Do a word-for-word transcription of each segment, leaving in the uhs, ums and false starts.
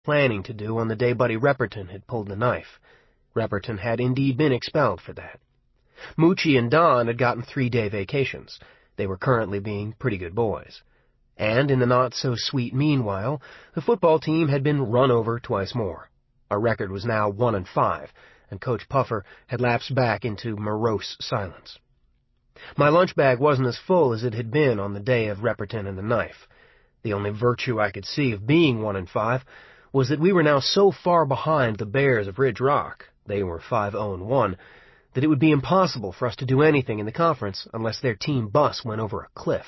planning to do on the day Buddy Repperton had pulled the knife. Repperton had indeed been expelled for that. Moochie and Don had gotten three-day vacations. They were currently being pretty good boys. And in the not-so-sweet meanwhile, the football team had been run over twice more. Our record was now one and five, and Coach Puffer had lapsed back into morose silence. My lunch bag wasn't as full as it had been on the day of Repperton and the knife. The only virtue I could see of being one and five was that we were now so far behind the Bears of Ridge Rock, they were five oh and one, that it would be impossible for us to do anything in the conference unless their team bus went over a cliff.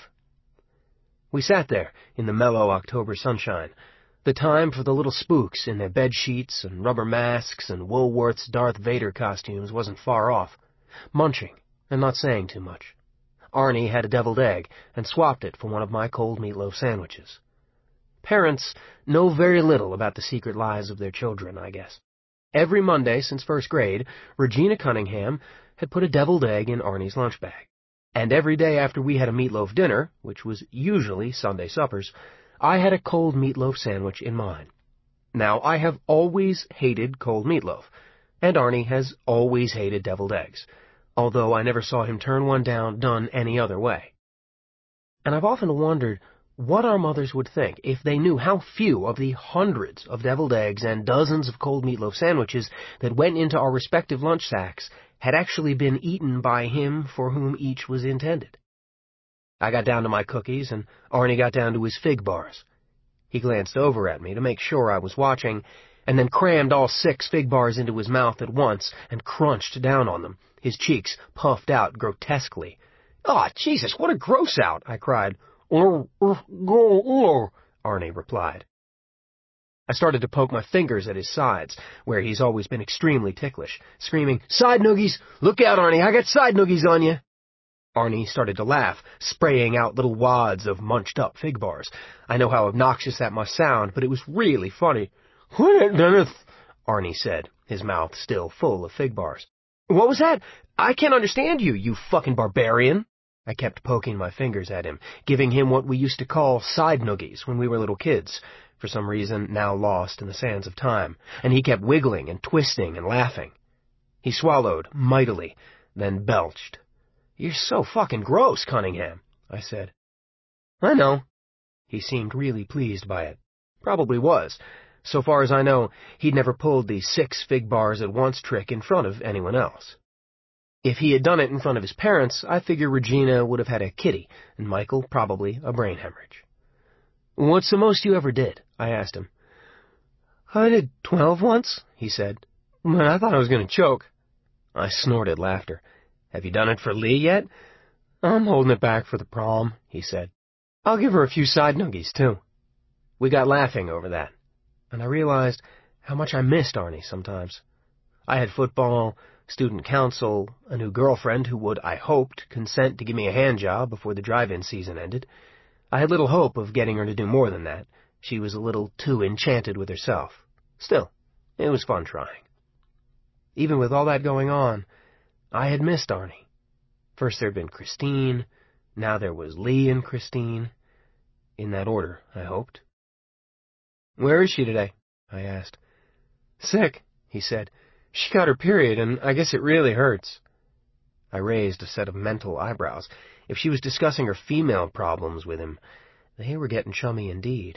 We sat there in the mellow October sunshine. The time for the little spooks in their bed sheets and rubber masks and Woolworth's Darth Vader costumes wasn't far off, munching and not saying too much. Arnie had a deviled egg and swapped it for one of my cold meatloaf sandwiches. Parents know very little about the secret lives of their children, I guess. Every Monday since first grade, Regina Cunningham had put a deviled egg in Arnie's lunch bag. And every day after we had a meatloaf dinner, which was usually Sunday suppers, I had a cold meatloaf sandwich in mine. Now, I have always hated cold meatloaf, and Arnie has always hated deviled eggs, although I never saw him turn one down done any other way. And I've often wondered what our mothers would think if they knew how few of the hundreds of deviled eggs and dozens of cold meatloaf sandwiches that went into our respective lunch sacks had actually been eaten by him for whom each was intended. I got down to my cookies, and Arnie got down to his fig bars. He glanced over at me to make sure I was watching, and then crammed all six fig bars into his mouth at once and crunched down on them, his cheeks puffed out grotesquely. "Oh, Jesus, what a gross-out!" I cried. "Oh, oh, oh," Arnie replied. I started to poke my fingers at his sides, where he's always been extremely ticklish, screaming, "Side noogies! Look out, Arnie, I got side noogies on you!" Arnie started to laugh, spraying out little wads of munched-up fig bars. I know how obnoxious that must sound, but it was really funny. "What on earth?" Arnie said, his mouth still full of fig bars. "What was that? I can't understand you, you fucking barbarian!" I kept poking my fingers at him, giving him what we used to call side noogies when we were little kids, for some reason now lost in the sands of time, and he kept wiggling and twisting and laughing. He swallowed mightily, then belched. "You're so fucking gross, Cunningham," I said. "I know." He seemed really pleased by it. Probably was. So far as I know, he'd never pulled the six fig bars at once trick in front of anyone else. If he had done it in front of his parents, I figure Regina would have had a kitty, and Michael probably a brain hemorrhage. "What's the most you ever did?" I asked him. "I did twelve once," he said, "but I thought I was going to choke." I snorted laughter. "Have you done it for Lee yet?" "I'm holding it back for the prom," he said. "I'll give her a few side noogies, too." We got laughing over that, and I realized how much I missed Arnie sometimes. I had football, student council, a new girlfriend who would, I hoped, consent to give me a hand job before the drive-in season ended. I had little hope of getting her to do more than that. She was a little too enchanted with herself. Still, it was fun trying. Even with all that going on, I had missed Arnie. First there'd been Christine, now there was Lee and Christine. In that order, I hoped. "Where is she today?" I asked. "Sick," he said. "She got her period, and I guess it really hurts." I raised a set of mental eyebrows. If she was discussing her female problems with him, they were getting chummy indeed.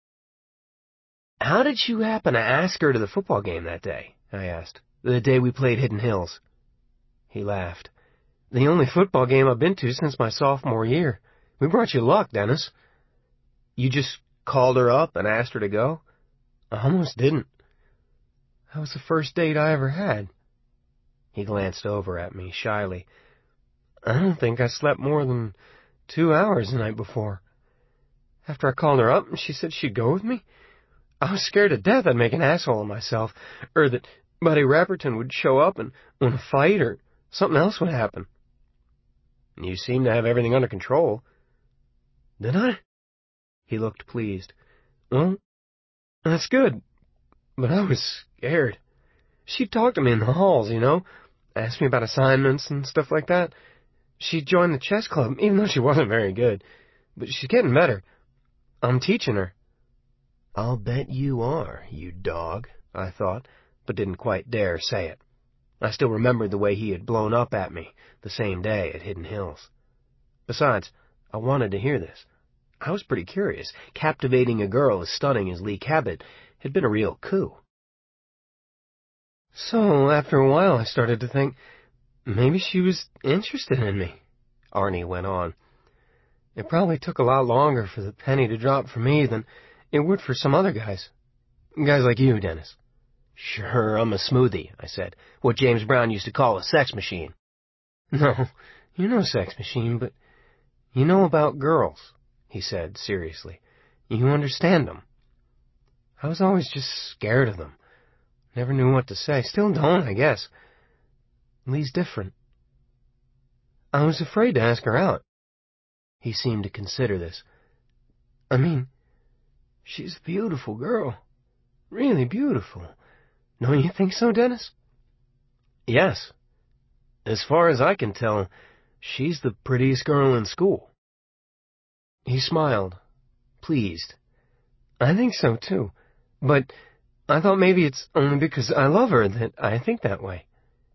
"How did you happen to ask her to the football game that day?" I asked. "The day we played Hidden Hills." He laughed. "The only football game I've been to since my sophomore year. We brought you luck, Dennis." "You just called her up and asked her to go?" "I almost didn't. That was the first date I ever had." He glanced over at me shyly. "I don't think I slept more than two hours the night before. After I called her up and she said she'd go with me, I was scared to death I'd make an asshole of myself, or that Buddy Repperton would show up and want to fight, or something else would happen." "You seem to have everything under control." "Did I?" He looked pleased. "Well, that's good, but I was scared. She talked to me in the halls, you know, asked me about assignments and stuff like that. She joined the chess club, even though she wasn't very good, but she's getting better. I'm teaching her." I'll bet you are, you dog, I thought, but didn't quite dare say it. I still remembered the way he had blown up at me the same day at Hidden Hills. Besides, I wanted to hear this. I was pretty curious. Captivating a girl as stunning as Lee Cabot had been a real coup. So, after a while, I started to think, maybe she was interested in me, Arnie went on. It probably took a lot longer for the penny to drop for me than it would for some other guys. Guys like you, Dennis. Sure, I'm a smoothie, I said. What James Brown used to call a sex machine. No, you're no sex machine, but you know about girls, he said seriously. You understand them. I was always just scared of them. Never knew what to say. Still don't, I guess. Lee's different. I was afraid to ask her out. He seemed to consider this. I mean, she's a beautiful girl. Really beautiful. Don't you think so, Dennis? Yes. As far as I can tell, she's the prettiest girl in school. He smiled, pleased. I think so, too. But I thought maybe it's only because I love her that I think that way.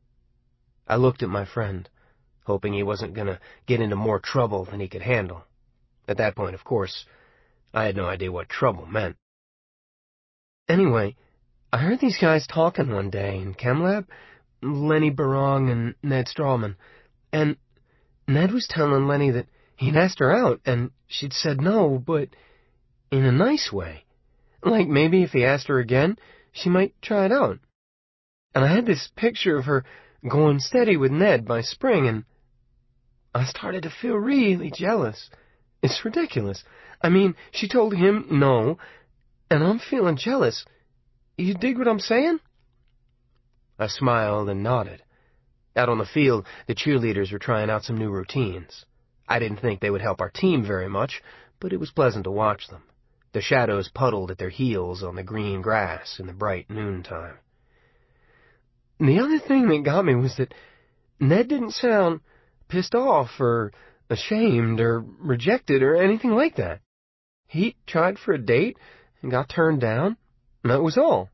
I looked at my friend, hoping he wasn't going to get into more trouble than he could handle. At that point, of course, I had no idea what trouble meant. Anyway, I heard these guys talking one day in ChemLab, Lenny Barong and Ned Strawman, and Ned was telling Lenny that he'd asked her out, and she'd said no, but in a nice way. Like maybe if he asked her again, she might try it out. And I had this picture of her going steady with Ned by spring, and I started to feel really jealous. It's ridiculous. I mean, she told him no, and I'm feeling jealous. You dig what I'm saying? I smiled and nodded. Out on the field, the cheerleaders were trying out some new routines. I didn't think they would help our team very much, but it was pleasant to watch them. The shadows puddled at their heels on the green grass in the bright noontime. The other thing that got me was that Ned didn't sound pissed off or ashamed or rejected or anything like that. He tried for a date and got turned down, and that was all.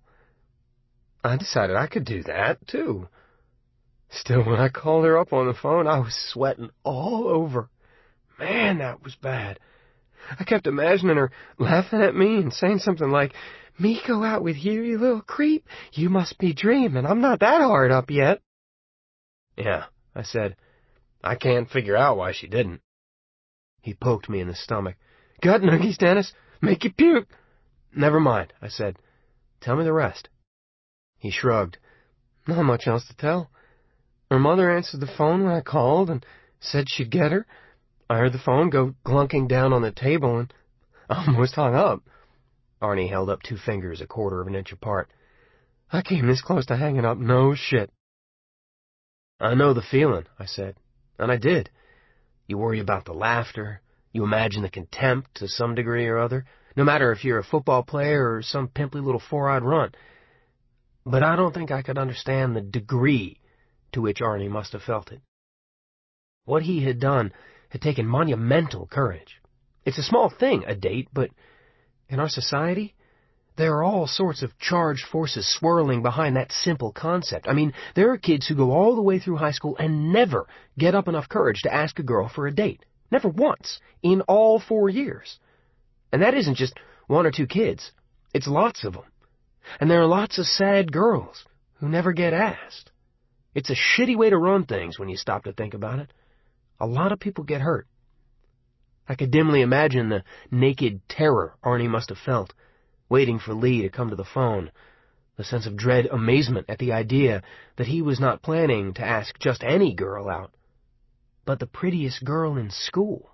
I decided I could do that, too. Still, when I called her up on the phone, I was sweating all over. Man, that was bad. I kept imagining her laughing at me and saying something like, "Me go out with you, you little creep? You must be dreaming. I'm not that hard up yet." Yeah, I said. I can't figure out why she didn't. He poked me in the stomach. Gut noogies, Dennis. Make you puke. Never mind, I said. Tell me the rest. He shrugged. Not much else to tell. Her mother answered the phone when I called and said she'd get her. I heard the phone go glunking down on the table and almost hung up. Arnie held up two fingers a quarter of an inch apart. I came this close to hanging up, no shit. I know the feeling, I said, and I did. You worry about the laughter. You imagine the contempt to some degree or other, no matter if you're a football player or some pimply little four-eyed runt. But I don't think I could understand the degree to which Arnie must have felt it. What he had done had taken monumental courage. It's a small thing, a date, but in our society, there are all sorts of charged forces swirling behind that simple concept. I mean, there are kids who go all the way through high school and never get up enough courage to ask a girl for a date. Never once, in all four years. And that isn't just one or two kids. It's lots of them. And there are lots of sad girls who never get asked. It's a shitty way to run things when you stop to think about it. A lot of people get hurt. I could dimly imagine the naked terror Arnie must have felt, waiting for Lee to come to the phone, the sense of dread amazement at the idea that he was not planning to ask just any girl out, but the prettiest girl in school.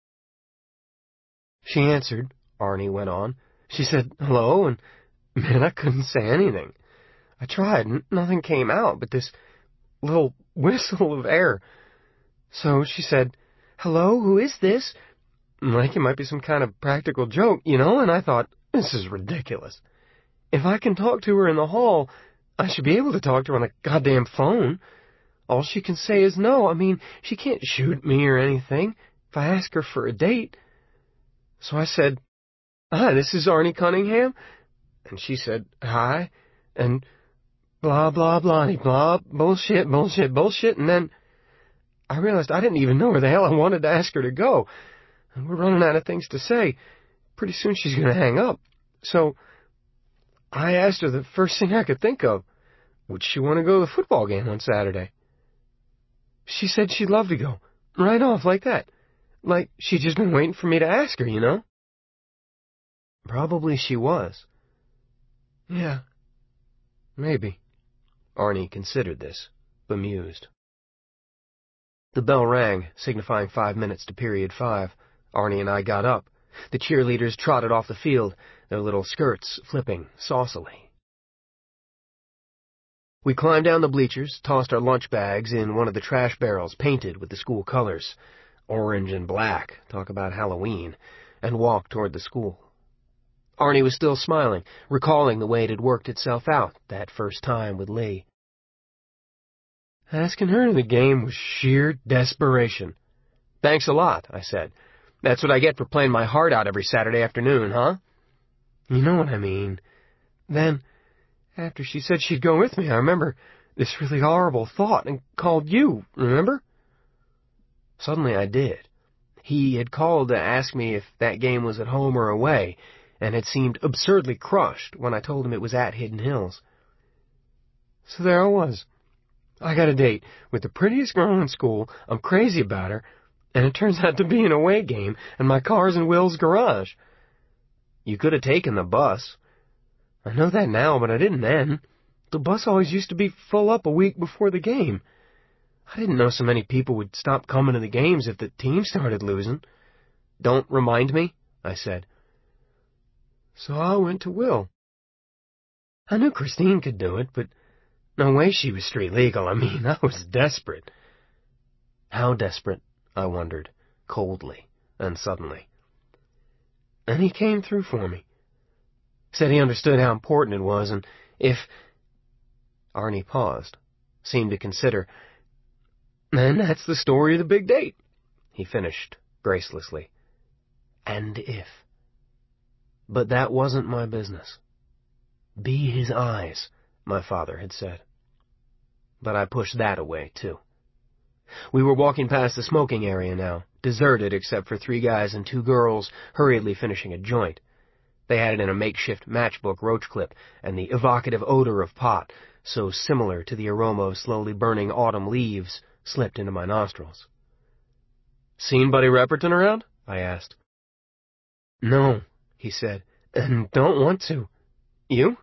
She answered, Arnie went on. She said hello, and man, I couldn't say anything. I tried, and nothing came out but this little whistle of air. So she said, hello, who is this? Like it might be some kind of practical joke, you know, and I thought, this is ridiculous. If I can talk to her in the hall, I should be able to talk to her on the goddamn phone. All she can say is no. I mean, she can't shoot me or anything if I ask her for a date. So I said, "Hi, this is Arnie Cunningham." And she said, "Hi," and blah, blah, blah, blah, bullshit, bullshit, bullshit, and then I realized I didn't even know where the hell I wanted to ask her to go, and we're running out of things to say. Pretty soon she's going to hang up. So I asked her the first thing I could think of. Would she want to go to the football game on Saturday? She said she'd love to go, right off like that. Like she'd just been waiting for me to ask her, you know? Probably she was. Yeah, maybe. Arnie considered this, bemused. The bell rang, signifying five minutes to period five. Arnie and I got up. The cheerleaders trotted off the field, their little skirts flipping saucily. We climbed down the bleachers, tossed our lunch bags in one of the trash barrels painted with the school colors, orange and black, talk about Halloween, and walked toward the school. Arnie was still smiling, recalling the way it had worked itself out that first time with Lee. Asking her to the game was sheer desperation. "Thanks a lot," I said. "That's what I get for playing my heart out every Saturday afternoon, huh?" "You know what I mean." Then, after she said she'd go with me, I remember this really horrible thought and called you, remember? Suddenly I did. He had called to ask me if that game was at home or away, and had seemed absurdly crushed when I told him it was at Hidden Hills. So there I was. I got a date with the prettiest girl in school, I'm crazy about her, and it turns out to be an away game, and my car's in Will's garage. You could have taken the bus. I know that now, but I didn't then. The bus always used to be full up a week before the game. I didn't know so many people would stop coming to the games if the team started losing. "Don't remind me," I said. So I went to Will. I knew Christine could do it, but no way she was street legal. I mean, I was desperate. How desperate, I wondered, coldly and suddenly. And he came through for me. Said he understood how important it was, and if... Arnie paused, seemed to consider. "And that's the story of the big date," he finished gracelessly. And if. But that wasn't my business. Be his eyes, my father had said. But I pushed that away, too. We were walking past the smoking area now, deserted except for three guys and two girls hurriedly finishing a joint. They had it in a makeshift matchbook roach clip, and the evocative odor of pot, so similar to the aroma of slowly burning autumn leaves, slipped into my nostrils. "Seen Buddy Repperton around?" I asked. "No," he said, "and don't want to. You?"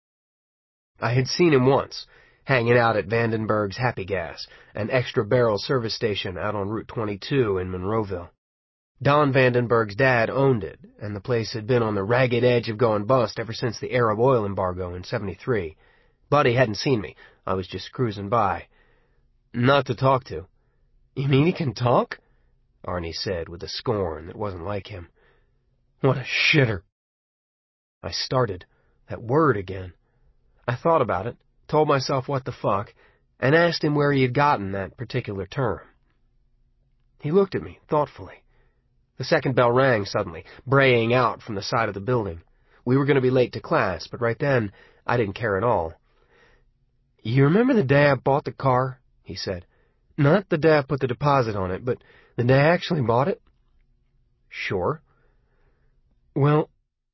I had seen him once, hanging out at Vandenberg's Happy Gas, an extra-barrel service station out on Route twenty-two in Monroeville. Don Vandenberg's dad owned it, and the place had been on the ragged edge of going bust ever since the Arab oil embargo in seventy-three. Buddy hadn't seen me. I was just cruising by. "Not to talk to." "You mean he can talk?" Arnie said with a scorn that wasn't like him. "What a shitter." I started. That word again. I thought about it, told myself what the fuck, and asked him where he had gotten that particular term. He looked at me, thoughtfully. The second bell rang suddenly, braying out from the side of the building. We were going to be late to class, but right then, I didn't care at all. "You remember the day I bought the car?" he said. "Not the day I put the deposit on it, but the day I actually bought it?" "Sure." "Well,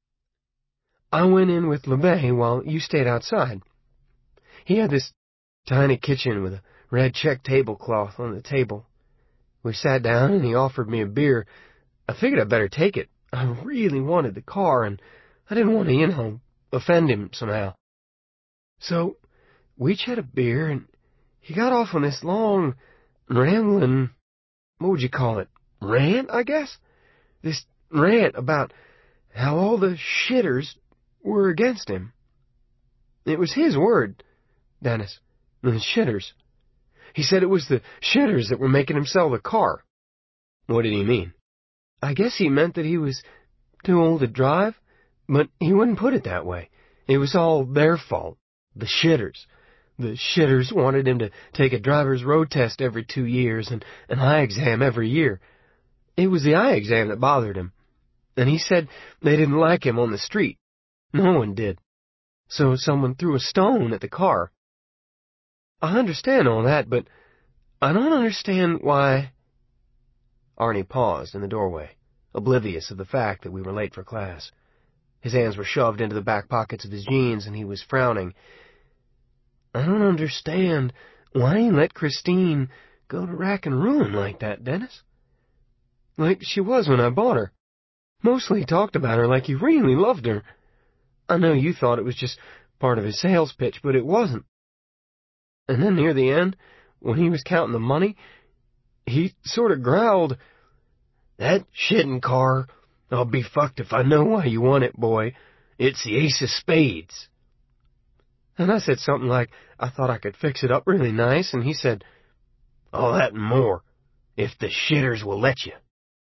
I went in with LeBay while you stayed outside. He had this tiny kitchen with a red check tablecloth on the table. We sat down and he offered me a beer. I figured I'd better take it. I really wanted the car, and I didn't want to, you know, offend him somehow. So we each had a beer, and he got off on this long, rambling, what would you call it, rant, I guess? This rant about how all the shitters were against him. It was his word, Dennis, the shitters. He said it was the shitters that were making him sell the car." "What did he mean?" "I guess he meant that he was too old to drive, but he wouldn't put it that way. It was all their fault, the shitters. The shitters wanted him to take a driver's road test every two years and an eye exam every year. It was the eye exam that bothered him. and he said they didn't like him on the street. No one did. So someone threw a stone at the car. I understand all that, but I don't understand why... Arnie paused in the doorway, oblivious of the fact that we were late for class. His hands were shoved into the back pockets of his jeans, and he was frowning. I don't understand why you let Christine go to rack and ruin like that, Dennis. Like she was when I bought her. Mostly talked about her like you really loved her. I know you thought it was just part of his sales pitch, but it wasn't. And then near the end, when he was counting the money, he sort of growled, "That shitting car, I'll be fucked if I know why you want it, boy. It's the ace of spades." And I said something like, I thought I could fix it up really nice, and he said, "All that and more, if the shitters will let you."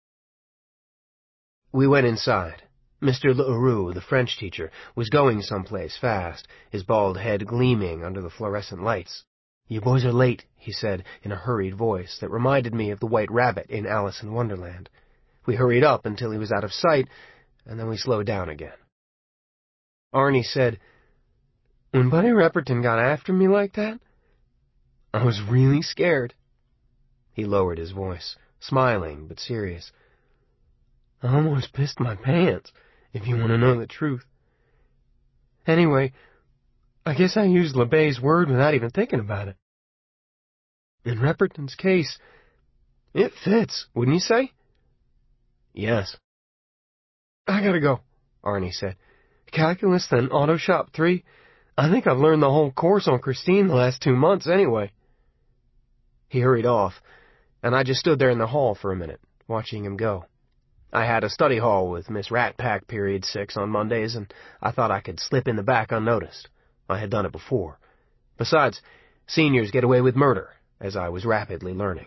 We went inside. Mister Leroux, the French teacher, was going someplace fast, his bald head gleaming under the fluorescent lights. "You boys are late," he said in a hurried voice that reminded me of the White Rabbit in Alice in Wonderland. We hurried up until he was out of sight, and then we slowed down again. Arnie said, "When Buddy Repperton got after me like that, I was really scared." He lowered his voice, smiling but serious. "I almost pissed my pants, if you want to know the truth. Anyway, I guess I used LeBay's word without even thinking about it. In Repperton's case, it fits, wouldn't you say?" "Yes." "I gotta go," Arnie said. "Calculus, then Auto Shop three. I think I've learned the whole course on Christine the last two months anyway." He hurried off, and I just stood there in the hall for a minute, watching him go. I had a study hall with Miss Ratpack Period six on Mondays, and I thought I could slip in the back unnoticed. I had done it before. Besides, seniors get away with murder, as I was rapidly learning.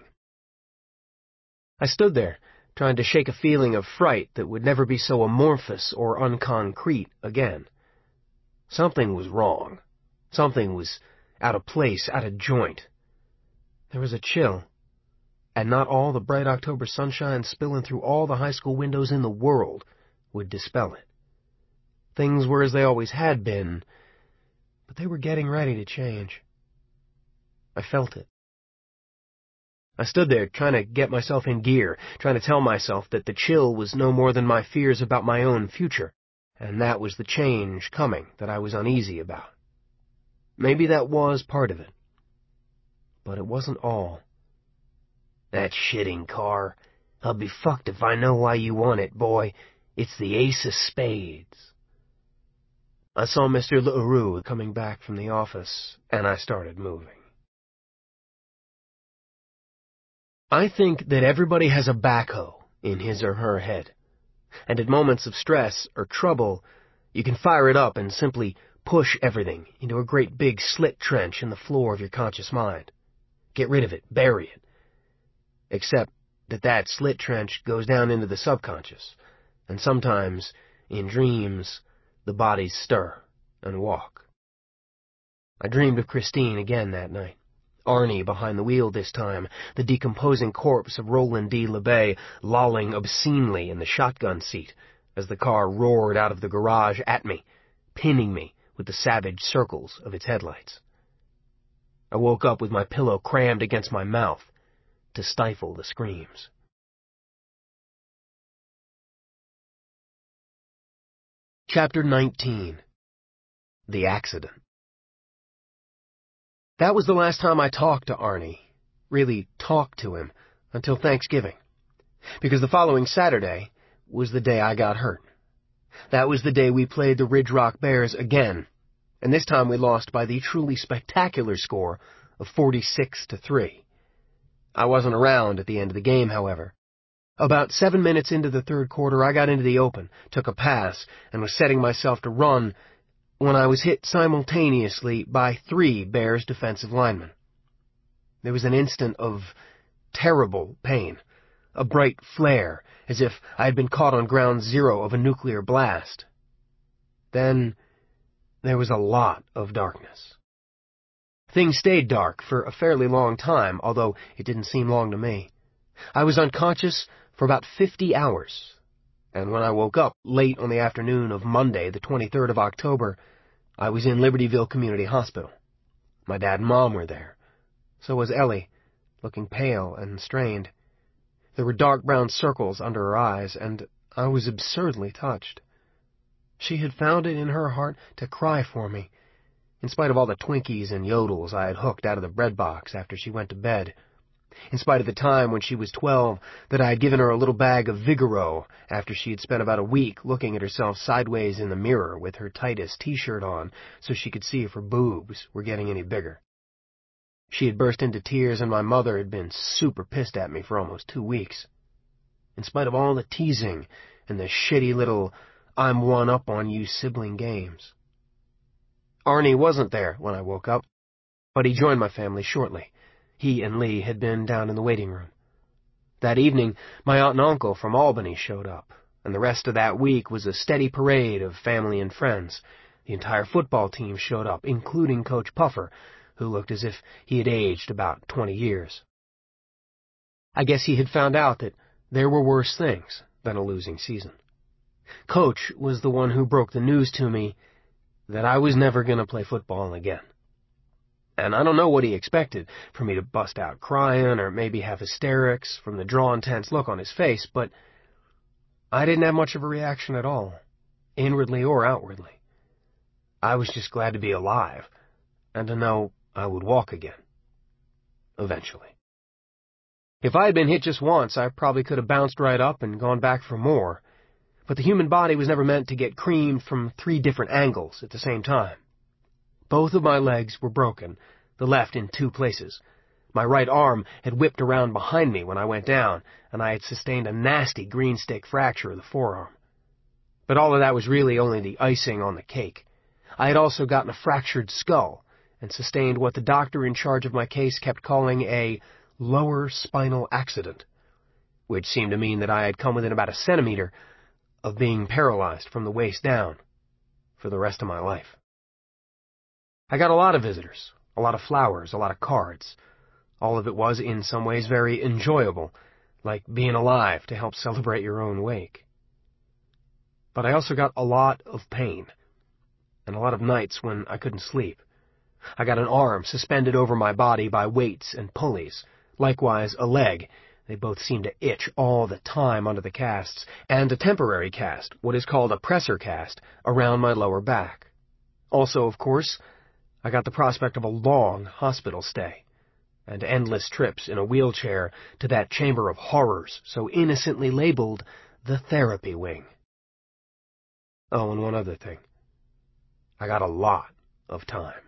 I stood there, trying to shake a feeling of fright that would never be so amorphous or unconcrete again. Something was wrong. Something was out of place, out of joint. There was a chill, and not all the bright October sunshine spilling through all the high school windows in the world would dispel it. Things were as they always had been, but they were getting ready to change. I felt it. I stood there trying to get myself in gear, trying to tell myself that the chill was no more than my fears about my own future, and that was the change coming that I was uneasy about. Maybe that was part of it, but it wasn't all. "That shitting car. I'll be fucked if I know why you want it, boy. It's the ace of spades." I saw Mister Leroux coming back from the office, and I started moving. I think that everybody has a backhoe in his or her head, and at moments of stress or trouble, you can fire it up and simply push everything into a great big slit trench in the floor of your conscious mind. Get rid of it, bury it. Except that that slit trench goes down into the subconscious, and sometimes, in dreams, the bodies stir and walk. I dreamed of Christine again that night. Arnie behind the wheel this time, the decomposing corpse of Roland D. LeBay lolling obscenely in the shotgun seat as the car roared out of the garage at me, pinning me with the savage circles of its headlights. I woke up with my pillow crammed against my mouth to stifle the screams. Chapter nineteen. The Accident. That was the last time I talked to Arnie, really talked to him, until Thanksgiving, because the following Saturday was the day I got hurt. That was the day we played the Ridge Rock Bears again, and this time we lost by the truly spectacular score of forty-six to three. I wasn't around at the end of the game, however. About seven minutes into the third quarter, I got into the open, took a pass, and was setting myself to run when I was hit simultaneously by three Bears defensive linemen. There was an instant of terrible pain, a bright flare, as if I had been caught on ground zero of a nuclear blast. Then there was a lot of darkness. Things stayed dark for a fairly long time, although it didn't seem long to me. I was unconscious for about fifty hours. and when I woke up late on the afternoon of Monday, the twenty-third of October, I was in Libertyville Community Hospital. My dad and Mom were there. So was Ellie, looking pale and strained. There were dark brown circles under her eyes, and I was absurdly touched. She had found it in her heart to cry for me, in spite of all the Twinkies and Yodels I had hooked out of the bread box after she went to bed, in spite of the time when she was twelve that I had given her a little bag of Vigoro after she had spent about a week looking at herself sideways in the mirror with her tightest t-shirt on so she could see if her boobs were getting any bigger. She had burst into tears, and my mother had been super pissed at me for almost two weeks. In spite of all the teasing and the shitty little I'm one up on you sibling games. Arnie wasn't there when I woke up, but he joined my family shortly. He and Lee had been down in the waiting room. That evening, my aunt and uncle from Albany showed up, and the rest of that week was a steady parade of family and friends. The entire football team showed up, including Coach Puffer, who looked as if he had aged about twenty years. I guess he had found out that there were worse things than a losing season. Coach was the one who broke the news to me that I was never going to play football again. And I don't know what he expected, for me to bust out crying or maybe have hysterics from the drawn, tense look on his face, but I didn't have much of a reaction at all, inwardly or outwardly. I was just glad to be alive and to know I would walk again. Eventually. If I had been hit just once, I probably could have bounced right up and gone back for more. But the human body was never meant to get creamed from three different angles at the same time. Both of my legs were broken, the left in two places. My right arm had whipped around behind me when I went down, and I had sustained a nasty green stick fracture of the forearm. But all of that was really only the icing on the cake. I had also gotten a fractured skull, and sustained what the doctor in charge of my case kept calling a lower spinal accident, which seemed to mean that I had come within about a centimeter of being paralyzed from the waist down for the rest of my life. I got a lot of visitors, a lot of flowers, a lot of cards. All of it was, in some ways, very enjoyable, like being alive to help celebrate your own wake. But I also got a lot of pain, and a lot of nights when I couldn't sleep. I got an arm suspended over my body by weights and pulleys, likewise a leg. They both seemed to itch all the time under the casts, and a temporary cast, what is called a pressor cast, around my lower back. Also, of course, I got the prospect of a long hospital stay, and endless trips in a wheelchair to that chamber of horrors so innocently labeled the therapy wing. Oh, and one other thing. I got a lot of time.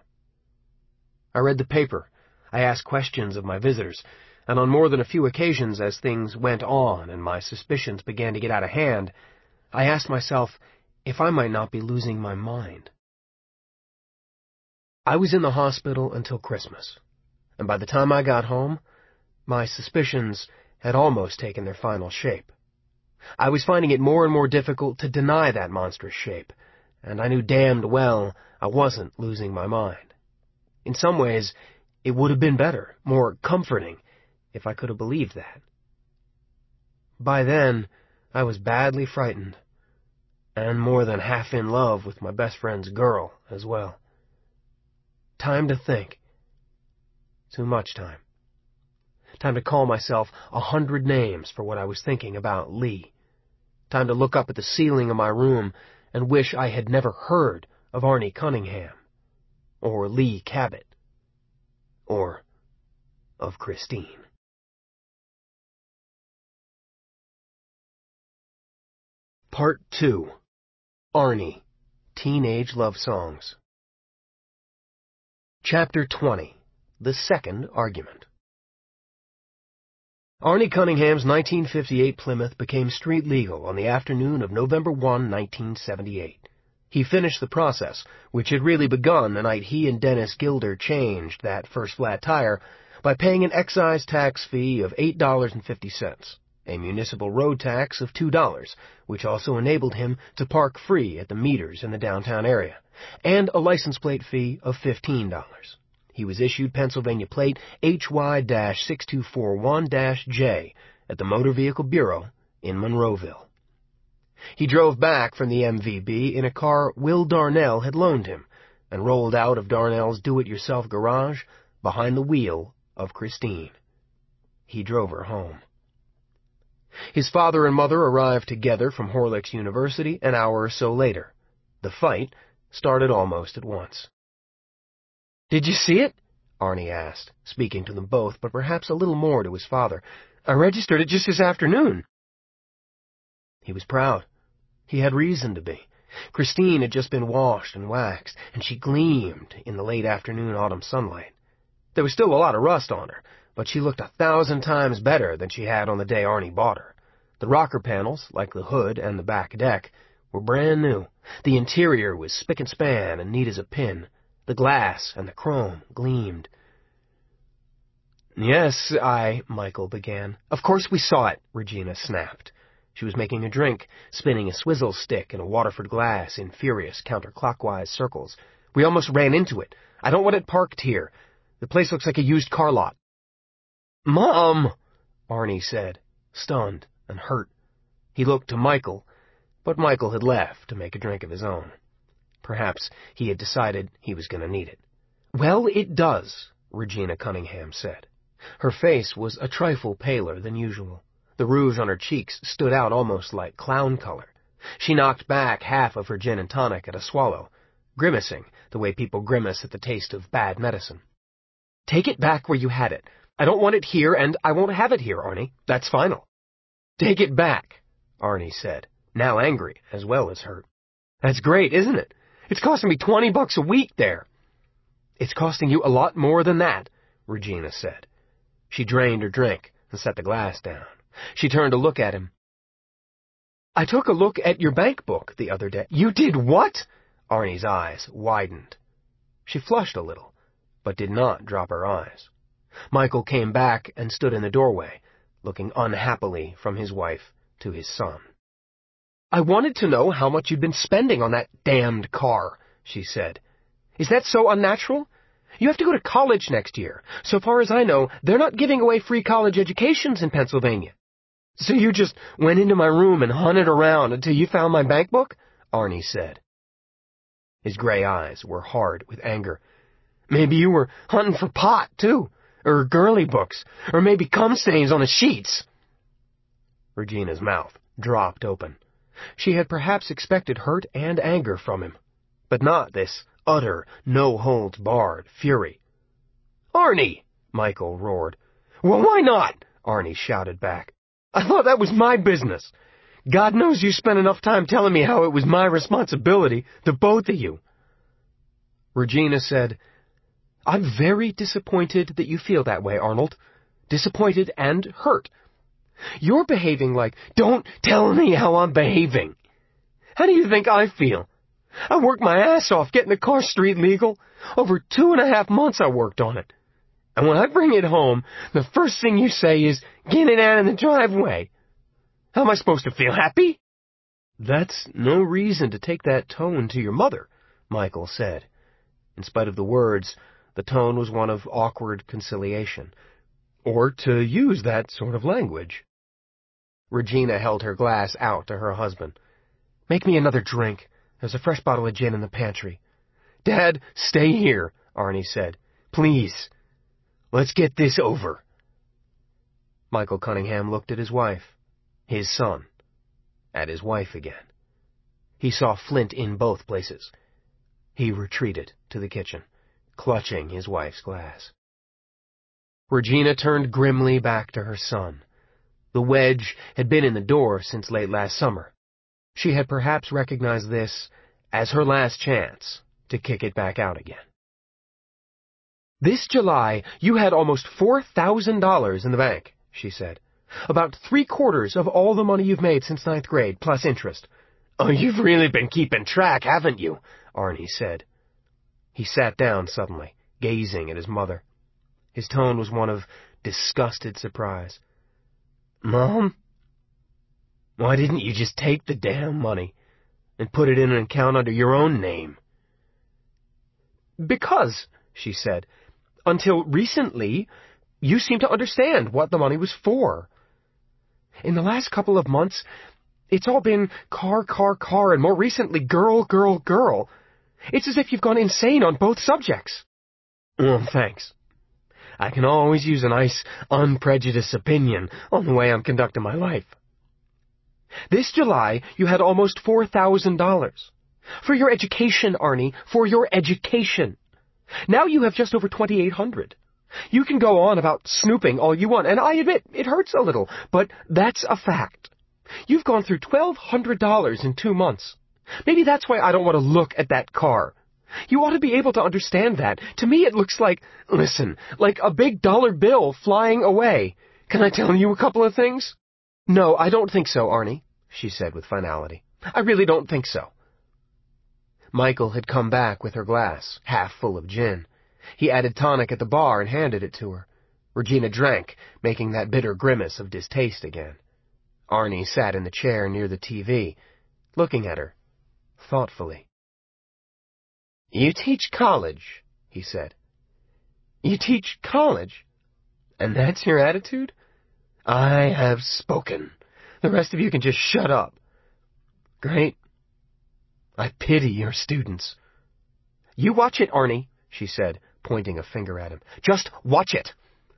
I read the paper, I asked questions of my visitors, and on more than a few occasions as things went on and my suspicions began to get out of hand, I asked myself if I might not be losing my mind. I was in the hospital until Christmas, and by the time I got home, my suspicions had almost taken their final shape. I was finding it more and more difficult to deny that monstrous shape, and I knew damned well I wasn't losing my mind. In some ways, it would have been better, more comforting, if I could have believed that. By then, I was badly frightened, and more than half in love with my best friend's girl as well. Time to think. Too much time. Time to call myself a hundred names for what I was thinking about Lee. Time to look up at the ceiling of my room and wish I had never heard of Arnie Cunningham, or Lee Cabot, or of Christine. Part two. Arnie, Teenage Love Songs. Chapter twenty. The Second Argument. Arnie Cunningham's nineteen fifty-eight Plymouth became street legal on the afternoon of November first, nineteen seventy-eight. He finished the process, which had really begun the night he and Dennis Gilder changed that first flat tire, by paying an excise tax fee of eight dollars and fifty cents, a municipal road tax of two dollars, which also enabled him to park free at the meters in the downtown area, and a license plate fee of fifteen dollars. He was issued Pennsylvania plate H Y six two four one J at the Motor Vehicle Bureau in Monroeville. He drove back from the M V B in a car Will Darnell had loaned him, and rolled out of Darnell's do-it-yourself garage behind the wheel of Christine. He drove her home. His father and mother arrived together from Horlicks University an hour or so later. The fight started almost at once. "Did you see it?" Arnie asked, speaking to them both, but perhaps a little more to his father. "I registered it just this afternoon." He was proud. He had reason to be. Christine had just been washed and waxed, and she gleamed in the late afternoon autumn sunlight. There was still a lot of rust on her, but she looked a thousand times better than she had on the day Arnie bought her. The rocker panels, like the hood and the back deck, were brand new. The interior was spick and span and neat as a pin. The glass and the chrome gleamed. "Yes, I—" Michael began. "Of course we saw it," Regina snapped. She was making a drink, spinning a swizzle stick in a Waterford glass in furious counterclockwise circles. "We almost ran into it. I don't want it parked here. The place looks like a used car lot." "Mom!" Arnie said, stunned and hurt. He looked to Michael, but Michael had left to make a drink of his own. Perhaps he had decided he was going to need it. "Well, it does," Regina Cunningham said. Her face was a trifle paler than usual. The rouge on her cheeks stood out almost like clown color. She knocked back half of her gin and tonic at a swallow, grimacing the way people grimace at the taste of bad medicine. "Take it back where you had it. I don't want it here, and I won't have it here, Arnie. That's final." "Take it back," Arnie said, now angry as well as hurt. "That's great, isn't it? It's costing me twenty bucks a week there." "It's costing you a lot more than that," Regina said. She drained her drink and set the glass down. She turned to look at him. "I took a look at your bank book the other day." "You did what?" Arnie's eyes widened. She flushed a little, but did not drop her eyes. Michael came back and stood in the doorway, looking unhappily from his wife to his son. "I wanted to know how much you'd been spending on that damned car," she said. "Is that so unnatural? You have to go to college next year. So far as I know, they're not giving away free college educations in Pennsylvania." "So you just went into my room and hunted around until you found my bank book?" Arnie said. His gray eyes were hard with anger. "Maybe you were hunting for pot, too, or girly books, or maybe cum stains on the sheets." Regina's mouth dropped open. She had perhaps expected hurt and anger from him, but not this utter, no-holds-barred fury. "Arnie!" Michael roared. "Well, why not?" Arnie shouted back. "I thought that was my business. God knows you spent enough time telling me how it was my responsibility, the both of you." Regina said, "I'm very disappointed that you feel that way, Arnold. Disappointed and hurt. You're behaving like—" "Don't tell me how I'm behaving. How do you think I feel? I worked my ass off getting the car street legal. Over two and a half months I worked on it. And when I bring it home, the first thing you say is, 'Get it out in the driveway.' How am I supposed to feel? Happy?" "That's no reason to take that tone to your mother," Michael said. In spite of the words, the tone was one of awkward conciliation. "Or to use that sort of language." Regina held her glass out to her husband. "Make me another drink. There's a fresh bottle of gin in the pantry." "Dad, stay here," Arnie said. "Please. Let's get this over." Michael Cunningham looked at his wife, his son, at his wife again. He saw flint in both places. He retreated to the kitchen, clutching his wife's glass. Regina turned grimly back to her son. The wedge had been in the door since late last summer. She had perhaps recognized this as her last chance to kick it back out again. "This July, you had almost four thousand dollars in the bank," she said. "About three-quarters of all the money you've made since ninth grade, plus interest." "Oh, you've really been keeping track, haven't you?" Arnie said. He sat down suddenly, gazing at his mother. His tone was one of disgusted surprise. "Mom, why didn't you just take the damn money and put it in an account under your own name?" "Because," she said, "until recently, you seemed to understand what the money was for. In the last couple of months, It's all been car, car, car, and more recently girl, girl, girl. It's as if you've gone insane on both subjects. Well, thanks. I can always use a nice, unprejudiced opinion on the way I'm conducting my life. This July, you had almost four thousand dollars. For your education, Arnie, for your education. Now you have just over twenty-eight hundred dollars. You can go on about snooping all you want, and I admit, it hurts a little, but that's a fact. You've gone through twelve hundred dollars in two months. Maybe that's why I don't want to look at that car. You ought to be able to understand that. To me it looks like, listen, like a big dollar bill flying away. Can I tell you a couple of things? No, I don't think so, Arnie, she said with finality. I really don't think so. Michael had come back with her glass, half full of gin. He added tonic at the bar and handed it to her. Regina drank, making that bitter grimace of distaste again. Arnie sat in the chair near the T V, looking at her, thoughtfully. You teach college, he said. You teach college? And that's your attitude? I have spoken. The rest of you can just shut up. Great. I pity your students. You watch it, Arnie, she said, pointing a finger at him. Just watch it.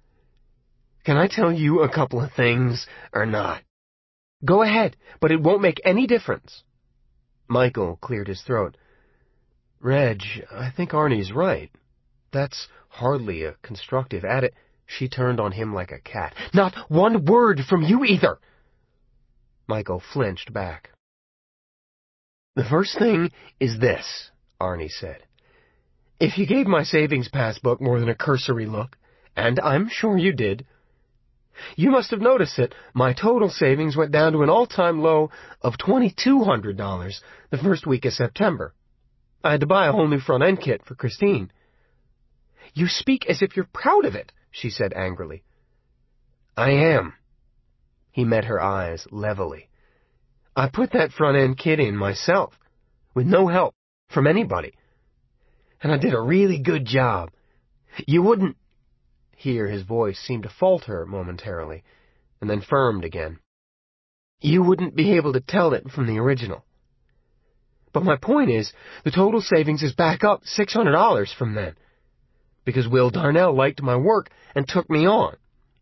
Can I tell you a couple of things or not? Go ahead, but it won't make any difference. Michael cleared his throat. Reg, I think Arnie's right. That's hardly a constructive atti- She turned on him like a cat. Not one word from you either! Michael flinched back. The first thing is this, Arnie said. If you gave my savings passbook more than a cursory look, and I'm sure you did, you must have noticed that my total savings went down to an all-time low of twenty-two hundred dollars the first week of September. I had to buy a whole new front-end kit for Christine. You speak as if you're proud of it, she said angrily. I am. He met her eyes levelly. I put that front-end kit in myself, with no help from anybody. And I did a really good job. You wouldn't... Here his voice seemed to falter momentarily, and then firmed again. You wouldn't be able to tell it from the original. But my point is, the total savings is back up six hundred dollars from then, because Will Darnell liked my work and took me on.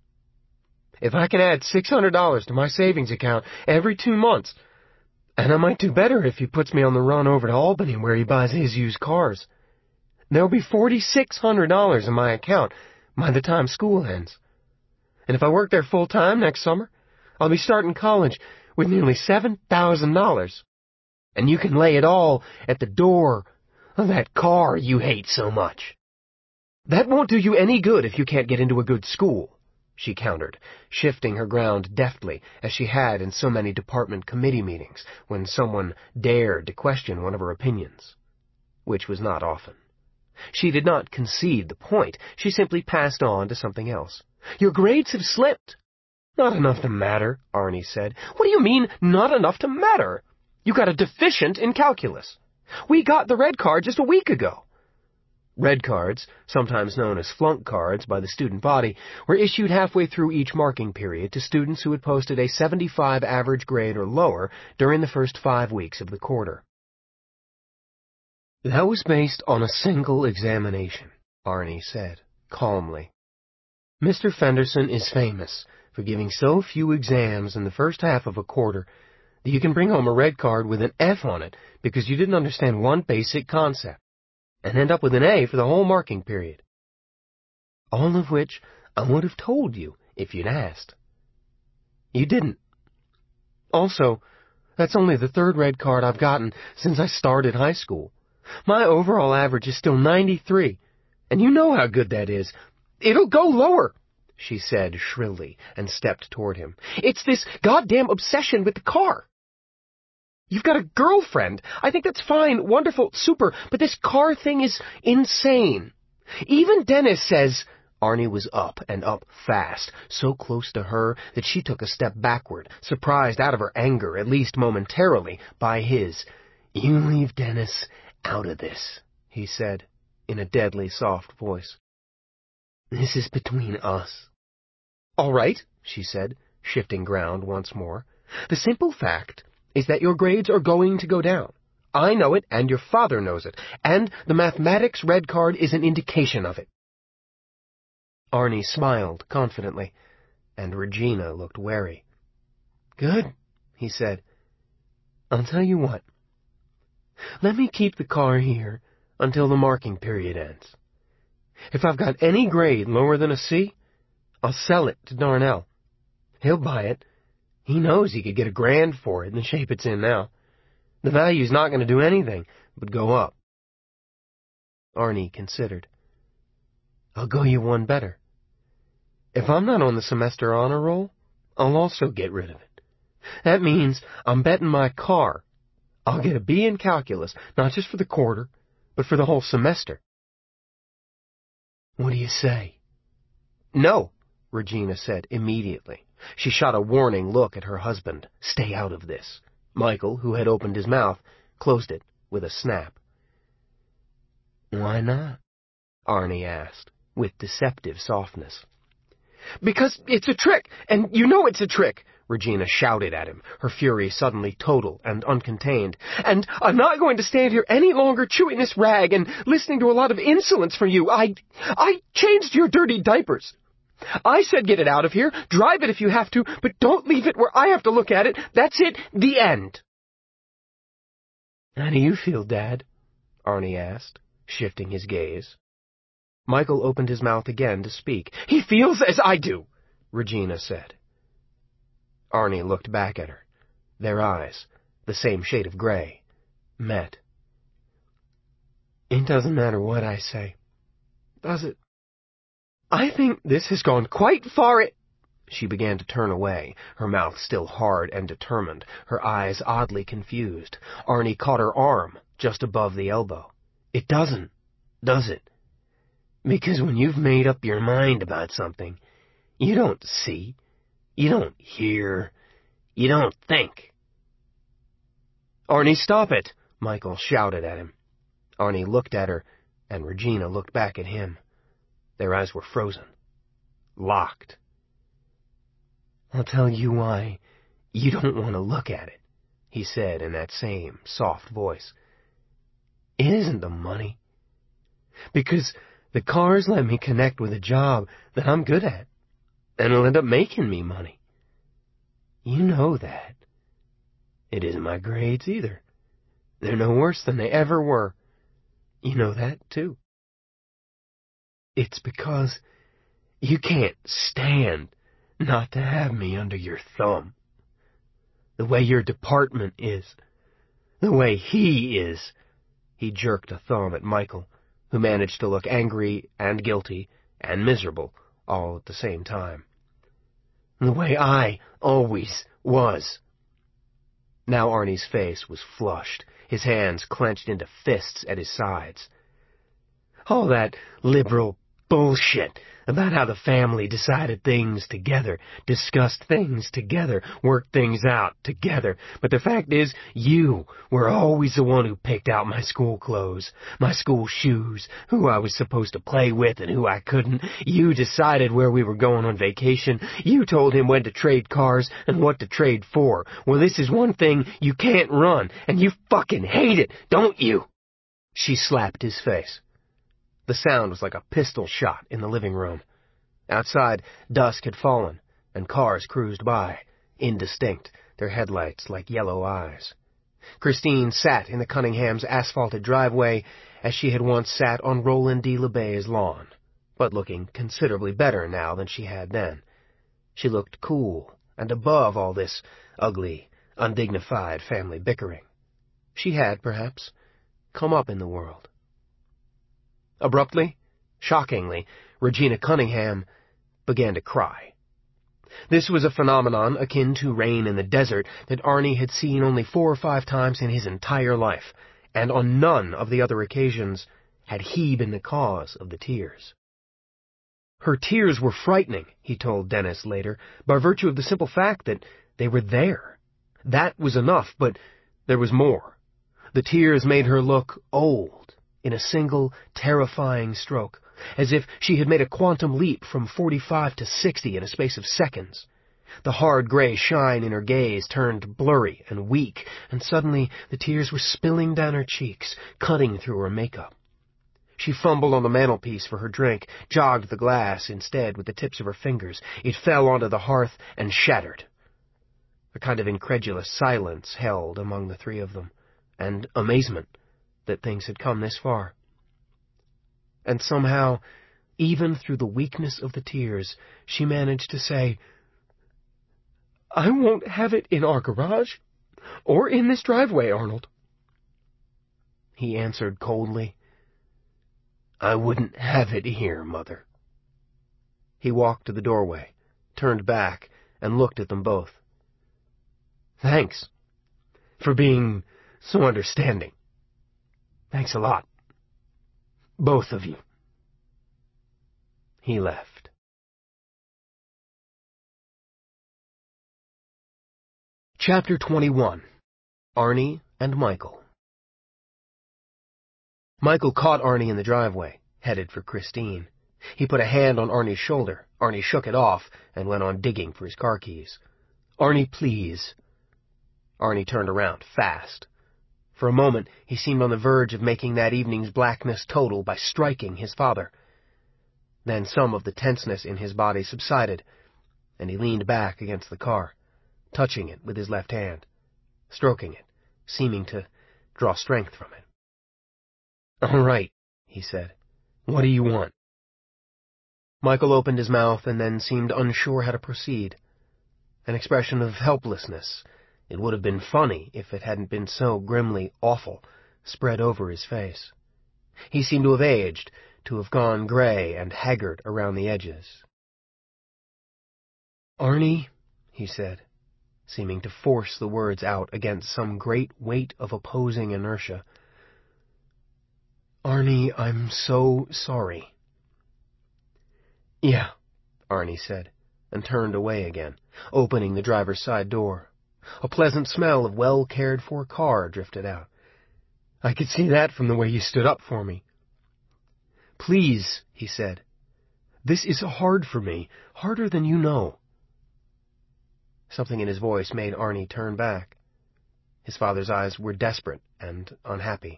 If I can add six hundred dollars to my savings account every two months, and I might do better if he puts me on the run over to Albany where he buys his used cars, there'll be four thousand six hundred dollars in my account by the time school ends. And if I work there full-time next summer, I'll be starting college with nearly seven thousand dollars. And you can lay it all at the door of that car you hate so much. That won't do you any good if you can't get into a good school, she countered, shifting her ground deftly, as she had in so many department committee meetings when someone dared to question one of her opinions, which was not often. She did not concede the point. She simply passed on to something else. Your grades have slipped. Not enough to matter, Arnie said. What do you mean, not enough to matter? You got a deficient in calculus. We got the red card just a week ago. Red cards, sometimes known as flunk cards by the student body, were issued halfway through each marking period to students who had posted a seventy-five average grade or lower during the first five weeks of the quarter. That was based on a single examination, Arnie said, calmly. Mister Fenderson is famous for giving so few exams in the first half of a quarter that you can bring home a red card with an F on it because you didn't understand one basic concept, and end up with an A for the whole marking period. All of which I would have told you if you'd asked. You didn't. Also, that's only the third red card I've gotten since I started high school. My overall average is still ninety-three, and you know how good that is. It'll go lower, she said shrilly, and stepped toward him. It's this goddamn obsession with the car. You've got a girlfriend. I think that's fine, wonderful, super, but this car thing is insane. Even Dennis says... Arnie was up and up fast, so close to her that she took a step backward, surprised out of her anger, at least momentarily, by his. You leave Dennis out of this, he said, in a deadly soft voice. This is between us. All right, she said, shifting ground once more. The simple fact is that your grades are going to go down. I know it, and your father knows it, and the mathematics red card is an indication of it." Arnie smiled confidently, and Regina looked wary. "Good," he said. "I'll tell you what. Let me keep the car here until the marking period ends. If I've got any grade lower than a C, I'll sell it to Darnell. He'll buy it. He knows he could get a grand for it in the shape it's in now. The value's not going to do anything but go up." Arnie considered. "I'll go you one better. If I'm not on the semester honor roll, I'll also get rid of it. That means I'm betting my car I'll get a B in calculus, not just for the quarter, but for the whole semester." "What do you say?" "No," Regina said immediately. She shot a warning look at her husband. Stay out of this. Michael, who had opened his mouth, closed it with a snap. "Why not?" Arnie asked, with deceptive softness. "Because it's a trick, and you know it's a trick," Regina shouted at him, her fury suddenly total and uncontained. "And I'm not going to stand here any longer chewing this rag and listening to a lot of insolence from you. I... I changed your dirty diapers. I said get it out of here, drive it if you have to, but don't leave it where I have to look at it. That's it, the end." "How do you feel, Dad?" Arnie asked, shifting his gaze. Michael opened his mouth again to speak. "He feels as I do," Regina said. Arnie looked back at her. Their eyes, the same shade of gray, met. "It doesn't matter what I say, does it?" "I think this has gone quite far it—" She began to turn away, her mouth still hard and determined, her eyes oddly confused. Arnie caught her arm just above the elbow. "It doesn't, does it? Because when you've made up your mind about something, you don't see, you don't hear, you don't think." "Arnie, stop it!" Michael shouted at him. Arnie looked at her, and Regina looked back at him. Their eyes were frozen, locked. "I'll tell you why you don't want to look at it," he said in that same soft voice. "It isn't the money. Because the cars let me connect with a job that I'm good at, and it'll end up making me money. You know that. It isn't my grades either. They're no worse than they ever were. You know that, too. It's because you can't stand not to have me under your thumb. The way your department is. The way he is." He jerked a thumb at Michael, who managed to look angry and guilty and miserable all at the same time. "The way I always was." Now Arnie's face was flushed, his hands clenched into fists at his sides. "All that liberal bullshit about how the family decided things together, discussed things together, worked things out together. But the fact is, you were always the one who picked out my school clothes, my school shoes, who I was supposed to play with and who I couldn't. You decided where we were going on vacation. You told him when to trade cars and what to trade for. Well, this is one thing you can't run, and you fucking hate it, don't you?" She slapped his face. The sound was like a pistol shot in the living room. Outside, dusk had fallen, and cars cruised by, indistinct, their headlights like yellow eyes. Christine sat in the Cunninghams' asphalted driveway as she had once sat on Roland D. LeBay's lawn, but looking considerably better now than she had then. She looked cool and above all this ugly, undignified family bickering. She had, perhaps, come up in the world. Abruptly, shockingly, Regina Cunningham began to cry. This was a phenomenon akin to rain in the desert that Arnie had seen only four or five times in his entire life, and on none of the other occasions had he been the cause of the tears. Her tears were frightening, he told Dennis later, by virtue of the simple fact that they were there. That was enough, but there was more. The tears made her look old in a single, terrifying stroke, as if she had made a quantum leap from forty-five to sixty in a space of seconds. The hard gray shine in her gaze turned blurry and weak, and suddenly the tears were spilling down her cheeks, cutting through her makeup. She fumbled on the mantelpiece for her drink, jogged the glass instead with the tips of her fingers. It fell onto the hearth and shattered. A kind of incredulous silence held among the three of them, and amazement that things had come this far. And somehow, even through the weakness of the tears, she managed to say, "I won't have it in our garage, or in this driveway, Arnold." He answered coldly, "I wouldn't have it here, Mother." He walked to the doorway, turned back, and looked at them both. "Thanks for being so understanding. Thanks a lot. Both of you." He left. Chapter twenty-one. Arnie and Michael. Michael caught Arnie in the driveway, headed for Christine. He put a hand on Arnie's shoulder. Arnie shook it off and went on digging for his car keys. "Arnie, please." Arnie turned around, fast. For a moment, he seemed on the verge of making that evening's blackness total by striking his father. Then some of the tenseness in his body subsided, and he leaned back against the car, touching it with his left hand, stroking it, seeming to draw strength from it. "All right," he said. "What do you want?" Michael opened his mouth and then seemed unsure how to proceed. An expression of helplessness, it would have been funny if it hadn't been so grimly awful, spread over his face. He seemed to have aged, to have gone gray and haggard around the edges. "Arnie," he said, seeming to force the words out against some great weight of opposing inertia. "Arnie, I'm so sorry." "Yeah," Arnie said, and turned away again, opening the driver's side door. A pleasant smell of well-cared-for car drifted out. "I could see that from the way you stood up for me." "Please," he said. "This is hard for me, harder than you know." Something in his voice made Arnie turn back. His father's eyes were desperate and unhappy.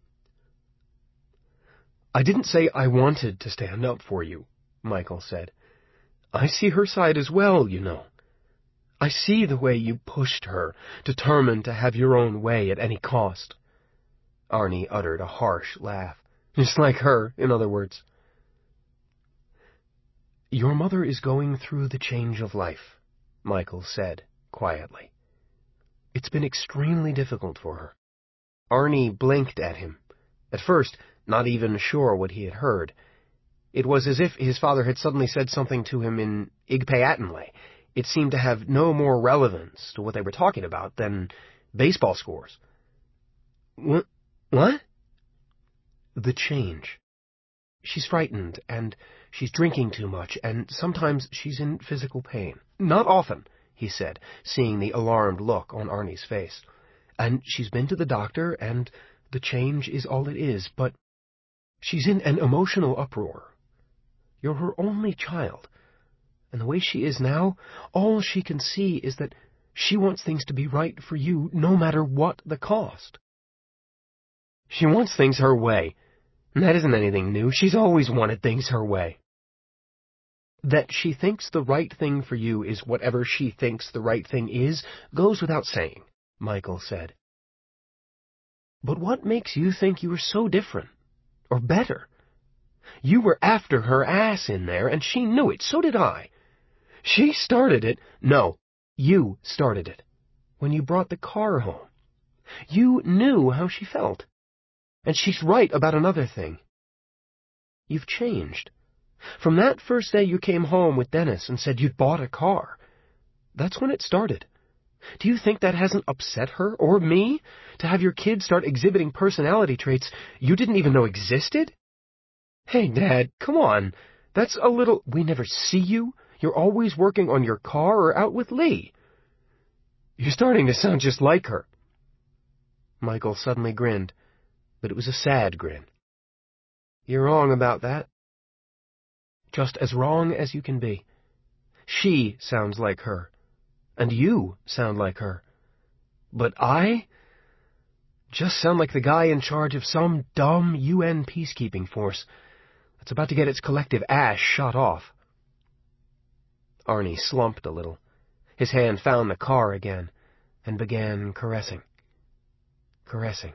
"I didn't say I wanted to stand up for you," Michael said. "I see her side as well, you know. I see the way you pushed her, determined to have your own way at any cost." Arnie uttered a harsh laugh. "Just like her, in other words." "Your mother is going through the change of life," Michael said quietly. "It's been extremely difficult for her." Arnie blinked at him, at first not even sure what he had heard. It was as if his father had suddenly said something to him in Igpeatanle. It seemed to have no more relevance to what they were talking about than baseball scores. "What? What?" "The change. She's frightened, and she's drinking too much, and sometimes she's in physical pain. Not often," he said, seeing the alarmed look on Arnie's face. "And she's been to the doctor, and the change is all it is, but she's in an emotional uproar. You're her only child, and the way she is now, all she can see is that she wants things to be right for you no matter what the cost." "She wants things her way. And that isn't anything new. She's always wanted things her way." "That she thinks the right thing for you is whatever she thinks the right thing is goes without saying," Michael said. "But what makes you think you were so different, or better? You were after her ass in there, and she knew it. So did I. She started it. No, you started it. When you brought the car home. You knew how she felt. And she's right about another thing. You've changed. From that first day you came home with Dennis and said you'd bought a car. That's when it started. Do you think that hasn't upset her, or me, to have your kids start exhibiting personality traits you didn't even know existed? Hey, Dad, come on. That's a little... We never see you. You're always working on your car or out with Lee. You're starting to sound just like her." Michael suddenly grinned, but it was a sad grin. "You're wrong about that. Just as wrong as you can be. She sounds like her, And you sound like her. But I just sound like the guy in charge of some dumb U N peacekeeping force that's about to get its collective ash shot off. Arnie slumped a little. His hand found the car again and began caressing. Caressing.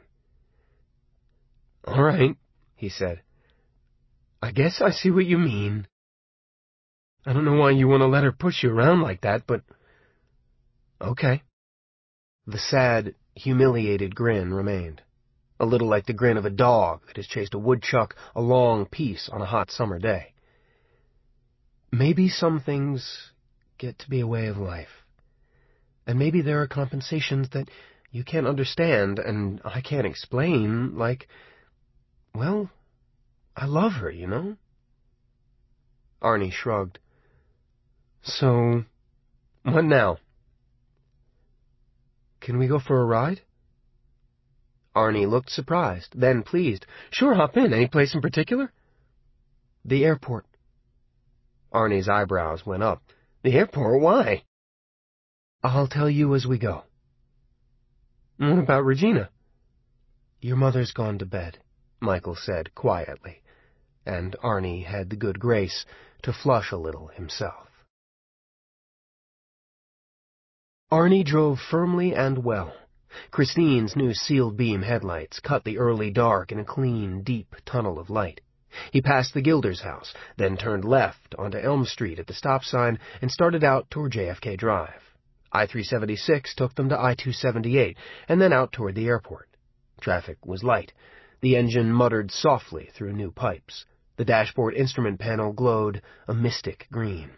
"All right," he said. "I guess I see what you mean. I don't know why you want to let her push you around like that, but okay." The sad, humiliated grin remained, a little like the grin of a dog that has chased a woodchuck a long piece on a hot summer day. Maybe some things get to be a way of life, and maybe there are compensations that you can't understand and I can't explain, like, well, I love her, you know? Arnie shrugged. "So, what now? Can we go for a ride?" Arnie looked surprised, then pleased. "Sure, hop in. Any place in particular?" "The airport." Arnie's eyebrows went up. "The airport? Why?" "I'll tell you as we go." "What about Regina?" "Your mother's gone to bed," Michael said quietly, and Arnie had the good grace to flush a little himself. Arnie drove firmly and well. Christine's new sealed beam headlights cut the early dark in a clean, deep tunnel of light. He passed the Gilders house, then turned left onto Elm Street at the stop sign and started out toward J F K Drive. I three seventy-six took them to I two seventy-eight, and then out toward the airport. Traffic was light. The engine muttered softly through new pipes. The dashboard instrument panel glowed a mystic green.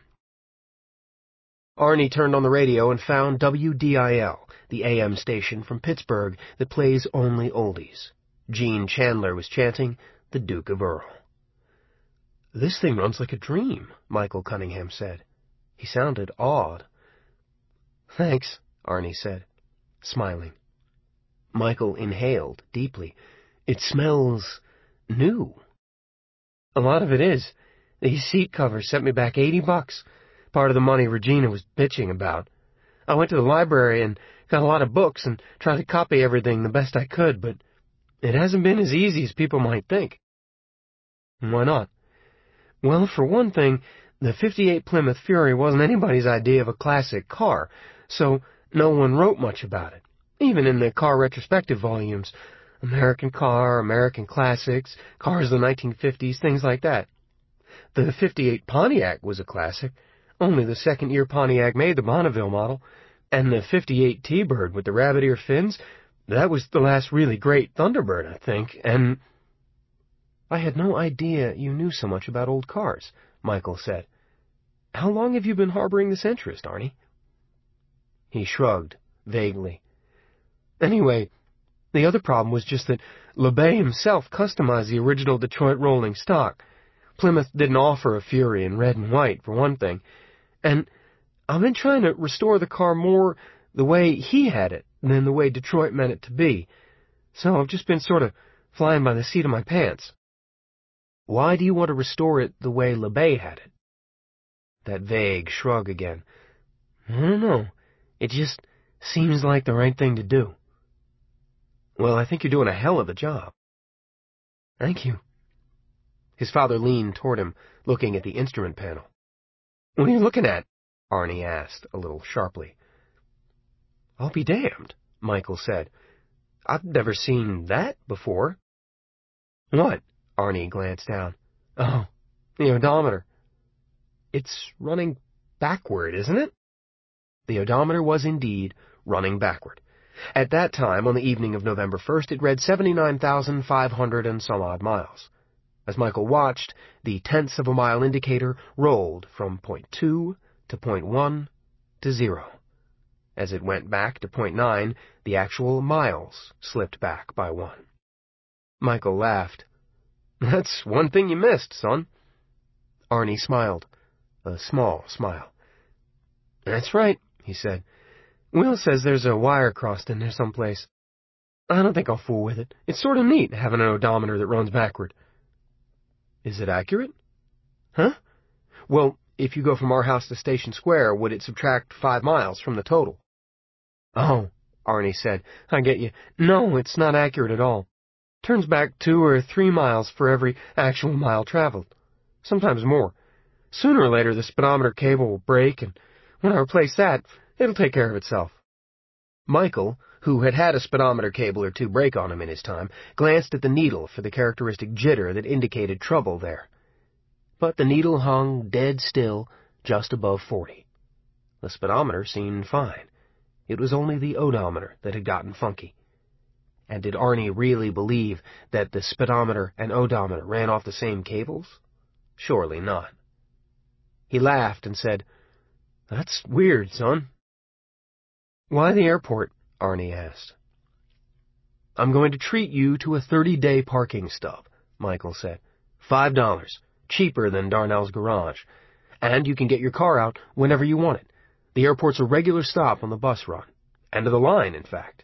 Arnie turned on the radio and found W D I L, the A M station from Pittsburgh that plays only oldies. Gene Chandler was chanting, "The Duke of Earl." "This thing runs like a dream," Michael Cunningham said. He sounded awed. "Thanks," Arnie said, smiling. Michael inhaled deeply. "It smells new." "A lot of it is. These seat covers sent me back eighty bucks, part of the money Regina was bitching about. I went to the library and got a lot of books and tried to copy everything the best I could, but it hasn't been as easy as people might think." "Why not?" "Well, for one thing, the fifty-eight Plymouth Fury wasn't anybody's idea of a classic car, so no one wrote much about it, even in the car retrospective volumes. American Car, American Classics, Cars of the nineteen fifties, things like that. The fifty-eight Pontiac was a classic, only the second year Pontiac made the Bonneville model, and the fifty-eight T-Bird with the rabbit ear fins, that was the last really great Thunderbird, I think, and—" "I had no idea you knew so much about old cars," Michael said. "How long have you been harboring this interest, Arnie?" He shrugged, vaguely. "Anyway, the other problem was just that LeBay himself customized the original Detroit rolling stock. Plymouth didn't offer a Fury in red and white, for one thing, and I've been trying to restore the car more the way he had it than the way Detroit meant it to be, so I've just been sort of flying by the seat of my pants." "Why do you want to restore it the way LeBay had it?" That vague shrug again. "I don't know. It just seems like the right thing to do." "Well, I think you're doing a hell of a job." "Thank you." His father leaned toward him, looking at the instrument panel. "What are you looking at?" Arnie asked, a little sharply. "I'll be damned," Michael said. "I've never seen that before." "What?" Arnie glanced down. "Oh, the odometer." "It's running backward, isn't it?" The odometer was indeed running backward. At that time, on the evening of November first, it read seventy-nine thousand five hundred and some odd miles. As Michael watched, the tenths of a mile indicator rolled from point two to point one to zero. As it went back to point nine, the actual miles slipped back by one. Michael laughed. "That's one thing you missed, son." Arnie smiled, a small smile. "That's right," he said. "Will says there's a wire crossed in there someplace. I don't think I'll fool with it. It's sort of neat having an odometer that runs backward." "Is it accurate?" "Huh? Well, If you go from our house to Station Square, would it subtract five miles from the total? Oh, Arnie said. I get you. No, it's not accurate at all. Turns back two or three miles for every actual mile traveled. Sometimes more. Sooner or later, the speedometer cable will break, and when I replace that, it'll take care of itself. Michael, who had had a speedometer cable or two break on him in his time, glanced at the needle for the characteristic jitter that indicated trouble there. But the needle hung dead still just above forty. The speedometer seemed fine. It was only the odometer that had gotten funky. And did Arnie really believe that the speedometer and odometer ran off the same cables? Surely not. He laughed and said, "That's weird, son." "Why the airport?" Arnie asked. "I'm going to treat you to a thirty-day parking stub," Michael said. Five dollars. Cheaper than Darnell's garage. And you can get your car out whenever you want it. The airport's a regular stop on the bus run. End of the line, in fact.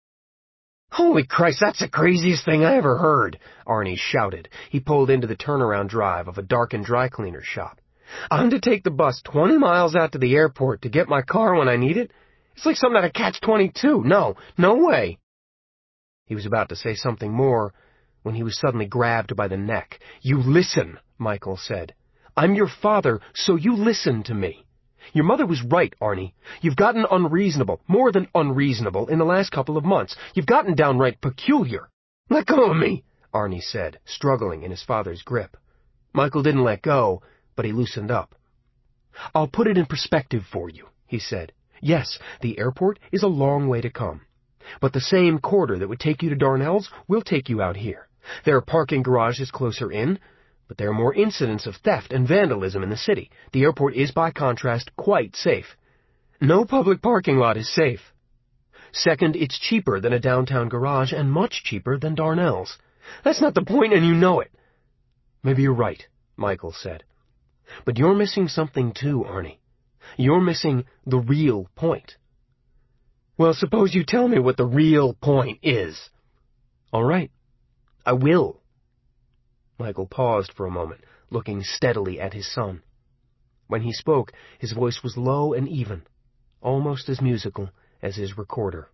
"Holy Christ, that's the craziest thing I ever heard," Arnie shouted. He pulled into the turnaround drive of a darkened dry cleaner's shop. "I'm to take the bus twenty miles out to the airport to get my car when I need it? It's like something out of Catch twenty-two. No, no way." He was about to say something more when he was suddenly grabbed by the neck. "You listen," Michael said. "I'm your father, so you listen to me. Your mother was right, Arnie. You've gotten unreasonable, more than unreasonable, in the last couple of months. You've gotten downright peculiar." "Let go of me," Arnie said, struggling in his father's grip. Michael didn't let go, but he loosened up. "I'll put it in perspective for you," he said. "Yes, the airport is a long way to come. But the same corridor that would take you to Darnell's will take you out here. There are parking garages closer in, but there are more incidents of theft and vandalism in the city. The airport is, by contrast, quite safe. No public parking lot is safe. Second, it's cheaper than a downtown garage and much cheaper than Darnell's. That's not the point, and you know it." "Maybe you're right," Michael said. "But you're missing something too, Arnie. You're missing the real point." "Well, suppose you tell me what the real point is." "All right, I will." Michael paused for a moment, looking steadily at his son. When he spoke, his voice was low and even, almost as musical as his recorder.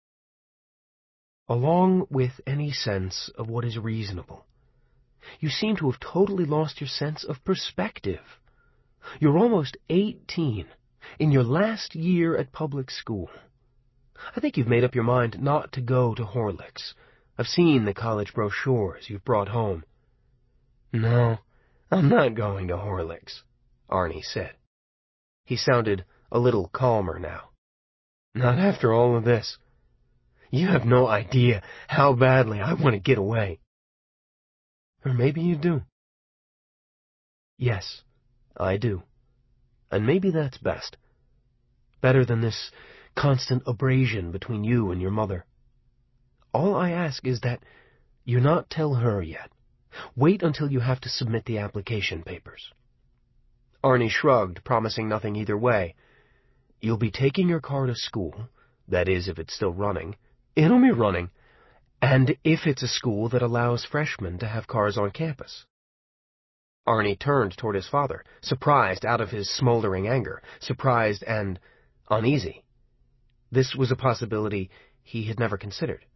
"Along with any sense of what is reasonable, you seem to have totally lost your sense of perspective. You're almost eighteen, in your last year at public school. I think you've made up your mind not to go to Horlicks. I've seen the college brochures you've brought home." "No, I'm not going to Horlicks," Arnie said. He sounded a little calmer now. "Not after all of this. You have no idea how badly I want to get away." "Or maybe you do." "Yes, I do. And maybe that's best. Better than this constant abrasion between you and your mother. All I ask is that you not tell her yet. Wait until you have to submit the application papers." Arnie shrugged, promising nothing either way. "You'll be taking your car to school, that is, if it's still running. It'll be running. And if it's a school that allows freshmen to have cars on campus." Arnie turned toward his father, surprised out of his smoldering anger, surprised and uneasy. This was a possibility he had never considered.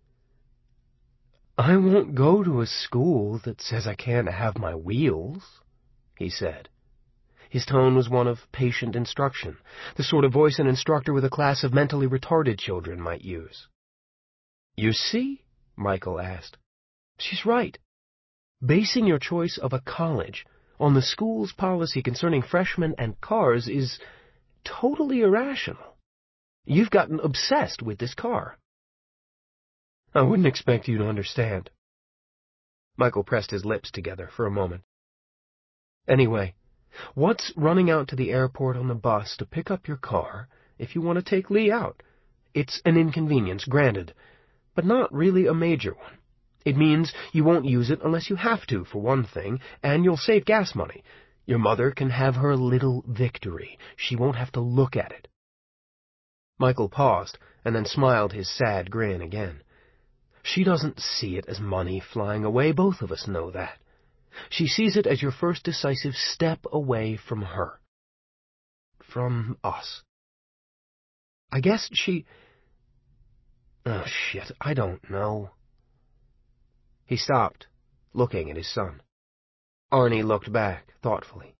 "I won't go to a school that says I can't have my wheels," he said. His tone was one of patient instruction, the sort of voice an instructor with a class of mentally retarded children might use. "You see?" Michael asked. "She's right. Basing your choice of a college on the school's policy concerning freshmen and cars is totally irrational. You've gotten obsessed with this car." "I wouldn't expect you to understand." Michael pressed his lips together for a moment. "Anyway, what's running out to the airport on the bus to pick up your car if you want to take Lee out? It's an inconvenience, granted, but not really a major one. It means you won't use it unless you have to, for one thing, and you'll save gas money. Your mother can have her little victory. She won't have to look at it." Michael paused, and then smiled his sad grin again. "She doesn't see it as money flying away, both of us know that. She sees it as your first decisive step away from her. From us. I guess she... Oh, shit, I don't know. He stopped, looking at his son. Arnie looked back, thoughtfully.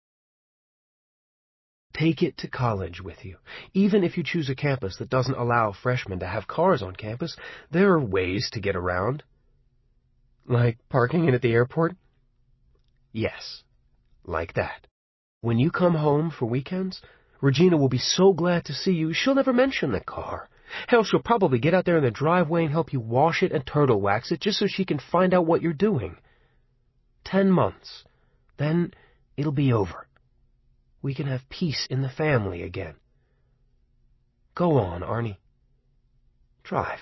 Take it to college with you. Even if you choose a campus that doesn't allow freshmen to have cars on campus, there are ways to get around. Like parking it at the airport? Yes, like that. When you come home for weekends, Regina will be so glad to see you, she'll never mention the car. Hell, she'll probably get out there in the driveway and help you wash it and turtle wax it just so she can find out what you're doing. Ten months. Then it'll be over. We can have peace in the family again. Go on, Arnie. Drive.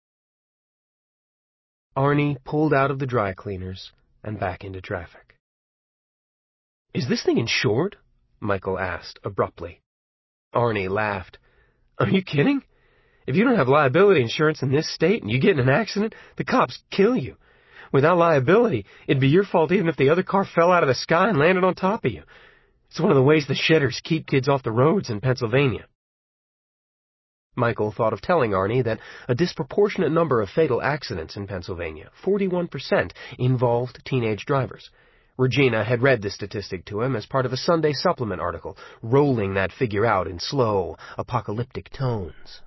Arnie pulled out of the dry cleaners and back into traffic. Is this thing insured? Michael asked abruptly. Arnie laughed. Are you kidding? If you don't have liability insurance in this state and you get in an accident, the cops kill you. Without liability, it'd be your fault even if the other car fell out of the sky and landed on top of you. It's one of the ways the shedders keep kids off the roads in Pennsylvania. Michael thought of telling Arnie that a disproportionate number of fatal accidents in Pennsylvania, forty-one percent, involved teenage drivers. Regina had read the statistic to him as part of a Sunday supplement article, rolling that figure out in slow, apocalyptic tones.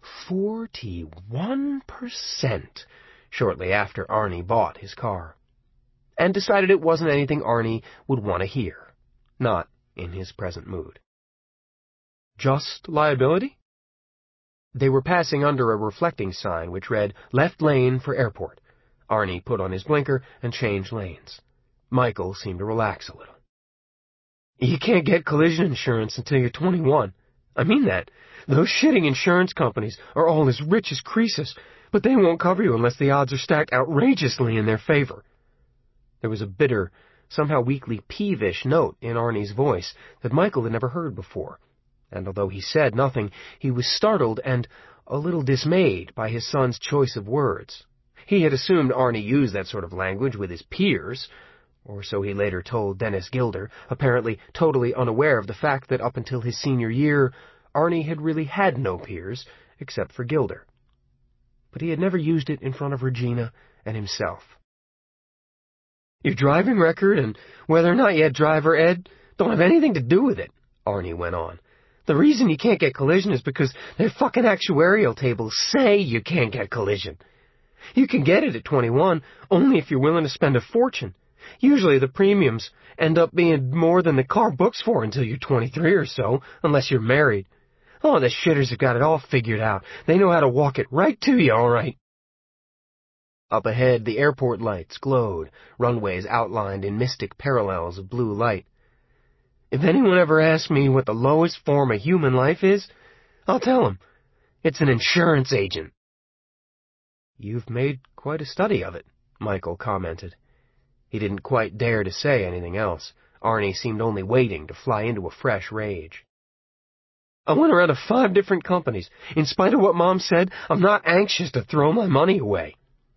Forty-one percent, shortly after Arnie bought his car. And decided it wasn't anything Arnie would want to hear. Not in his present mood. Just liability? They were passing under a reflecting sign which read, Left lane for airport. Arnie put on his blinker and changed lanes. Michael seemed to relax a little. You can't get collision insurance until you're twenty-one. I mean that. Those shitting insurance companies are all as rich as Croesus, but they won't cover you unless the odds are stacked outrageously in their favor. There was a bitter, somehow weakly peevish note in Arnie's voice that Michael had never heard before, and although he said nothing, he was startled and a little dismayed by his son's choice of words. He had assumed Arnie used that sort of language with his peers, or so he later told Dennis Gilder, apparently totally unaware of the fact that up until his senior year, Arnie had really had no peers, except for Gilder. But he had never used it in front of Regina and himself. Your driving record and whether or not you had driver ed don't have anything to do with it, Arnie went on. The reason you can't get collision is because their fucking actuarial tables say you can't get collision. You can get it at twenty-one only if you're willing to spend a fortune. Usually the premiums end up being more than the car books for until you're twenty-three or so, unless you're married. Oh, the shitters have got it all figured out. They know how to walk it right to you, all right. Up ahead, the airport lights glowed, runways outlined in mystic parallels of blue light. If anyone ever asks me what the lowest form of human life is, I'll tell them. It's an insurance agent. You've made quite a study of it, Michael commented. He didn't quite dare to say anything else. Arnie seemed only waiting to fly into a fresh rage. I went around to five different companies. In spite of what Mom said, I'm not anxious to throw my money away.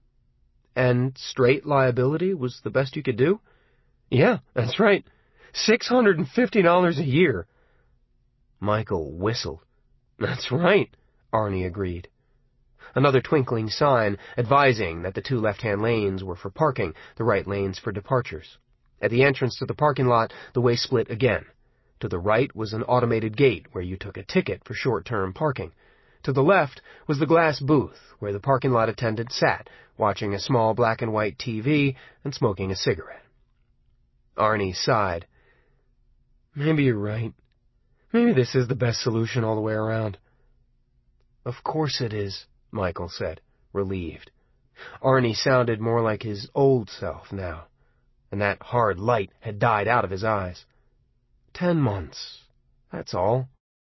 And straight liability was the best you could do? Yeah, that's right. six hundred fifty dollars a year. Michael whistled. That's right, Arnie agreed. Another twinkling sign advising that the two left-hand lanes were for parking, the right lanes for departures. At the entrance to the parking lot, the way split again. To the right was an automated gate where you took a ticket for short-term parking. To the left was the glass booth where the parking lot attendant sat, watching a small black-and-white T V and smoking a cigarette. Arnie sighed. Maybe you're right. Maybe this is the best solution all the way around. Of course it is, Michael said, relieved. Arnie sounded more like his old self now, and that hard light had died out of his eyes. Ten months, that's all.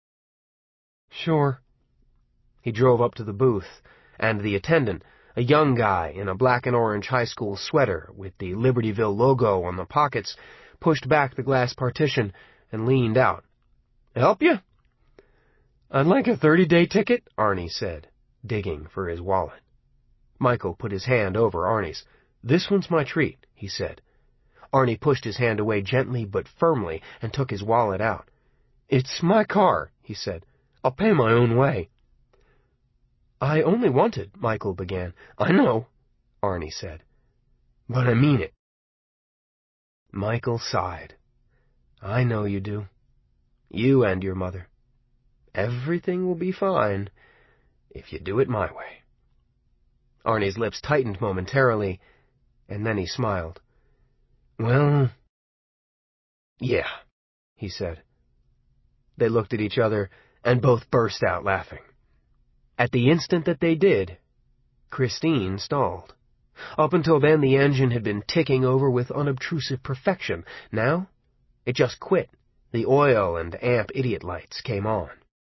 Sure. He drove up to the booth, and the attendant, a young guy in a black and orange high school sweater with the Libertyville logo on the pockets, pushed back the glass partition and leaned out. Help you? I'd like a thirty-day ticket, Arnie said, digging for his wallet. Michael put his hand over Arnie's. This one's my treat, he said. Arnie pushed his hand away gently but firmly and took his wallet out. "It's my car," he said. "I'll pay my own way." "I only wanted," Michael began. "I know," Arnie said. "But I mean it." Michael sighed. "I know you do. You and your mother. Everything will be fine if you do it my way." Arnie's lips tightened momentarily, and then he smiled. "Well, yeah," he said. They looked at each other and both burst out laughing. At the instant that they did, Christine stalled. Up until then, the engine had been ticking over with unobtrusive perfection. Now, it just quit. The oil and amp idiot lights came on.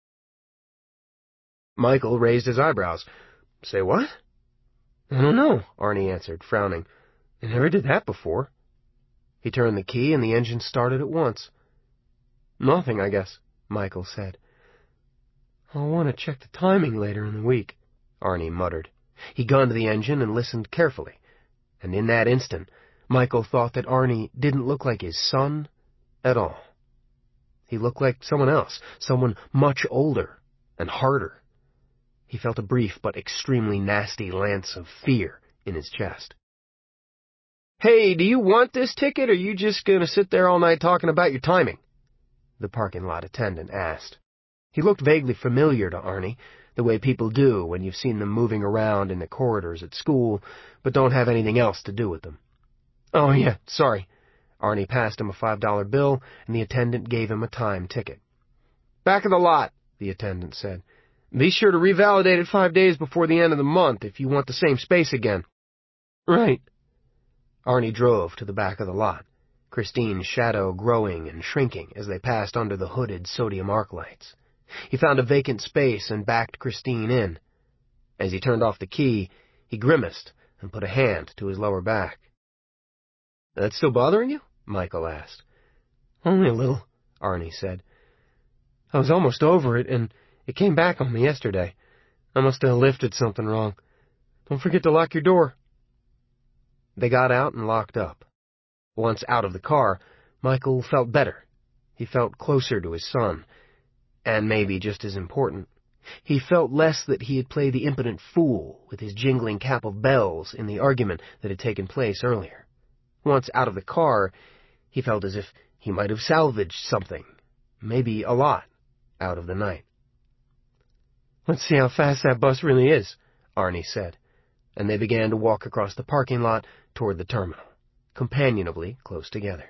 Michael raised his eyebrows. "Say what?" "I don't know," Arnie answered, frowning. "I never did that before." He turned the key and the engine started at once. "Nothing, I guess," Michael said. "I'll want to check the timing later in the week," Arnie muttered. He gunned the engine and listened carefully, and in that instant, Michael thought that Arnie didn't look like his son at all. He looked like someone else, someone much older and harder. He felt a brief but extremely nasty lance of fear in his chest. "Hey, do you want this ticket, or are you just going to sit there all night talking about your timing?" the parking lot attendant asked. He looked vaguely familiar to Arnie, the way people do when you've seen them moving around in the corridors at school, but don't have anything else to do with them. "Oh, yeah, sorry." Arnie passed him a five dollar bill, and the attendant gave him a time ticket. "Back of the lot," the attendant said. "Be sure to revalidate it five days before the end of the month if you want the same space again." "Right." Arnie drove to the back of the lot, Christine's shadow growing and shrinking as they passed under the hooded sodium arc lights. He found a vacant space and backed Christine in. As he turned off the key, he grimaced and put a hand to his lower back. "That's still bothering you?" Michael asked. "Only a little," Arnie said. "I was almost over it, and it came back on me yesterday. I must have lifted something wrong. Don't forget to lock your door." They got out and locked up. Once out of the car, Michael felt better. He felt closer to his son. And maybe just as important, he felt less that he had played the impotent fool with his jingling cap of bells in the argument that had taken place earlier. Once out of the car, he felt as if he might have salvaged something, maybe a lot, out of the night. "Let's see how fast that bus really is," Arnie said, and they began to walk across the parking lot toward the terminal, companionably close together.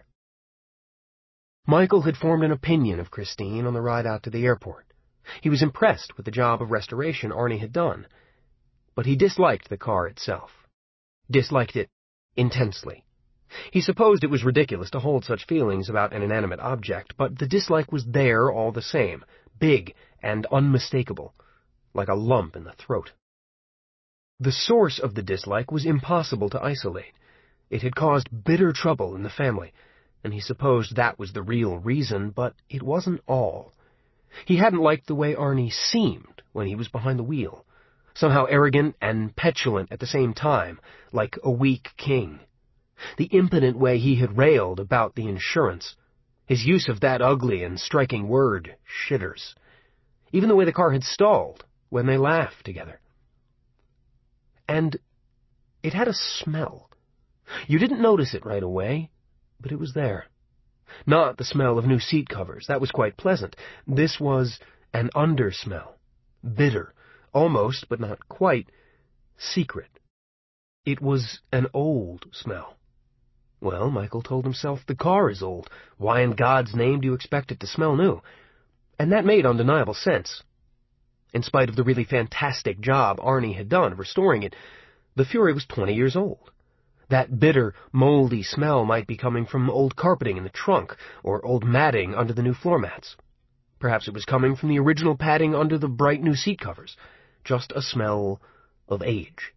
Michael had formed an opinion of Christine on the ride out to the airport. He was impressed with the job of restoration Arnie had done, but he disliked the car itself. Disliked it intensely. He supposed it was ridiculous to hold such feelings about an inanimate object, but the dislike was there all the same, big and unmistakable, like a lump in the throat. The source of the dislike was impossible to isolate. It had caused bitter trouble in the family, and he supposed that was the real reason, but it wasn't all. He hadn't liked the way Arnie seemed when he was behind the wheel, somehow arrogant and petulant at the same time, like a weak king. The impotent way he had railed about the insurance, his use of that ugly and striking word, shitters. Even the way the car had stalled when they laughed together. And it had a smell. You didn't notice it right away, but it was there. Not the smell of new seat covers. That was quite pleasant. This was an undersmell. Bitter. Almost, but not quite, secret. It was an old smell. Well, Michael told himself, the car is old. Why in God's name do you expect it to smell new? And that made undeniable sense. In spite of the really fantastic job Arnie had done restoring it, the Fury was twenty years old. That bitter, moldy smell might be coming from old carpeting in the trunk, or old matting under the new floor mats. Perhaps it was coming from the original padding under the bright new seat covers. Just a smell of age.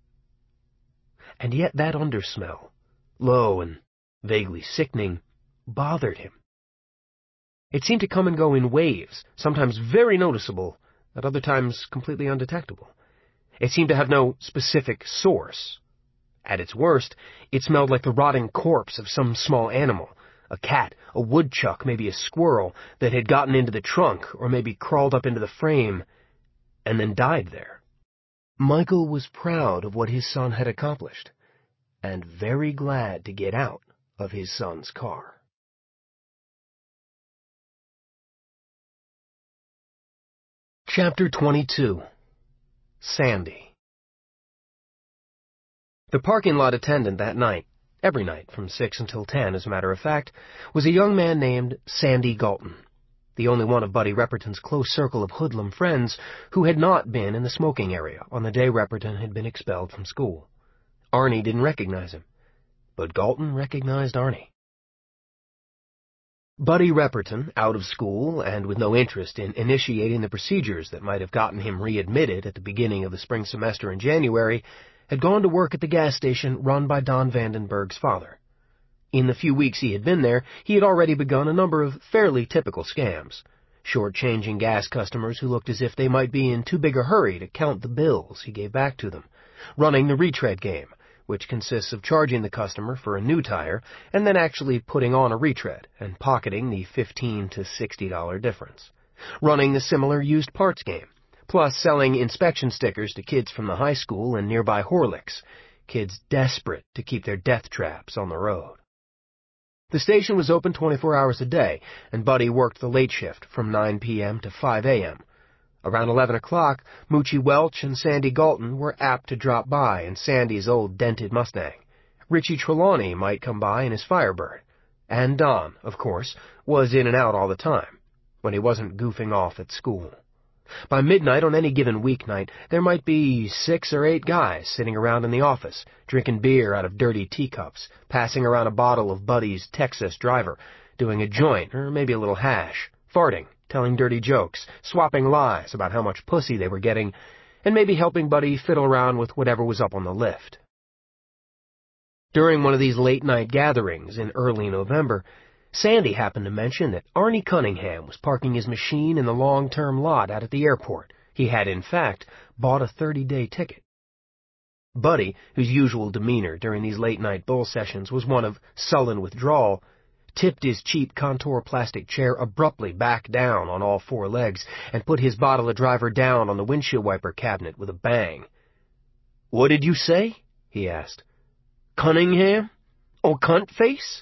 And yet that undersmell, low and vaguely sickening, bothered him. It seemed to come and go in waves, sometimes very noticeable, at other times completely undetectable. It seemed to have no specific source. At its worst, it smelled like the rotting corpse of some small animal, a cat, a woodchuck, maybe a squirrel, that had gotten into the trunk or maybe crawled up into the frame and then died there. Michael was proud of what his son had accomplished and very glad to get out of his son's car. Chapter twenty-two. Sandy. The parking lot attendant that night, every night from six until ten as a matter of fact, was a young man named Sandy Galton, the only one of Buddy Repperton's close circle of hoodlum friends who had not been in the smoking area on the day Repperton had been expelled from school. Arnie didn't recognize him, but Galton recognized Arnie. Buddy Repperton, out of school and with no interest in initiating the procedures that might have gotten him readmitted at the beginning of the spring semester in January, had gone to work at the gas station run by Don Vandenberg's father. In the few weeks he had been there, he had already begun a number of fairly typical scams, short-changing gas customers who looked as if they might be in too big a hurry to count the bills he gave back to them, running the retread game, which consists of charging the customer for a new tire and then actually putting on a retread and pocketing the fifteen to sixty dollar difference, running the similar used parts game, plus selling inspection stickers to kids from the high school and nearby Horlicks, kids desperate to keep their death traps on the road. The station was open twenty-four hours a day, and Buddy worked the late shift from nine p.m. to five a.m. Around eleven o'clock, Moochie Welch and Sandy Galton were apt to drop by in Sandy's old dented Mustang. Richie Trelawney might come by in his Firebird. And Don, of course, was in and out all the time, when he wasn't goofing off at school. By midnight on any given weeknight, there might be six or eight guys sitting around in the office, drinking beer out of dirty teacups, passing around a bottle of Buddy's Texas Driver, doing a joint or maybe a little hash, farting, telling dirty jokes, swapping lies about how much pussy they were getting, and maybe helping Buddy fiddle around with whatever was up on the lift. During one of these late-night gatherings in early November, Sandy happened to mention that Arnie Cunningham was parking his machine in the long-term lot out at the airport. He had, in fact, bought a thirty-day ticket. Buddy, whose usual demeanor during these late-night bull sessions was one of sullen withdrawal, tipped his cheap Contour plastic chair abruptly back down on all four legs and put his bottle of Driver down on the windshield wiper cabinet with a bang. "What did you say?" he asked. "Cunningham? Oh, Cuntface?"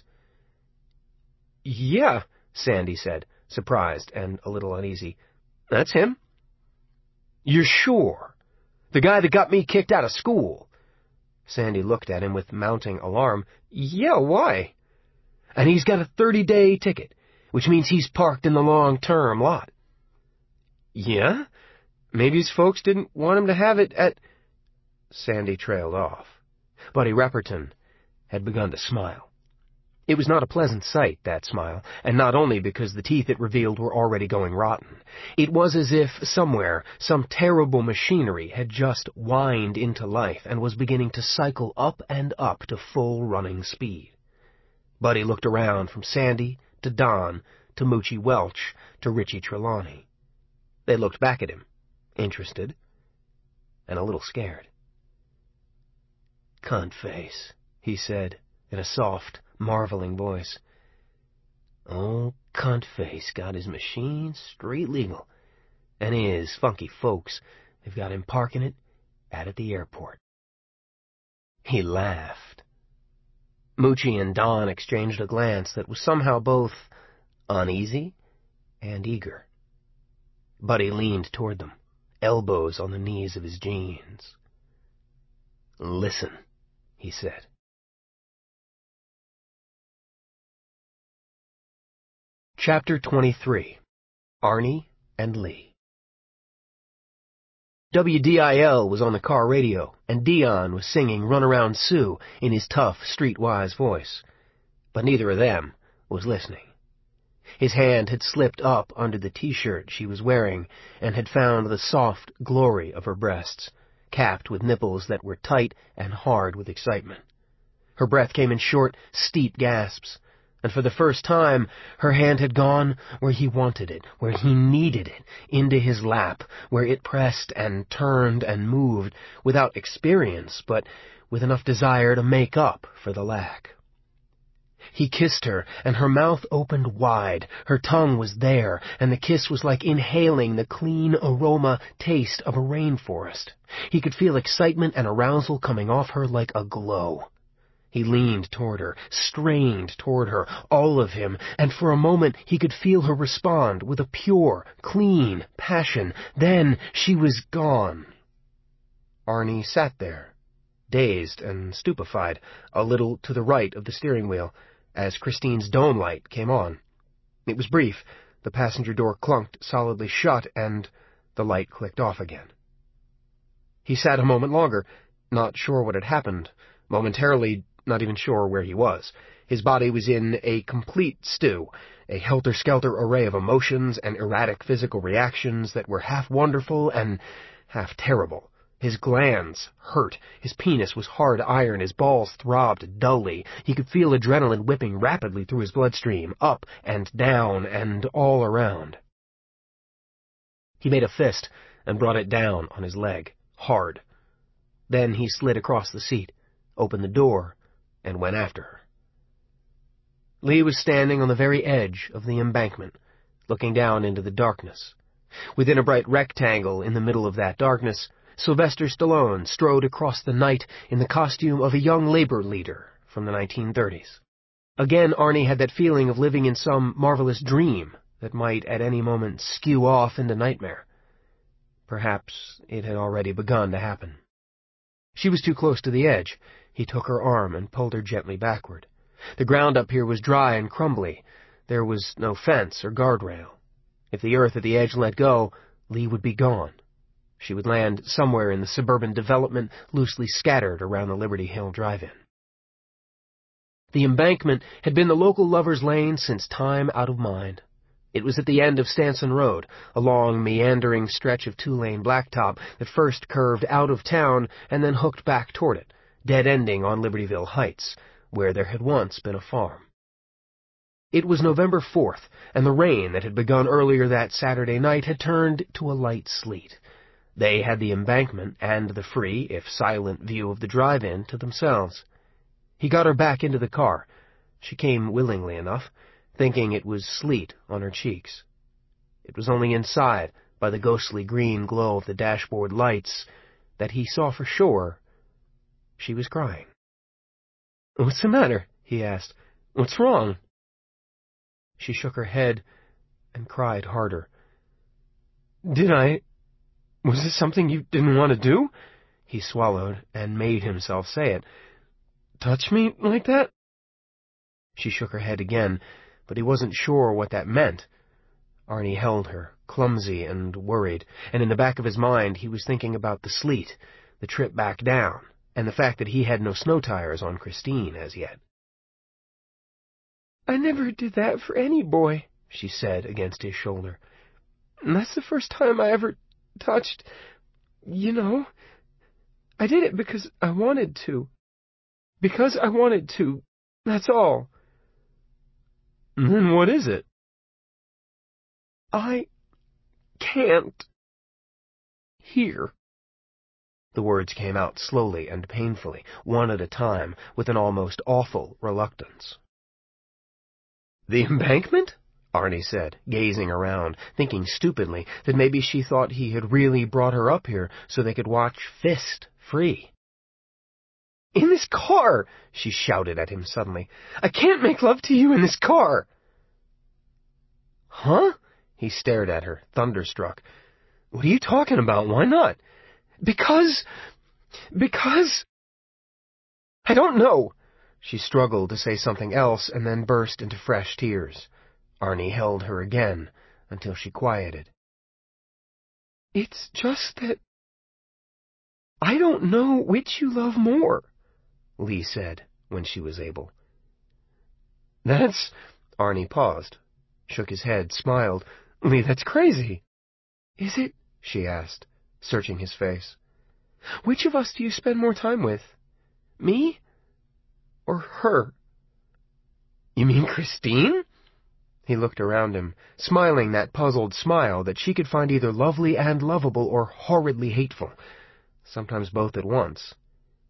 "Yeah," Sandy said, surprised and a little uneasy. "That's him." "You're sure? The guy that got me kicked out of school?" Sandy looked at him with mounting alarm. "Yeah, why?" "And he's got a thirty-day ticket, which means he's parked in the long-term lot." "Yeah? Maybe his folks didn't want him to have it at—" Sandy trailed off. Buddy Repperton had begun to smile. It was not a pleasant sight, that smile, and not only because the teeth it revealed were already going rotten. It was as if somewhere some terrible machinery had just whined into life and was beginning to cycle up and up to full running speed. Buddy looked around from Sandy to Don to Moochie Welch to Richie Trelawney. They looked back at him, interested and a little scared. "Cuntface," he said in a soft, marveling voice. "Oh, Cuntface got his machine straight legal, and his funky folks have got him parking it out at the airport." He laughed. Moochie and Don exchanged a glance that was somehow both uneasy and eager. Buddy leaned toward them, elbows on the knees of his jeans. "Listen," he said. Chapter twenty-three. Arnie and Lee. W D I L was on the car radio, and Dion was singing Runaround Sue in his tough, streetwise voice. But neither of them was listening. His hand had slipped up under the T-shirt she was wearing and had found the soft glory of her breasts, capped with nipples that were tight and hard with excitement. Her breath came in short, steep gasps, and for the first time her hand had gone where he wanted it, where he needed it, into his lap, where it pressed and turned and moved, without experience, but with enough desire to make up for the lack. He kissed her, and her mouth opened wide. Her tongue was there, and the kiss was like inhaling the clean aroma taste of a rainforest. He could feel excitement and arousal coming off her like a glow. He leaned toward her, strained toward her, all of him, and for a moment he could feel her respond with a pure, clean passion. Then she was gone. Arnie sat there, dazed and stupefied, a little to the right of the steering wheel, as Christine's dome light came on. It was brief. The passenger door clunked solidly shut, and the light clicked off again. He sat a moment longer, not sure what had happened, momentarily not even sure where he was. His body was in a complete stew, a helter-skelter array of emotions and erratic physical reactions that were half wonderful and half terrible. His glands hurt, his penis was hard iron, his balls throbbed dully. He could feel adrenaline whipping rapidly through his bloodstream, up and down and all around. He made a fist and brought it down on his leg, hard. Then he slid across the seat, opened the door, and went after her. Lee was standing on the very edge of the embankment, looking down into the darkness. Within a bright rectangle in the middle of that darkness, Sylvester Stallone strode across the night in the costume of a young labor leader from the nineteen thirties. Again, Arnie had that feeling of living in some marvelous dream that might at any moment skew off into nightmare. Perhaps it had already begun to happen. She was too close to the edge. He took her arm and pulled her gently backward. The ground up here was dry and crumbly. There was no fence or guardrail. If the earth at the edge let go, Lee would be gone. She would land somewhere in the suburban development loosely scattered around the Liberty Hill drive-in. The embankment had been the local lover's lane since time out of mind. It was at the end of Stanson Road, a long, meandering stretch of two-lane blacktop that first curved out of town and then hooked back toward it, dead-ending on Libertyville Heights, where there had once been a farm. It was November fourth, and the rain that had begun earlier that Saturday night had turned to a light sleet. They had the embankment and the free, if silent, view of the drive-in to themselves. He got her back into the car. She came willingly enough, thinking it was sleet on her cheeks. It was only inside, by the ghostly green glow of the dashboard lights, that he saw for sure she was crying. "What's the matter?" he asked. "What's wrong?" She shook her head and cried harder. "Did I... Was this something you didn't want to do?" He swallowed and made himself say it. "Touch me like that?" She shook her head again, but he wasn't sure what that meant. Arnie held her, clumsy and worried, and in the back of his mind he was thinking about the sleet, the trip back down, and the fact that he had no snow tires on Christine as yet. "I never did that for any boy," she said against his shoulder. "And that's the first time I ever touched, you know. I did it because I wanted to. Because I wanted to, that's all." "Then what is it?" "I can't. Here." The words came out slowly and painfully, one at a time, with an almost awful reluctance. "The embankment?" Arnie said, gazing around, thinking stupidly that maybe she thought he had really brought her up here so they could watch Fist free. "In this car!" she shouted at him suddenly. "I can't make love to you in this car!" "Huh?" He stared at her, thunderstruck. "What are you talking about? Why not?" Because... Because... I don't know." She struggled to say something else and then burst into fresh tears. Arnie held her again until she quieted. "It's just that... I don't know which you love more," Lee said when she was able. "That's..." Arnie paused, shook his head, smiled. "Lee, that's crazy." "Is it?" she asked, searching his face. "Which of us do you spend more time with? Me or her?" "You mean Christine?" He looked around him, smiling that puzzled smile that she could find either lovely and lovable or horridly hateful, sometimes both at once.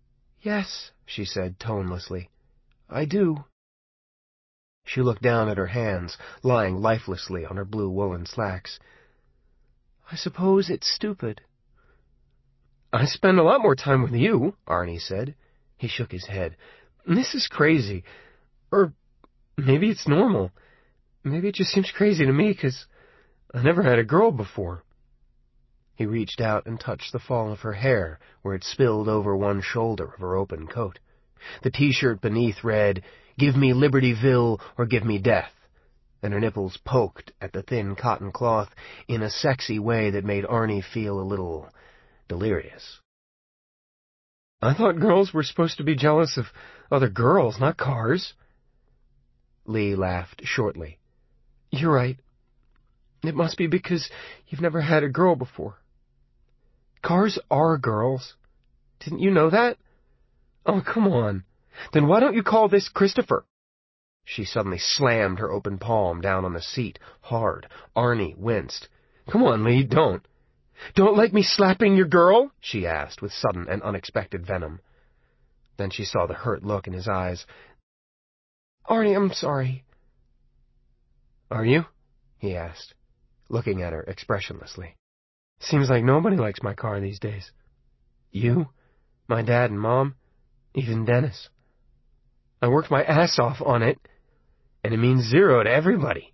Yes, she said tonelessly. I do. She looked down at her hands, lying lifelessly on her blue woolen slacks. I suppose it's stupid. I spend a lot more time with you, Arnie said. He shook his head. This is crazy. Or maybe it's normal. Maybe it just seems crazy to me because I never had a girl before. He reached out and touched the fall of her hair where it spilled over one shoulder of her open coat. The T-shirt beneath read, Give me Libertyville or give me death, and her nipples poked at the thin cotton cloth in a sexy way that made Arnie feel a little delirious. I thought girls were supposed to be jealous of other girls, not cars. Lee laughed shortly. You're right. It must be because you've never had a girl before. Cars are girls. Didn't you know that? Oh, come on. Then why don't you call this Christopher? She suddenly slammed her open palm down on the seat, hard. Arnie winced. Come on, Lee, don't. Don't like me slapping your girl? She asked with sudden and unexpected venom. Then she saw the hurt look in his eyes. Arnie, I'm sorry. Are you? He asked, looking at her expressionlessly. Seems like nobody likes my car these days. You, my dad and Mom, even Dennis. I worked my ass off on it, and it means zero to everybody.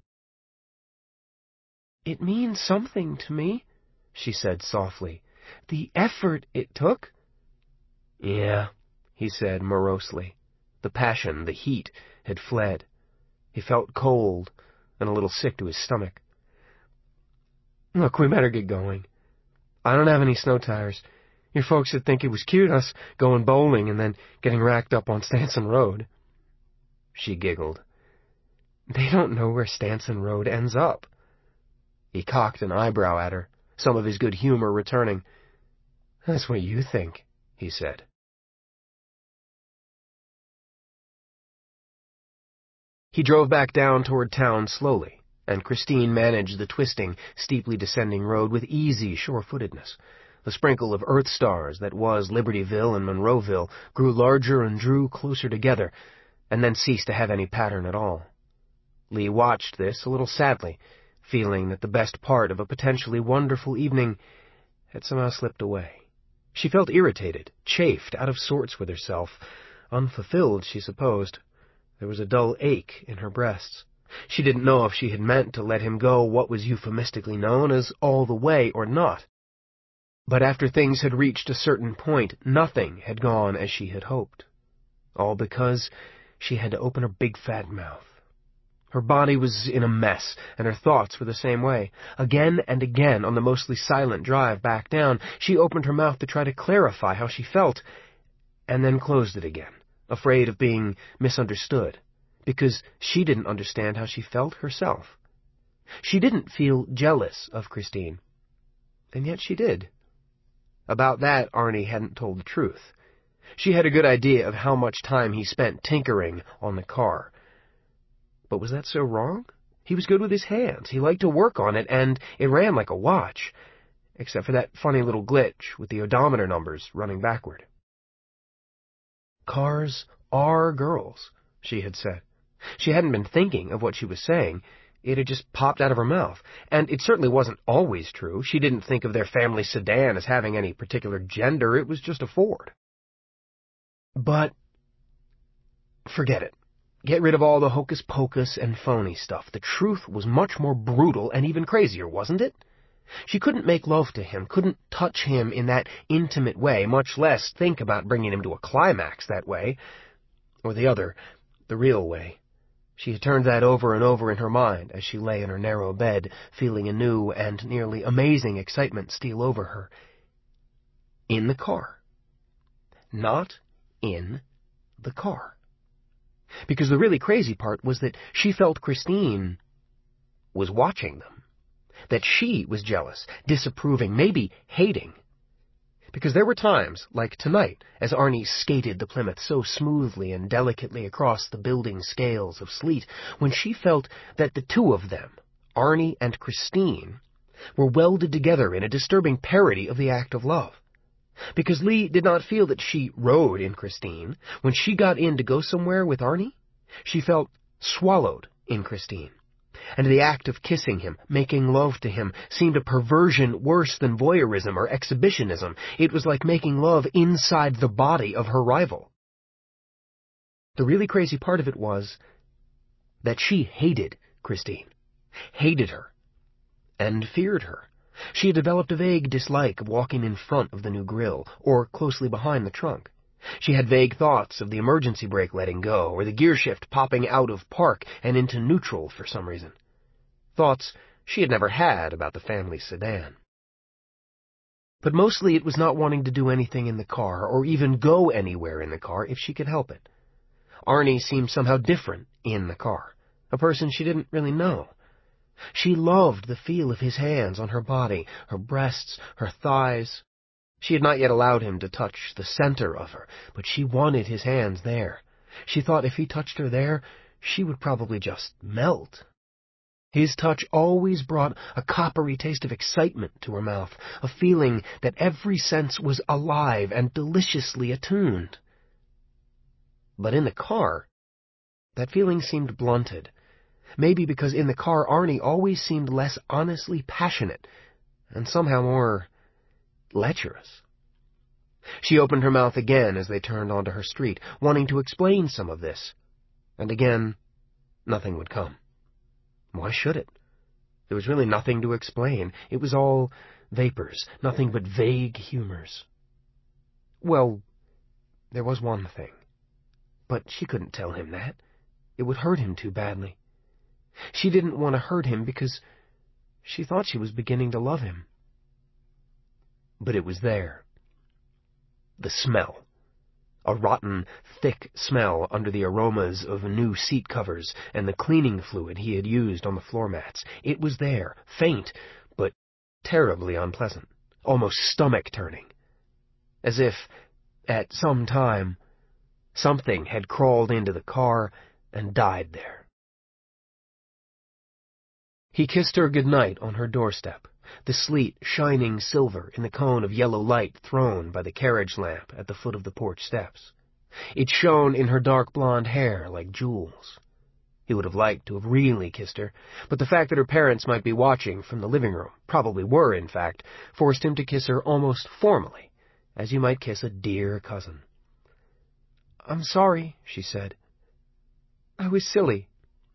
It means something to me, she said softly. The effort it took. Yeah, he said morosely. The passion, the heat, had fled. He felt cold and a little sick to his stomach. Look, we better get going. I don't have any snow tires. Your folks would think it was cute, us going bowling and then getting racked up on Stanson Road. She giggled. They don't know where Stanson Road ends up. He cocked an eyebrow at her, some of his good humor returning. That's what you think, he said. He drove back down toward town slowly, and Christine managed the twisting, steeply descending road with easy sure-footedness. The sprinkle of earth stars that was Libertyville and Monroeville grew larger and drew closer together, and then ceased to have any pattern at all. Lee watched this a little sadly, feeling that the best part of a potentially wonderful evening had somehow slipped away. She felt irritated, chafed, out of sorts with herself, unfulfilled, she supposed. There was a dull ache in her breasts. She didn't know if she had meant to let him go what was euphemistically known as all the way or not. But after things had reached a certain point, nothing had gone as she had hoped. All because she had to open her big fat mouth. Her body was in a mess, and her thoughts were the same way. Again and again, on the mostly silent drive back down, she opened her mouth to try to clarify how she felt, and then closed it again, afraid of being misunderstood, because she didn't understand how she felt herself. She didn't feel jealous of Christine, and yet she did. About that, Arnie hadn't told the truth. She had a good idea of how much time he spent tinkering on the car. But was that so wrong? He was good with his hands. He liked to work on it, and it ran like a watch, except for that funny little glitch with the odometer numbers running backward. Cars are girls, she had said. She hadn't been thinking of what she was saying. It had just popped out of her mouth. And it certainly wasn't always true. She didn't think of their family sedan as having any particular gender. It was just a Ford. But forget it. Get rid of all the hocus-pocus and phony stuff. The truth was much more brutal and even crazier, wasn't it? She couldn't make love to him, couldn't touch him in that intimate way, much less think about bringing him to a climax that way. Or the other, the real way. She had turned that over and over in her mind as she lay in her narrow bed, feeling a new and nearly amazing excitement steal over her. In the car. Not in the car. Because the really crazy part was that she felt Christine was watching them. That she was jealous, disapproving, maybe hating. Because there were times, like tonight, as Arnie skated the Plymouth so smoothly and delicately across the building scales of sleet, when she felt that the two of them, Arnie and Christine, were welded together in a disturbing parody of the act of love. Because Lee did not feel that she rode in Christine. When she got in to go somewhere with Arnie, she felt swallowed in Christine. And the act of kissing him, making love to him, seemed a perversion worse than voyeurism or exhibitionism. It was like making love inside the body of her rival. The really crazy part of it was that she hated Christine, hated her, and feared her. She had developed a vague dislike of walking in front of the new grill, or closely behind the trunk. She had vague thoughts of the emergency brake letting go, or the gear shift popping out of park and into neutral for some reason. Thoughts she had never had about the family sedan. But mostly it was not wanting to do anything in the car, or even go anywhere in the car if she could help it. Arnie seemed somehow different in the car, a person she didn't really know. She loved the feel of his hands on her body, her breasts, her thighs. She had not yet allowed him to touch the center of her, but she wanted his hands there. She thought if he touched her there, she would probably just melt. His touch always brought a coppery taste of excitement to her mouth, a feeling that every sense was alive and deliciously attuned. But in the car, that feeling seemed blunted. Maybe because in the car Arnie always seemed less honestly passionate, and somehow more lecherous. She opened her mouth again as they turned onto her street, wanting to explain some of this. And again, nothing would come. Why should it? There was really nothing to explain. It was all vapors, nothing but vague humors. Well, there was one thing. But she couldn't tell him that. It would hurt him too badly. She didn't want to hurt him because she thought she was beginning to love him. But it was there. The smell. A rotten, thick smell under the aromas of new seat covers and the cleaning fluid he had used on the floor mats. It was there, faint, but terribly unpleasant, almost stomach-turning. As if, at some time, something had crawled into the car and died there. He kissed her goodnight on her doorstep, the sleet shining silver in the cone of yellow light thrown by the carriage lamp at the foot of the porch steps. It shone in her dark blonde hair like jewels. He would have liked to have really kissed her, but the fact that her parents might be watching from the living room, probably were in fact, forced him to kiss her almost formally, as you might kiss a dear cousin. "I'm sorry," she said. "I was silly."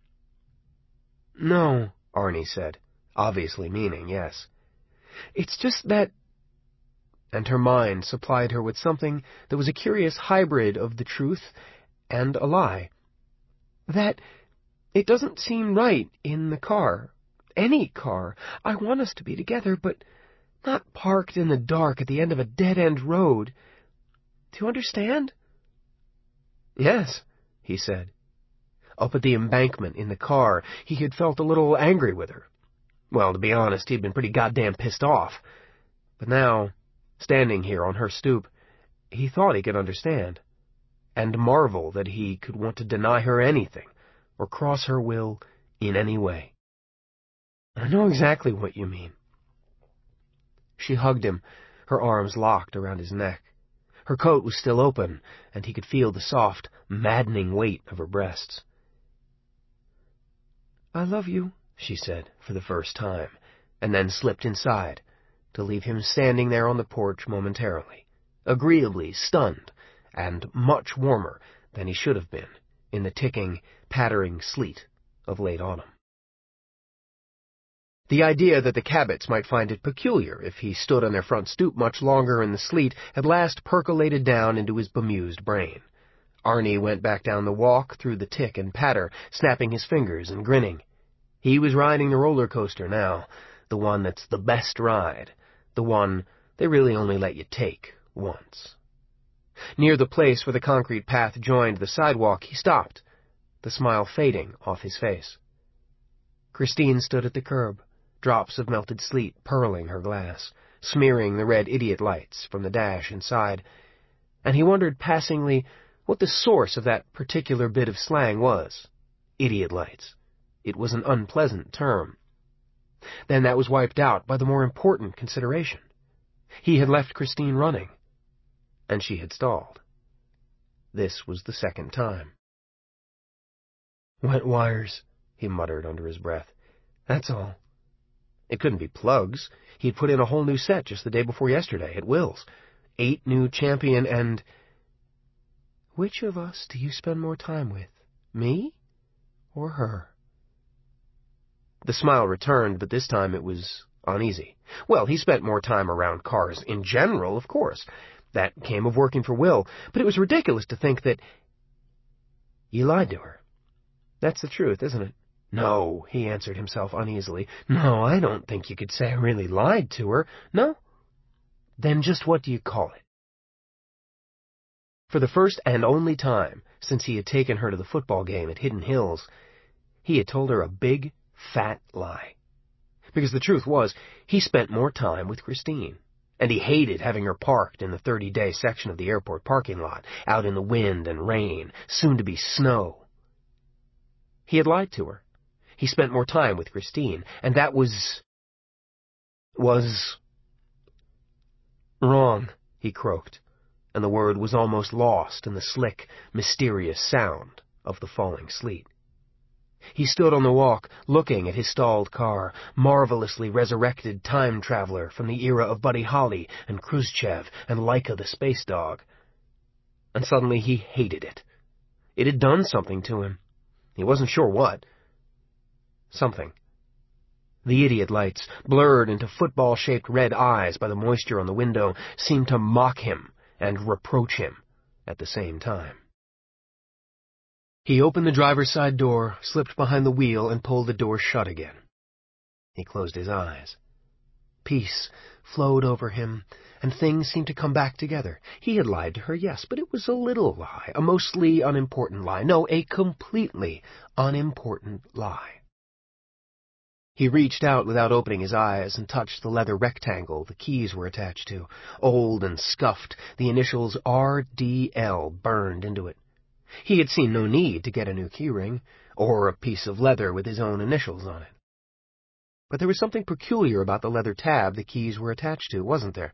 "No," Arnie said, obviously meaning yes. "It's just that—" And her mind supplied her with something that was a curious hybrid of the truth and a lie. "That it doesn't seem right in the car. Any car. I want us to be together, but not parked in the dark at the end of a dead-end road. Do you understand?" "Yes," he said. Up at the embankment in the car, he had felt a little angry with her. Well, to be honest, he'd been pretty goddamn pissed off. But now, standing here on her stoop, he thought he could understand, and marvel that he could want to deny her anything, or cross her will in any way. "I know exactly what you mean." She hugged him, her arms locked around his neck. Her coat was still open, and he could feel the soft, maddening weight of her breasts. "I love you," she said for the first time, and then slipped inside, to leave him standing there on the porch momentarily, agreeably stunned, and much warmer than he should have been in the ticking, pattering sleet of late autumn. The idea that the Cabots might find it peculiar if he stood on their front stoop much longer in the sleet at last percolated down into his bemused brain. Arnie went back down the walk through the tick and patter, snapping his fingers and grinning. He was riding the roller coaster now, the one that's the best ride, the one they really only let you take once. Near the place where the concrete path joined the sidewalk, he stopped, the smile fading off his face. Christine stood at the curb, drops of melted sleet purling her glass, smearing the red idiot lights from the dash inside, and he wondered passingly what the source of that particular bit of slang was. Idiot lights. It was an unpleasant term. Then that was wiped out by the more important consideration. He had left Christine running, and she had stalled. This was the second time. "Wet wires," he muttered under his breath. "That's all." It couldn't be plugs. He'd put in a whole new set just the day before yesterday, at Will's. Eight new Champion and... Which of us do you spend more time with, me or her? The smile returned, but this time it was uneasy. Well, he spent more time around cars in general, of course. That came of working for Will, but it was ridiculous to think that... You lied to her. That's the truth, isn't it? No, he answered himself uneasily. No, I don't think you could say I really lied to her. No? Then just what do you call it? For the first and only time since he had taken her to the football game at Hidden Hills, he had told her a big, fat lie. Because the truth was, he spent more time with Christine, and he hated having her parked in the thirty-day section of the airport parking lot, out in the wind and rain, soon to be snow. He had lied to her. He spent more time with Christine, and that was... was... wrong, he croaked, and the word was almost lost in the slick, mysterious sound of the falling sleet. He stood on the walk, looking at his stalled car, marvelously resurrected time traveler from the era of Buddy Holly and Khrushchev and Laika the space dog. And suddenly he hated it. It had done something to him. He wasn't sure what. Something. The idiot lights, blurred into football-shaped red eyes by the moisture on the window, seemed to mock him and reproach him at the same time. He opened the driver's side door, slipped behind the wheel, and pulled the door shut again. He closed his eyes. Peace flowed over him, and things seemed to come back together. He had lied to her, yes, but it was a little lie, a mostly unimportant lie. No, a completely unimportant lie. He reached out without opening his eyes and touched the leather rectangle the keys were attached to. Old and scuffed, the initials R D L burned into it. He had seen no need to get a new keyring, or a piece of leather with his own initials on it. But there was something peculiar about the leather tab the keys were attached to, wasn't there?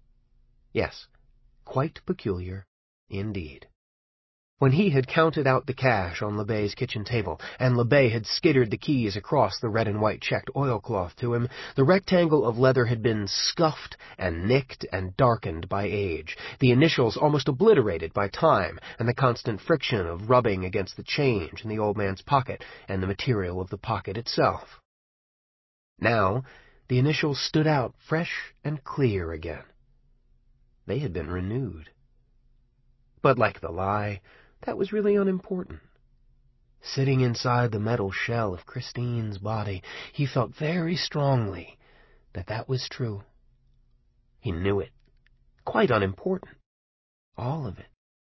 Yes, quite peculiar indeed. When he had counted out the cash on LeBay's kitchen table, and LeBay had skittered the keys across the red and white checked oilcloth to him, the rectangle of leather had been scuffed and nicked and darkened by age, the initials almost obliterated by time and the constant friction of rubbing against the change in the old man's pocket and the material of the pocket itself. Now, the initials stood out fresh and clear again. They had been renewed. But like the lie, that was really unimportant. Sitting inside the metal shell of Christine's body, he felt very strongly that that was true. He knew it. Quite unimportant. All of it.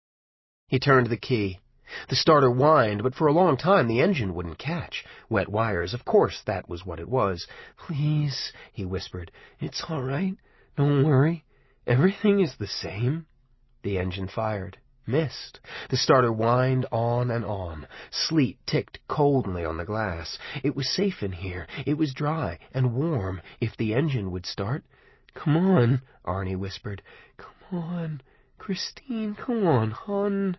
He turned the key. The starter whined, but for a long time the engine wouldn't catch. Wet wires, of course, that was what it was. "Please," he whispered, "it's all right. Don't worry. Everything is the same." The engine fired. Missed. The starter whined on and on. Sleet ticked coldly on the glass. It was safe in here. It was dry and warm if the engine would start. "Come on," Arnie whispered. "Come on. Christine, come on, hon."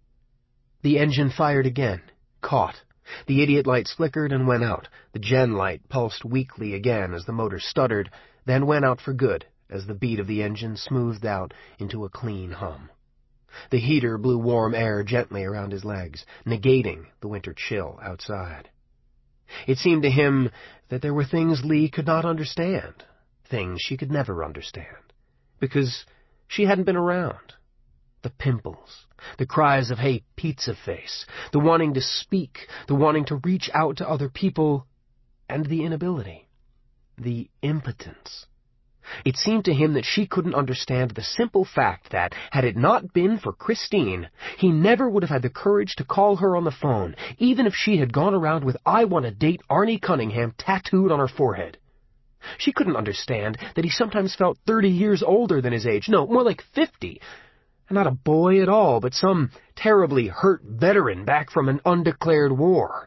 The engine fired again. Caught. The idiot lights flickered and went out. The gen light pulsed weakly again as the motor stuttered, then went out for good as the beat of the engine smoothed out into a clean hum. The heater blew warm air gently around his legs, negating the winter chill outside. It seemed to him that there were things Lee could not understand, things she could never understand, because she hadn't been around. The pimples, the cries of "Hey, pizza face," the wanting to speak, the wanting to reach out to other people, and the inability, the impotence. It seemed to him that she couldn't understand the simple fact that, had it not been for Christine, he never would have had the courage to call her on the phone, even if she had gone around with "I want to date Arnie Cunningham" tattooed on her forehead. She couldn't understand that he sometimes felt thirty years older than his age, no, more like fifty, and not a boy at all, but some terribly hurt veteran back from an undeclared war.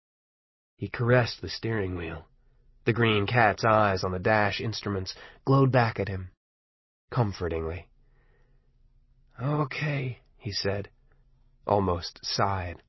He caressed the steering wheel. The green cat's eyes on the dash instruments glowed back at him, comfortingly. "Okay," he said, almost sighed.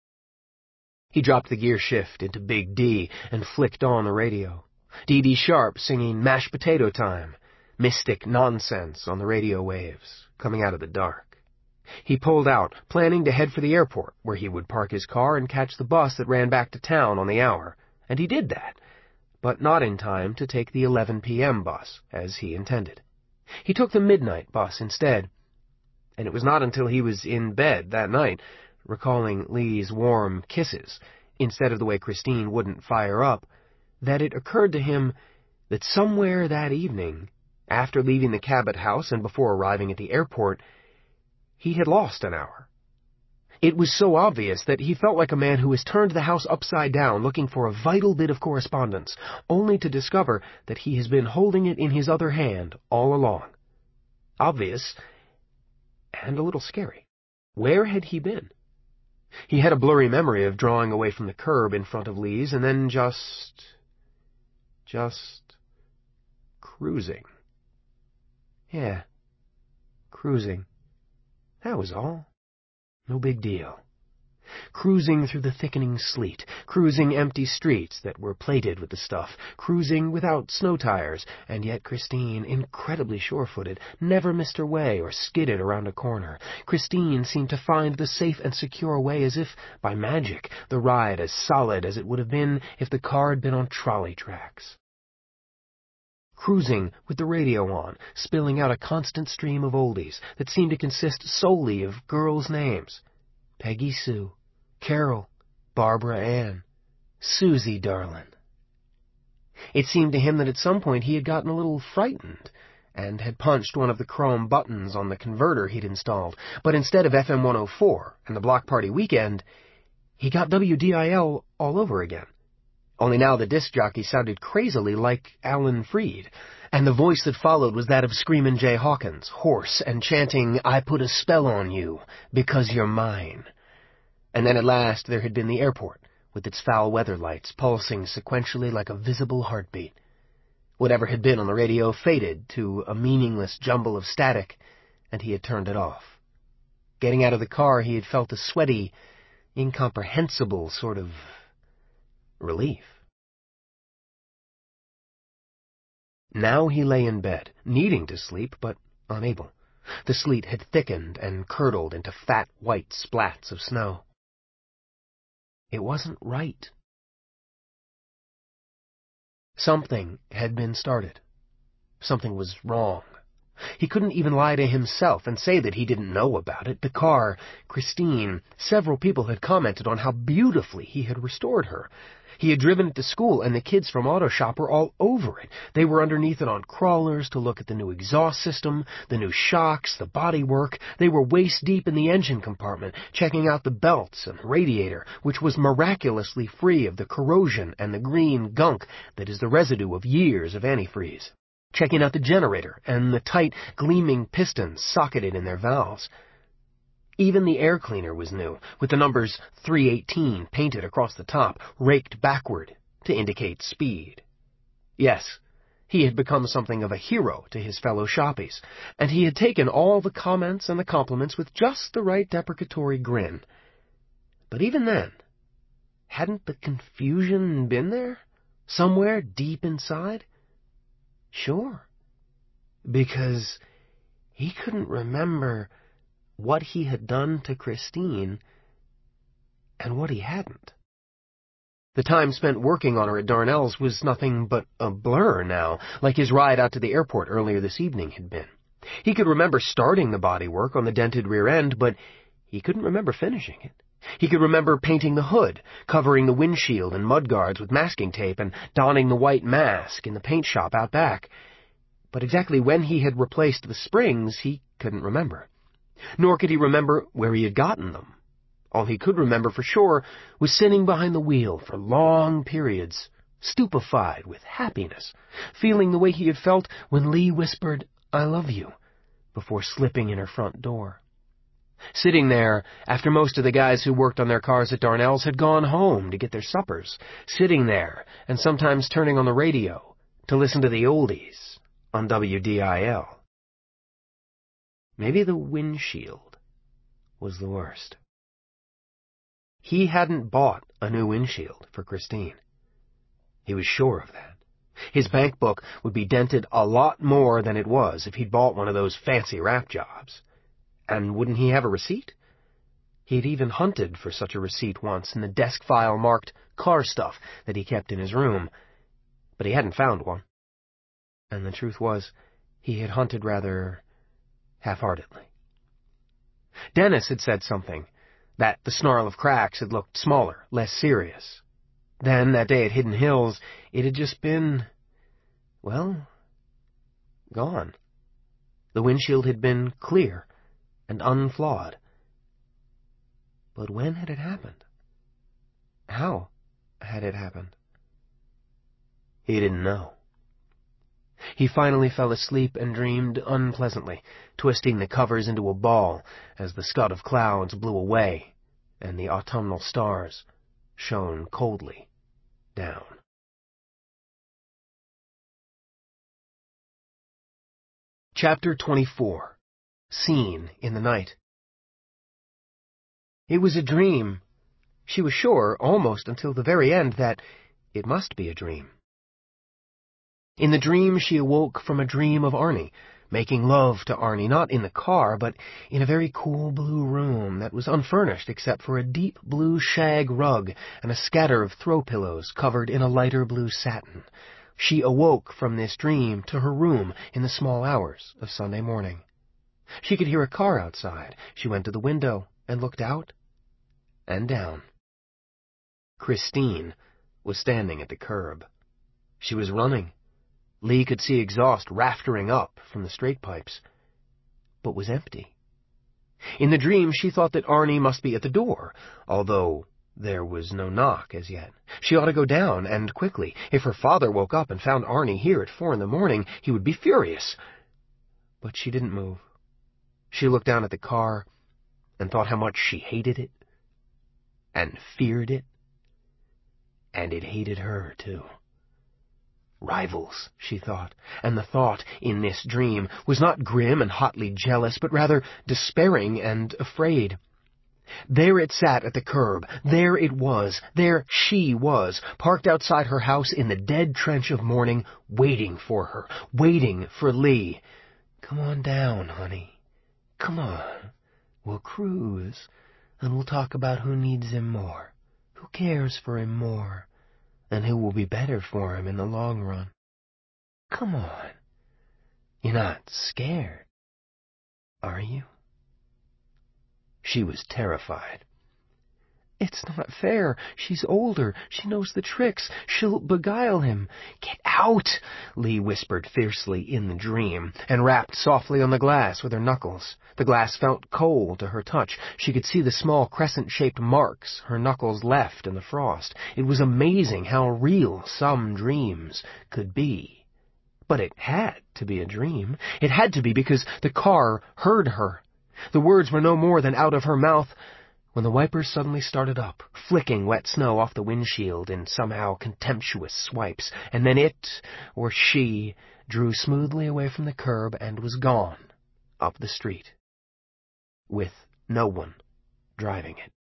He dropped the gear shift into Big D and flicked on the radio. Dee Dee Sharp singing Mashed Potato Time, mystic nonsense on the radio waves, coming out of the dark. He pulled out, planning to head for the airport, where he would park his car and catch the bus that ran back to town on the hour, and he did that, but not in time to take the eleven p.m. bus, as he intended. He took the midnight bus instead, and it was not until he was in bed that night, recalling Lee's warm kisses, instead of the way Christine wouldn't fire up, that it occurred to him that somewhere that evening, after leaving the Cabot house and before arriving at the airport, he had lost an hour. It was so obvious that he felt like a man who has turned the house upside down looking for a vital bit of correspondence, only to discover that he has been holding it in his other hand all along. Obvious, and a little scary. Where had he been? He had a blurry memory of drawing away from the curb in front of Lee's and then just... just... cruising. Yeah, cruising. That was all. No big deal. Cruising through the thickening sleet, cruising empty streets that were plated with the stuff, cruising without snow tires, and yet Christine, incredibly sure-footed, never missed her way or skidded around a corner. Christine seemed to find the safe and secure way as if, by magic, the ride as solid as it would have been if the car had been on trolley tracks. Cruising with the radio on, spilling out a constant stream of oldies that seemed to consist solely of girls' names. Peggy Sue, Carol, Barbara Ann, Susie darlin'. It seemed to him that at some point he had gotten a little frightened and had punched one of the chrome buttons on the converter he'd installed, but instead of F M one oh four and the Block Party Weekend, he got W D I L all over again. Only now the disc jockey sounded crazily like Alan Freed, and the voice that followed was that of Screamin' Jay Hawkins, hoarse and chanting, "I put a spell on you, because you're mine." And then at last there had been the airport, with its foul weather lights pulsing sequentially like a visible heartbeat. Whatever had been on the radio faded to a meaningless jumble of static, and he had turned it off. Getting out of the car, he had felt a sweaty, incomprehensible sort of relief. Now he lay in bed, needing to sleep, but unable. The sleet had thickened and curdled into fat white splats of snow. It wasn't right. Something had been started. Something was wrong. He couldn't even lie to himself and say that he didn't know about it. The car, Christine, several people had commented on how beautifully he had restored her. He had driven it to school, and the kids from Auto Shop were all over it. They were underneath it on crawlers to look at the new exhaust system, the new shocks, the bodywork. They were waist-deep in the engine compartment, checking out the belts and radiator, which was miraculously free of the corrosion and the green gunk that is the residue of years of antifreeze. Checking out the generator and the tight, gleaming pistons socketed in their valves. Even the air cleaner was new, with the numbers three eighteen painted across the top, raked backward to indicate speed. Yes, he had become something of a hero to his fellow shoppies, and he had taken all the comments and the compliments with just the right deprecatory grin. But even then, hadn't the confusion been there, somewhere deep inside? Sure, because he couldn't remember what he had done to Christine and what he hadn't. The time spent working on her at Darnell's was nothing but a blur now, like his ride out to the airport earlier this evening had been. He could remember starting the bodywork on the dented rear end, but he couldn't remember finishing it. He could remember painting the hood, covering the windshield and mudguards with masking tape, and donning the white mask in the paint shop out back. But exactly when he had replaced the springs, he couldn't remember. Nor could he remember where he had gotten them. All he could remember for sure was sitting behind the wheel for long periods, stupefied with happiness, feeling the way he had felt when Lee whispered, "I love you," before slipping in her front door. Sitting there after most of the guys who worked on their cars at Darnell's had gone home to get their suppers, sitting there and sometimes turning on the radio to listen to the oldies on W D I L. maybe the windshield was the worst. He hadn't bought a new windshield for Christine. He was sure of that. His bank book would be dented a lot more than it was if he'd bought one of those fancy wrap jobs. And wouldn't he have a receipt? He'd even hunted for such a receipt once in the desk file marked car stuff that he kept in his room, but he hadn't found one. And the truth was, he had hunted rather half-heartedly. Dennis had said something, that the snarl of cracks had looked smaller, less serious. Then, that day at Hidden Hills, it had just been, well, gone. The windshield had been clear and unflawed. But when had it happened? How had it happened? He didn't know. He finally fell asleep and dreamed unpleasantly, twisting the covers into a ball as the scud of clouds blew away and the autumnal stars shone coldly down. Chapter twenty-four. Seen in the Night. It was a dream. She was sure, almost until the very end, that it must be a dream. In the dream, she awoke from a dream of Arnie, making love to Arnie, not in the car, but in a very cool blue room that was unfurnished except for a deep blue shag rug and a scatter of throw pillows covered in a lighter blue satin. She awoke from this dream to her room in the small hours of Sunday morning. She could hear a car outside. She went to the window and looked out and down. Christine was standing at the curb. She was running. Lee could see exhaust raftering up from the straight pipes, but was empty. In the dream, she thought that Arnie must be at the door, although there was no knock as yet. She ought to go down, and quickly. If her father woke up and found Arnie here at four in the morning, he would be furious. But she didn't move. She looked down at the car and thought how much she hated it, and feared it, and it hated her, too. Rivals, she thought, and the thought, in this dream, was not grim and hotly jealous, but rather despairing and afraid. There it sat at the curb, there it was, there she was, parked outside her house in the dead trench of morning, waiting for her, waiting for Lee. Come on down, honey. Come on. We'll cruise, and we'll talk about who needs him more, who cares for him more, and who will be better for him in the long run. Come on. You're not scared, are you? She was terrified. It's not fair. She's older. She knows the tricks. She'll beguile him. Get out, Lee whispered fiercely in the dream, and rapped softly on the glass with her knuckles. The glass felt cold to her touch. She could see the small crescent-shaped marks her knuckles left in the frost. It was amazing how real some dreams could be. But it had to be a dream. It had to be because the car heard her. The words were no more than out of her mouth when the wipers suddenly started up, flicking wet snow off the windshield in somehow contemptuous swipes, and then it, or she, drew smoothly away from the curb and was gone up the street, with no one driving it.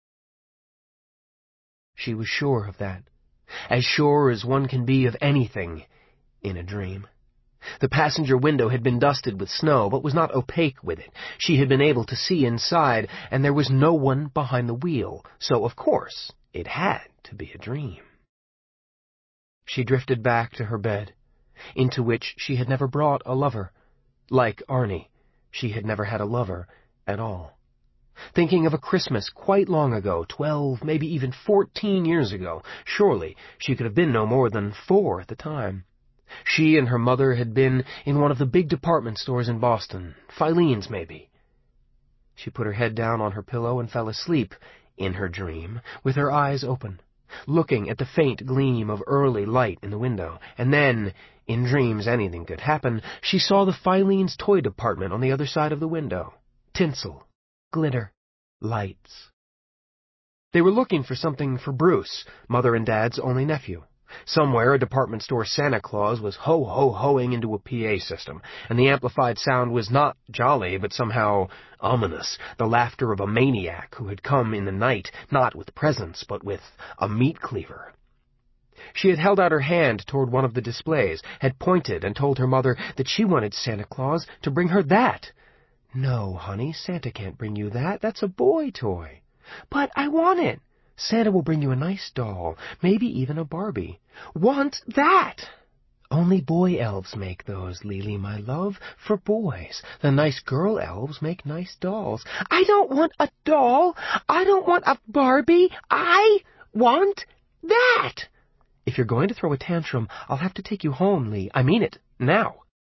She was sure of that, as sure as one can be of anything in a dream. The passenger window had been dusted with snow, but was not opaque with it. She had been able to see inside, and there was no one behind the wheel, so of course it had to be a dream. She drifted back to her bed, into which she had never brought a lover. Like Arnie, she had never had a lover at all. Thinking of a Christmas quite long ago, twelve, maybe even fourteen years ago, surely she could have been no more than four at the time. She and her mother had been in one of the big department stores in Boston, Filene's maybe. She put her head down on her pillow and fell asleep, in her dream, with her eyes open, looking at the faint gleam of early light in the window. And then, in dreams anything could happen, she saw the Filene's toy department on the other side of the window. Tinsel, glitter, lights. They were looking for something for Bruce, Mother and Dad's only nephew. Somewhere a department store Santa Claus was ho-ho-hoing into a P A system, and the amplified sound was not jolly, but somehow ominous, the laughter of a maniac who had come in the night, not with presents, but with a meat cleaver. She had held out her hand toward one of the displays, had pointed and told her mother that she wanted Santa Claus to bring her that. "No, honey, Santa can't bring you that. That's a boy toy." "But I want it." "Santa will bring you a nice doll, maybe even a Barbie." "Want that!" "Only boy elves make those, Lily, my love, for boys. The nice girl elves make nice dolls." "I don't want a doll. I don't want a Barbie. I want that." "If you're going to throw a tantrum, I'll have to take you home, Lee. I mean it, now."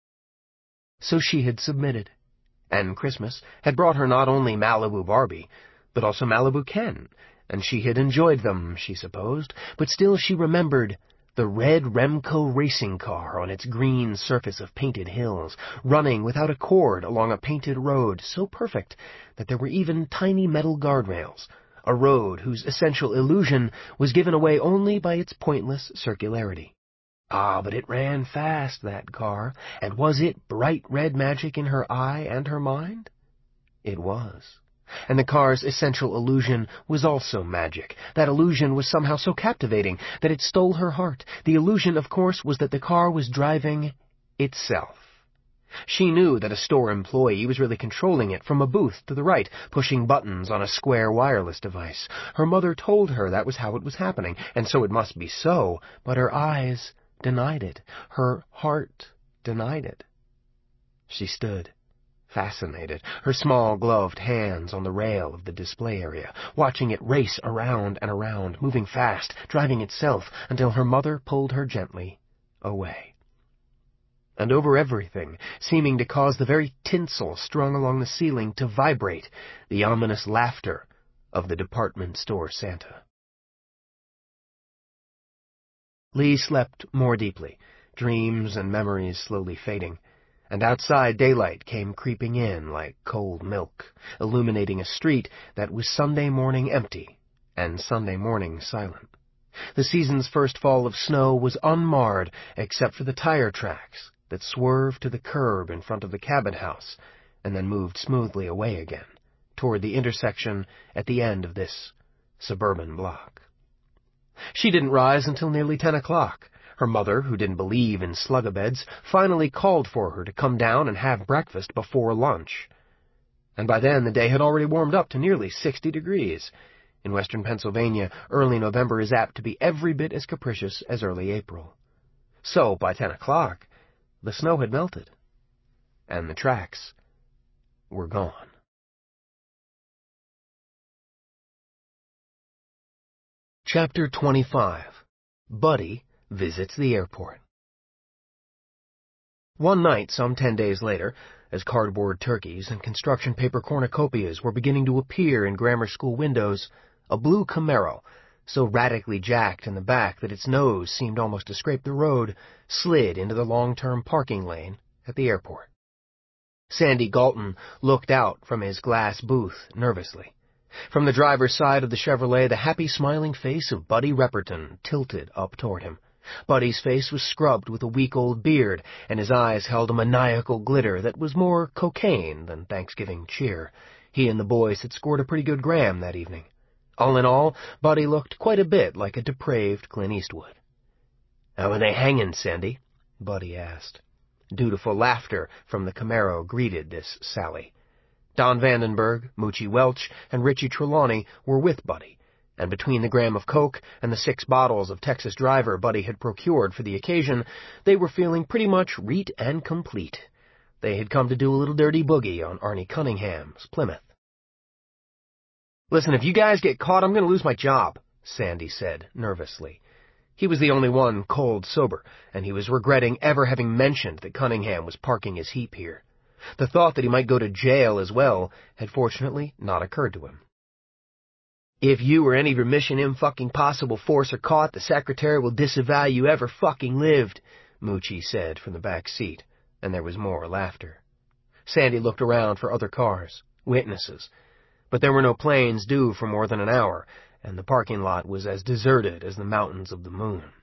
So she had submitted, and Christmas had brought her not only Malibu Barbie, but also Malibu Ken, and she had enjoyed them, she supposed, but still she remembered the red Remco racing car on its green surface of painted hills, running without a cord along a painted road so perfect that there were even tiny metal guardrails, a road whose essential illusion was given away only by its pointless circularity. Ah, but it ran fast, that car, and was it bright red magic in her eye and her mind? It was. And the car's essential illusion was also magic. That illusion was somehow so captivating that it stole her heart. The illusion, of course, was that the car was driving itself. She knew that a store employee was really controlling it from a booth to the right, pushing buttons on a square wireless device. Her mother told her that was how it was happening, and so it must be so, but her eyes denied it. Her heart denied it. She stood, fascinated, her small gloved hands on the rail of the display area, watching it race around and around, moving fast, driving itself, until her mother pulled her gently away. And over everything, seeming to cause the very tinsel strung along the ceiling to vibrate, the ominous laughter of the department store Santa. Lee slept more deeply, dreams and memories slowly fading, and outside daylight came creeping in like cold milk, illuminating a street that was Sunday morning empty and Sunday morning silent. The season's first fall of snow was unmarred except for the tire tracks that swerved to the curb in front of the cabin house and then moved smoothly away again, toward the intersection at the end of this suburban block. She didn't rise until nearly ten o'clock. Her mother, who didn't believe in slug-a-beds, finally called for her to come down and have breakfast before lunch. And by then the day had already warmed up to nearly sixty degrees. In western Pennsylvania, early November is apt to be every bit as capricious as early April. So, by ten o'clock, the snow had melted, and the tracks were gone. Chapter twenty-five. Buddy Visits the Airport. One night, some ten days later, as cardboard turkeys and construction paper cornucopias were beginning to appear in grammar school windows, a blue Camaro, so radically jacked in the back that its nose seemed almost to scrape the road, slid into the long-term parking lane at the airport. Sandy Galton looked out from his glass booth nervously. From the driver's side of the Chevrolet, the happy, smiling face of Buddy Repperton tilted up toward him. Buddy's face was scrubbed with a week-old beard, and his eyes held a maniacal glitter that was more cocaine than Thanksgiving cheer. He and the boys had scored a pretty good gram that evening. All in all, Buddy looked quite a bit like a depraved Clint Eastwood. "How are they hanging, Sandy?" Buddy asked. Dutiful laughter from the Camaro greeted this sally. Don Vandenberg, Moochie Welch, and Richie Trelawney were with Buddy, and between the gram of coke and the six bottles of Texas Driver Buddy had procured for the occasion, they were feeling pretty much reet and complete. They had come to do a little dirty boogie on Arnie Cunningham's Plymouth. "Listen, if you guys get caught, I'm going to lose my job," Sandy said nervously. He was the only one cold sober, and he was regretting ever having mentioned that Cunningham was parking his Heap here. The thought that he might go to jail as well had fortunately not occurred to him. "If you or any of your Mission Im-fucking Possible force are caught, the Secretary will disavow you ever fucking lived," Moochie said from the back seat, and there was more laughter. Sandy looked around for other cars, witnesses, but there were no planes due for more than an hour, and the parking lot was as deserted as the mountains of the moon.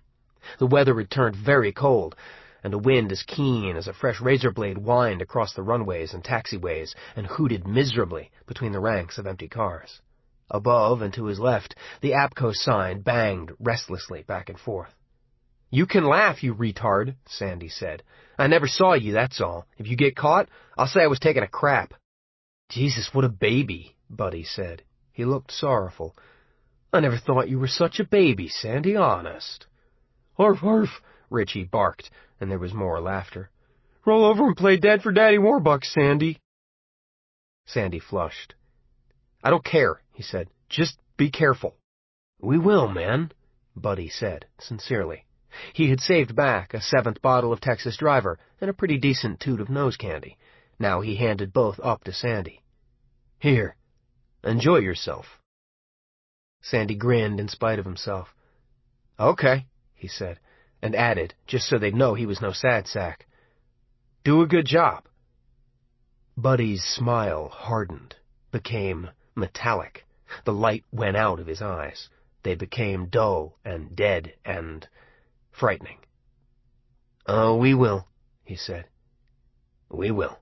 The weather had turned very cold, and a wind as keen as a fresh razor blade whined across the runways and taxiways and hooted miserably between the ranks of empty cars. Above and to his left, the APCO sign banged restlessly back and forth. "You can laugh, you retard," Sandy said. "I never saw you, that's all. If you get caught, I'll say I was taking a crap." "Jesus, what a baby," Buddy said. He looked sorrowful. "I never thought you were such a baby, Sandy, honest." "Arf, arf," Richie barked, and there was more laughter. "Roll over and play dead for Daddy Warbucks, Sandy." Sandy flushed. "I don't care," he said. "Just be careful." "We will, man," Buddy said, sincerely. He had saved back a seventh bottle of Texas Driver and a pretty decent toot of nose candy. Now he handed both up to Sandy. "Here, enjoy yourself." Sandy grinned in spite of himself. "Okay," he said, and added, just so they'd know he was no sad sack, "Do a good job." Buddy's smile hardened, became metallic. The light went out of his eyes. They became dull and dead and frightening. "Oh, we will," he said. "We will."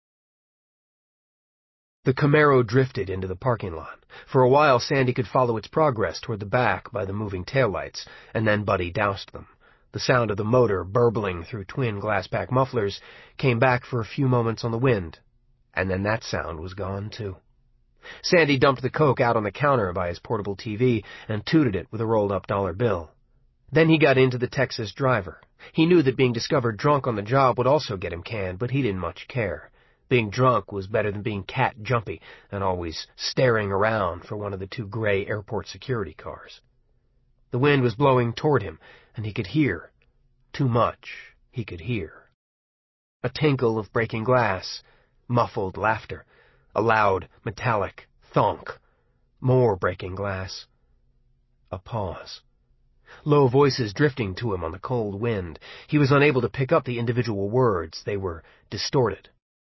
The Camaro drifted into the parking lot. For a while, Sandy could follow its progress toward the back by the moving taillights, and then Buddy doused them. The sound of the motor burbling through twin glass-pack mufflers came back for a few moments on the wind, and then that sound was gone, too. Sandy dumped the Coke out on the counter by his portable T V and tooted it with a rolled-up dollar bill. Then he got into the Texas Driver. He knew that being discovered drunk on the job would also get him canned, but he didn't much care. Being drunk was better than being cat-jumpy and always staring around for one of the two gray airport security cars. The wind was blowing toward him, and he could hear. Too much he could hear. A tinkle of breaking glass, muffled laughter, a loud, metallic thunk, more breaking glass. A pause. Low voices drifting to him on the cold wind. He was unable to pick up the individual words. They were distorted.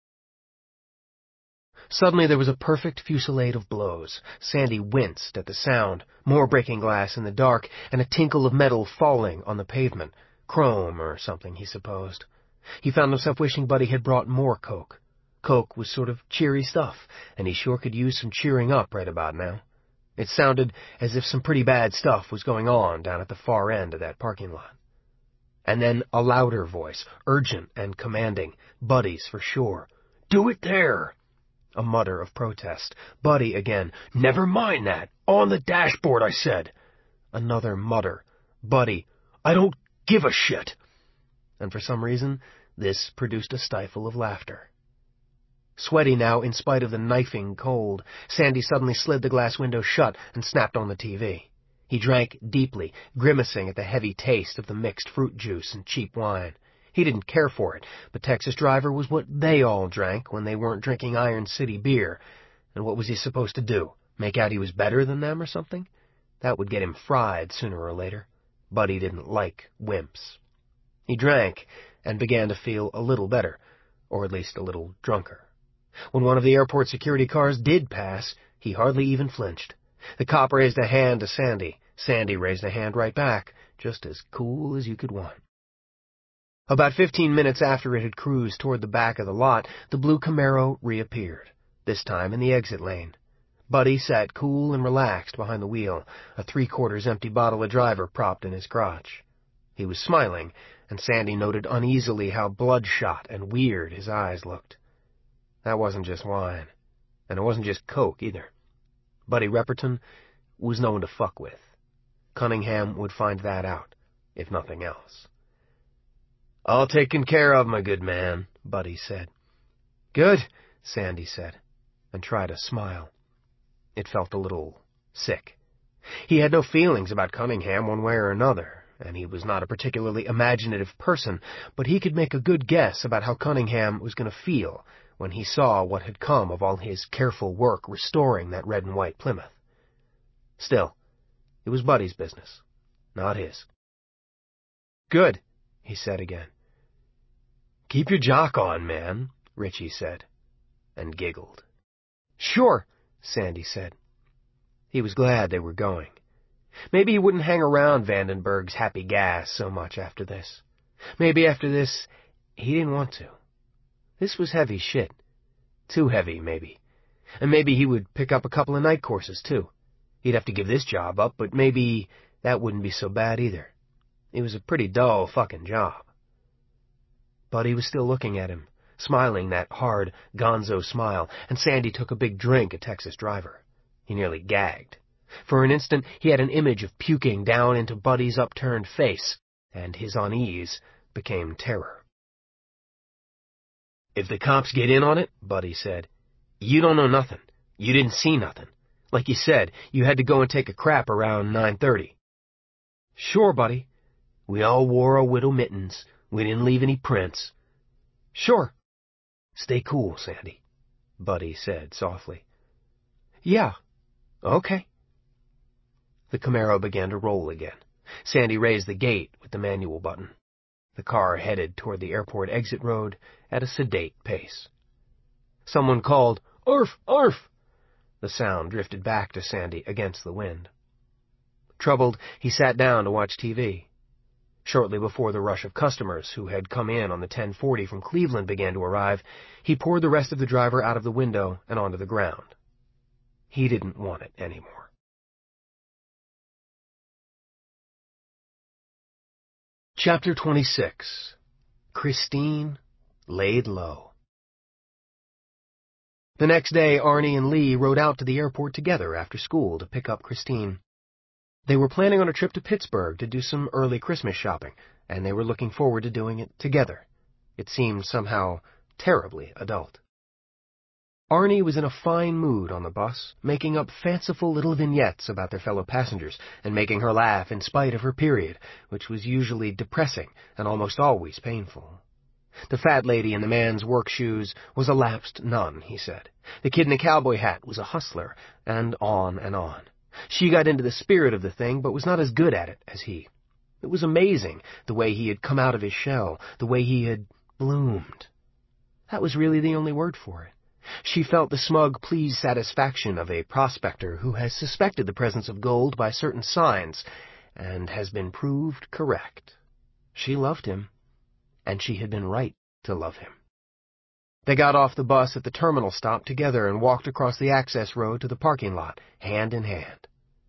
Suddenly there was a perfect fusillade of blows. Sandy winced at the sound, more breaking glass in the dark, and a tinkle of metal falling on the pavement. Chrome or something, he supposed. He found himself wishing Buddy had brought more Coke. Coke was sort of cheery stuff, and he sure could use some cheering up right about now. It sounded as if some pretty bad stuff was going on down at the far end of that parking lot. And then a louder voice, urgent and commanding, Buddy's for sure. "Do it there!" A mutter of protest. Buddy again. "Never mind that! On the dashboard, I said!" Another mutter. Buddy. "I don't give a shit!" And for some reason, this produced a stifle of laughter. Sweaty now, in spite of the knifing cold, Sandy suddenly slid the glass window shut and snapped on the T V. He drank deeply, grimacing at the heavy taste of the mixed fruit juice and cheap wine. He didn't care for it, but Texas Driver was what they all drank when they weren't drinking Iron City beer. And what was he supposed to do? Make out he was better than them or something? That would get him fried sooner or later. Buddy didn't like wimps. He drank and began to feel a little better, or at least a little drunker. When one of the airport security cars did pass, he hardly even flinched. The cop raised a hand to Sandy. Sandy raised a hand right back, just as cool as you could want. About fifteen minutes after it had cruised toward the back of the lot, the blue Camaro reappeared, this time in the exit lane. Buddy sat cool and relaxed behind the wheel, a three-quarters empty bottle of Driver propped in his crotch. He was smiling, and Sandy noted uneasily how bloodshot and weird his eyes looked. That wasn't just wine, and it wasn't just Coke either. Buddy Repperton was no one to fuck with. Cunningham would find that out, if nothing else. "All taken care of, my good man," Buddy said. "Good," Sandy said, and tried a smile. It felt a little sick. He had no feelings about Cunningham one way or another, and he was not a particularly imaginative person, but he could make a good guess about how Cunningham was going to feel when he saw what had come of all his careful work restoring that red and white Plymouth. Still, it was Buddy's business, not his. "Good," he said again. "Keep your jock on, man," Richie said, and giggled. "Sure," Sandy said. He was glad they were going. Maybe he wouldn't hang around Vandenberg's Happy Gas so much after this. Maybe after this, he didn't want to. This was heavy shit. Too heavy, maybe. And maybe he would pick up a couple of night courses, too. He'd have to give this job up, but maybe that wouldn't be so bad either. It was a pretty dull fucking job. Buddy was still looking at him, smiling that hard, gonzo smile, and Sandy took a big drink at Texas Driver. He nearly gagged. For an instant, he had an image of puking down into Buddy's upturned face, and his unease became terror. "If the cops get in on it," Buddy said, "you don't know nothing. You didn't see nothing. Like you said, you had to go and take a crap around nine thirty. "Sure, Buddy. We all wore our widow mittens. We didn't leave any prints." "Sure." "Stay cool, Sandy," Buddy said softly. "Yeah. Okay." The Camaro began to roll again. Sandy raised the gate with the manual button. The car headed toward the airport exit road at a sedate pace. Someone called, "Arf! Arf!" The sound drifted back to Sandy against the wind. Troubled, he sat down to watch T V. Shortly before the rush of customers who had come in on the ten forty from Cleveland began to arrive, he poured the rest of the driver out of the window and onto the ground. He didn't want it anymore. Chapter twenty-six. Christine Laid Low. The next day, Arnie and Lee rode out to the airport together after school to pick up Christine. They were planning on a trip to Pittsburgh to do some early Christmas shopping, and they were looking forward to doing it together. It seemed somehow terribly adult. Arnie was in a fine mood on the bus, making up fanciful little vignettes about their fellow passengers and making her laugh in spite of her period, which was usually depressing and almost always painful. The fat lady in the man's work shoes was a lapsed nun, he said. The kid in the cowboy hat was a hustler, and on and on. She got into the spirit of the thing, but was not as good at it as he. It was amazing, the way he had come out of his shell, the way he had bloomed. That was really the only word for it. She felt the smug, pleased satisfaction of a prospector who has suspected the presence of gold by certain signs, and has been proved correct. She loved him, and she had been right to love him. They got off the bus at the terminal stop together and walked across the access road to the parking lot, hand in hand.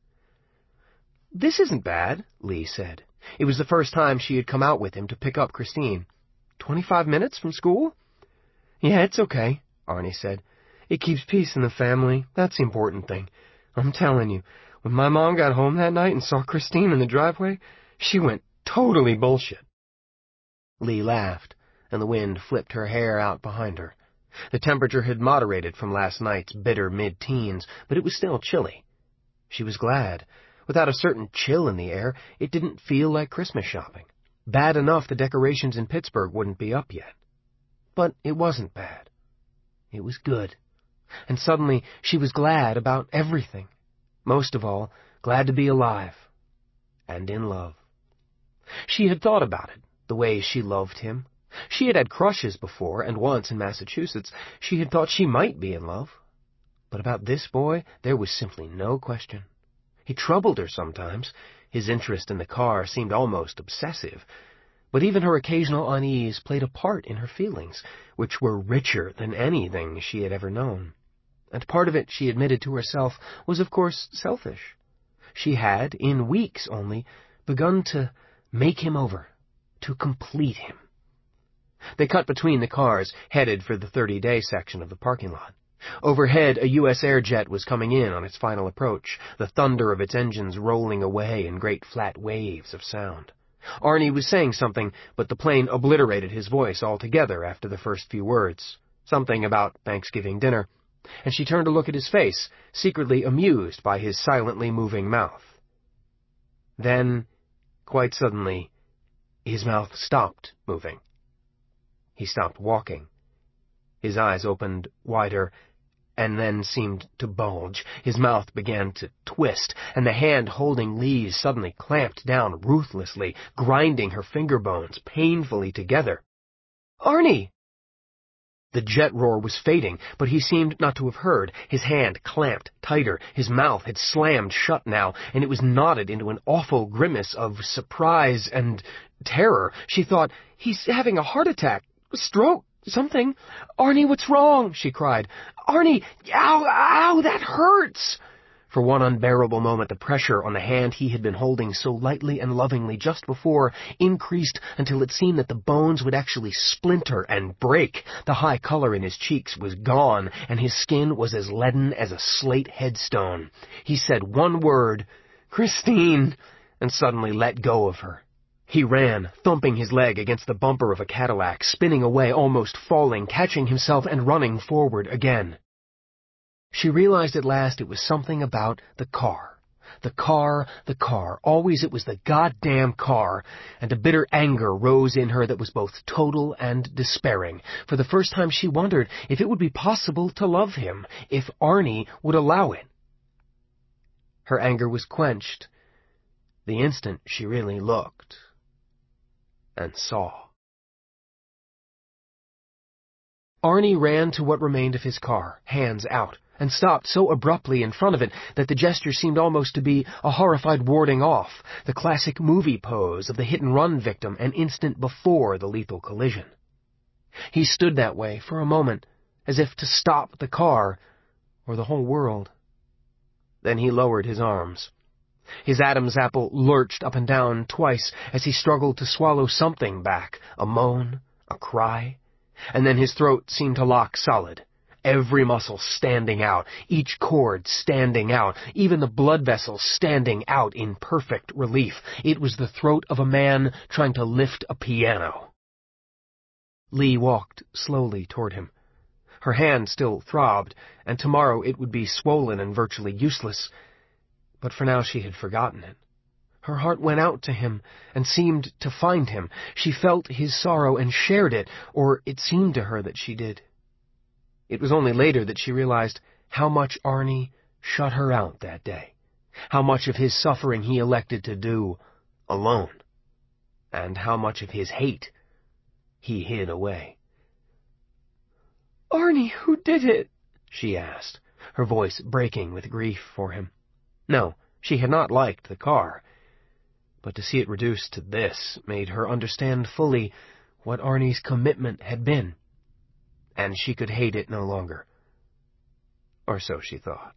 "This isn't bad," Lee said. It was the first time she had come out with him to pick up Christine. Twenty-five minutes from school?" "Yeah, it's okay," Arnie said. "It keeps peace in the family. That's the important thing. I'm telling you, when my mom got home that night and saw Christine in the driveway, she went totally bullshit." Lee laughed, and the wind flipped her hair out behind her. The temperature had moderated from last night's bitter mid-teens, but it was still chilly. She was glad. Without a certain chill in the air, it didn't feel like Christmas shopping. Bad enough the decorations in Pittsburgh wouldn't be up yet. But it wasn't bad. It was good. And suddenly she was glad about everything. Most of all, glad to be alive. And in love. She had thought about it, the way she loved him. She had had crushes before, and once in Massachusetts she had thought she might be in love. But about this boy, there was simply no question. He troubled her sometimes. His interest in the car seemed almost obsessive. But even her occasional unease played a part in her feelings, which were richer than anything she had ever known. And part of it, she admitted to herself, was of course selfish. She had, in weeks only, begun to make him over, to complete him. They cut between the cars, headed for the thirty-day section of the parking lot. Overhead, a U S air jet was coming in on its final approach, the thunder of its engines rolling away in great flat waves of sound. Arnie was saying something, but the plane obliterated his voice altogether after the first few words, something about Thanksgiving dinner, and she turned to look at his face, secretly amused by his silently moving mouth. Then, quite suddenly, his mouth stopped moving. He stopped walking. His eyes opened wider, and then seemed to bulge. His mouth began to twist, and the hand holding Lee's suddenly clamped down ruthlessly, grinding her finger bones painfully together. "Arnie!" The jet roar was fading, but he seemed not to have heard. His hand clamped tighter. His mouth had slammed shut now, and it was knotted into an awful grimace of surprise and terror. She thought, he's having a heart attack, a stroke, something. "Arnie, what's wrong?" she cried. "Arnie, ow, ow, that hurts!" For one unbearable moment, the pressure on the hand he had been holding so lightly and lovingly just before increased until it seemed that the bones would actually splinter and break. The high color in his cheeks was gone, and his skin was as leaden as a slate headstone. He said one word, "Christine," and suddenly let go of her. He ran, thumping his leg against the bumper of a Cadillac, spinning away, almost falling, catching himself and running forward again. She realized at last it was something about the car. The car, the car. Always it was the goddamn car. And a bitter anger rose in her that was both total and despairing. For the first time she wondered if it would be possible to love him, if Arnie would allow it. Her anger was quenched the instant she really looked and saw. Arnie ran to what remained of his car, hands out, and stopped so abruptly in front of it that the gesture seemed almost to be a horrified warding off, the classic movie pose of the hit-and-run victim an instant before the lethal collision. He stood that way for a moment, as if to stop the car, or the whole world. Then he lowered his arms. His Adam's apple lurched up and down twice as he struggled to swallow something back, a moan, a cry, and then his throat seemed to lock solid. Every muscle standing out, each cord standing out, even the blood vessels standing out in perfect relief. It was the throat of a man trying to lift a piano. Lee walked slowly toward him. Her hand still throbbed, and tomorrow it would be swollen and virtually useless. But for now she had forgotten it. Her heart went out to him and seemed to find him. She felt his sorrow and shared it, or it seemed to her that she did. It was only later that she realized how much Arnie shut her out that day, how much of his suffering he elected to do alone, and how much of his hate he hid away. "Arnie, who did it?" she asked, her voice breaking with grief for him. No, she had not liked the car, but to see it reduced to this made her understand fully what Arnie's commitment had been. And she could hate it no longer. Or so she thought.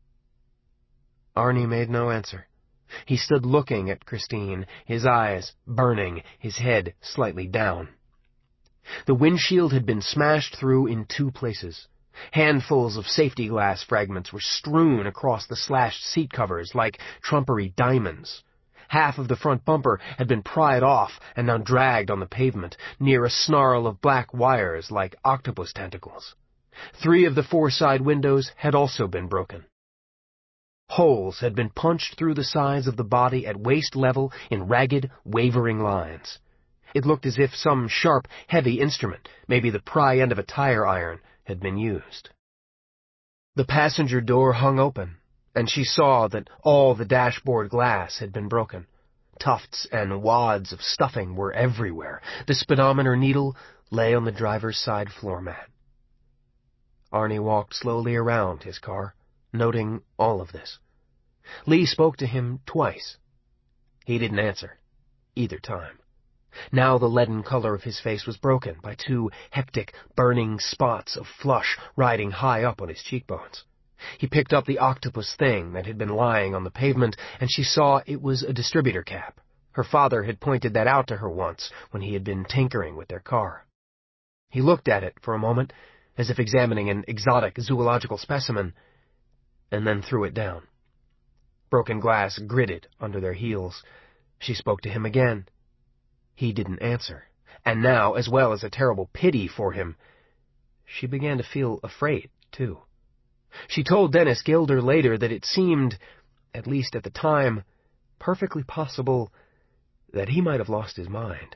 Arnie made no answer. He stood looking at Christine, his eyes burning, his head slightly down. The windshield had been smashed through in two places. Handfuls of safety glass fragments were strewn across the slashed seat covers like trumpery diamonds. Half of the front bumper had been pried off and now dragged on the pavement, near a snarl of black wires like octopus tentacles. Three of the four side windows had also been broken. Holes had been punched through the sides of the body at waist level in ragged, wavering lines. It looked as if some sharp, heavy instrument, maybe the pry end of a tire iron, had been used. The passenger door hung open, and she saw that all the dashboard glass had been broken. Tufts and wads of stuffing were everywhere. The speedometer needle lay on the driver's side floor mat. Arnie walked slowly around his car, noting all of this. Lee spoke to him twice. He didn't answer, either time. Now the leaden color of his face was broken by two hectic, burning spots of flush riding high up on his cheekbones. He picked up the octopus thing that had been lying on the pavement, and she saw it was a distributor cap. Her father had pointed that out to her once when he had been tinkering with their car. He looked at it for a moment, as if examining an exotic zoological specimen, and then threw it down. Broken glass gritted under their heels. She spoke to him again. He didn't answer, and now, as well as a terrible pity for him, she began to feel afraid, too. She told Dennis Gilder later that it seemed, at least at the time, perfectly possible that he might have lost his mind.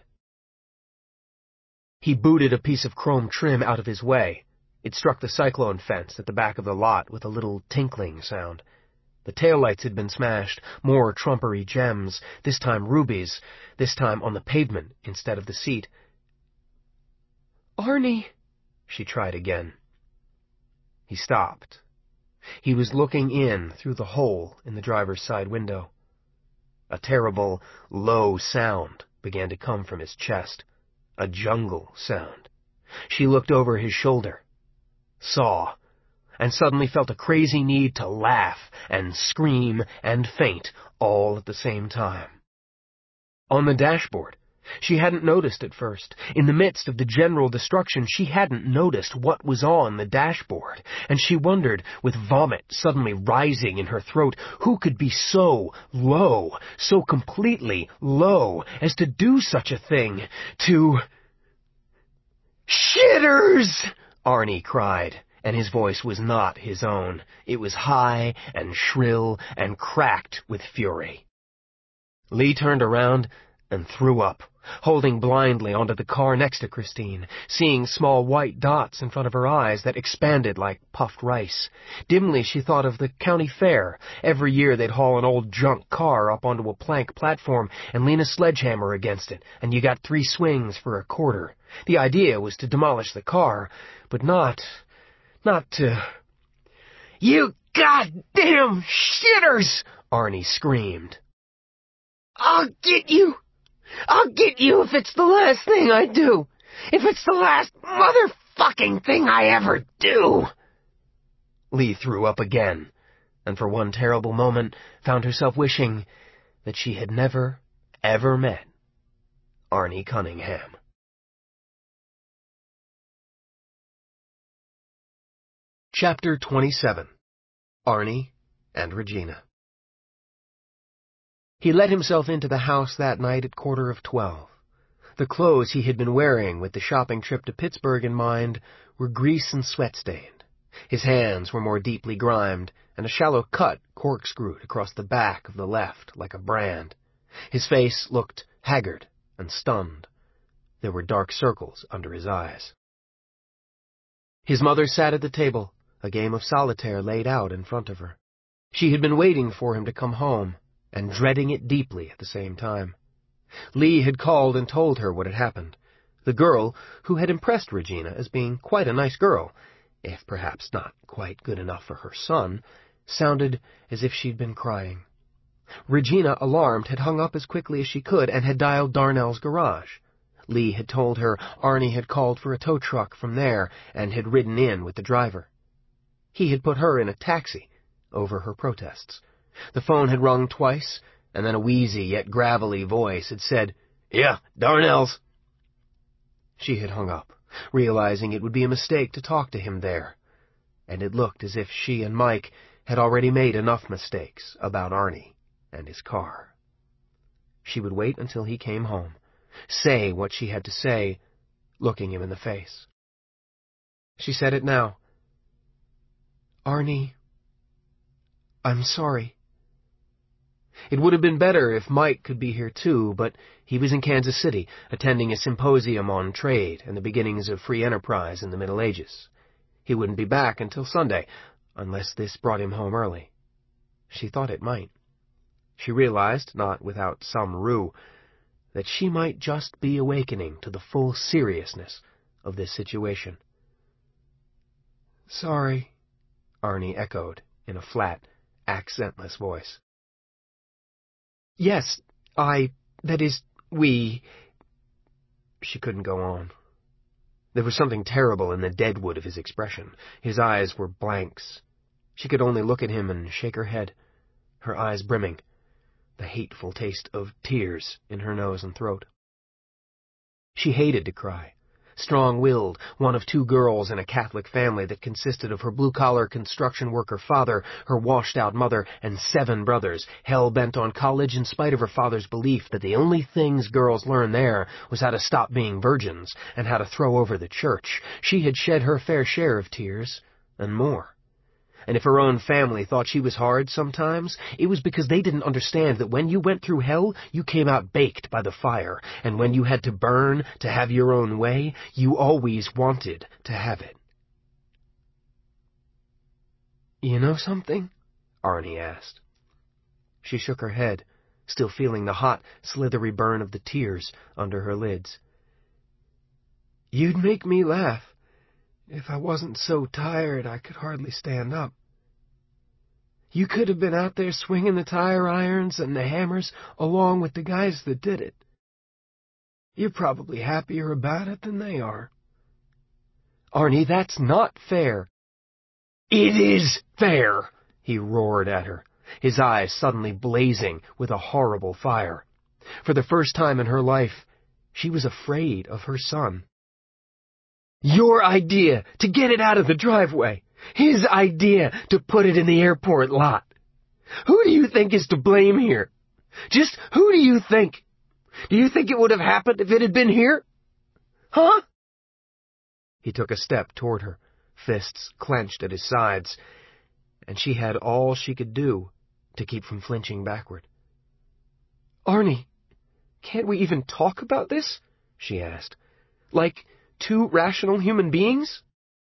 He booted a piece of chrome trim out of his way. It struck the cyclone fence at the back of the lot with a little tinkling sound. The taillights had been smashed, more trumpery gems, this time rubies, this time on the pavement instead of the seat. "Arnie," she tried again. He stopped. He was looking in through the hole in the driver's side window. A terrible, low sound began to come from his chest. A jungle sound. She looked over his shoulder, saw, and suddenly felt a crazy need to laugh and scream and faint all at the same time. On the dashboard, she hadn't noticed at first. In the midst of the general destruction, she hadn't noticed what was on the dashboard, and she wondered, with vomit suddenly rising in her throat, who could be so low, so completely low, as to do such a thing, to... "Shitters!" Arnie cried, and his voice was not his own. It was high and shrill and cracked with fury. Lee turned around and threw up, holding blindly onto the car next to Christine, seeing small white dots in front of her eyes that expanded like puffed rice. Dimly she thought of the county fair. Every year they'd haul an old junk car up onto a plank platform and lean a sledgehammer against it, and you got three swings for a quarter. The idea was to demolish the car, but not... not to... "You goddamn shitters!" Arnie screamed. "I'll get you! I'll get you if it's the last thing I do! If it's the last motherfucking thing I ever do!" Lee threw up again, and for one terrible moment found herself wishing that she had never, ever met Arnie Cunningham. Chapter twenty-seven. Arnie and Regina. He let himself into the house that night at quarter of twelve. The clothes he had been wearing with the shopping trip to Pittsburgh in mind were grease and sweat-stained. His hands were more deeply grimed, and a shallow cut corkscrewed across the back of the left like a brand. His face looked haggard and stunned. There were dark circles under his eyes. His mother sat at the table, a game of solitaire laid out in front of her. She had been waiting for him to come home, and dreading it deeply at the same time. Lee had called and told her what had happened. The girl, who had impressed Regina as being quite a nice girl, if perhaps not quite good enough for her son, sounded as if she'd been crying. Regina, alarmed, had hung up as quickly as she could and had dialed Darnell's garage. Lee had told her Arnie had called for a tow truck from there and had ridden in with the driver. He had put her in a taxi over her protests. The phone had rung twice, and then a wheezy yet gravelly voice had said, "Yeah, Darnell's." She had hung up, realizing it would be a mistake to talk to him there, and it looked as if she and Mike had already made enough mistakes about Arnie and his car. She would wait until he came home, say what she had to say, looking him in the face. She said it now. "Arnie, I'm sorry." It would have been better if Mike could be here too, but he was in Kansas City, attending a symposium on trade and the beginnings of free enterprise in the Middle Ages. He wouldn't be back until Sunday, unless this brought him home early. She thought it might. She realized, not without some rue, that she might just be awakening to the full seriousness of this situation. "Sorry," Arnie echoed in a flat, accentless voice. "Yes, I, that is, we..." She couldn't go on. There was something terrible in the deadwood of his expression. His eyes were blanks. She could only look at him and shake her head, her eyes brimming, the hateful taste of tears in her nose and throat. She hated to cry. Strong-willed, one of two girls in a Catholic family that consisted of her blue-collar construction worker father, her washed-out mother, and seven brothers, hell-bent on college in spite of her father's belief that the only things girls learned there was how to stop being virgins and how to throw over the church. She had shed her fair share of tears, and more. And if her own family thought she was hard sometimes, it was because they didn't understand that when you went through hell, you came out baked by the fire, and when you had to burn to have your own way, you always wanted to have it. "You know something?" Arnie asked. She shook her head, still feeling the hot, slithery burn of the tears under her lids. "You'd make me laugh If I wasn't so tired, I could hardly stand up. You could have been out there swinging the tire irons and the hammers along with the guys that did it. You're probably happier about it than they are. Arnie, that's not fair. It is fair, he roared at her, his eyes suddenly blazing with a horrible fire. For the first time in her life, she was afraid of her son. Your idea to get it out of the driveway. His idea to put it in the airport lot. Who do you think is to blame here? Just who do you think? Do you think it would have happened if it had been here? Huh? He took a step toward her, fists clenched at his sides, and she had all she could do to keep from flinching backward. Arnie, can't we even talk about this? She asked. Like two rational human beings?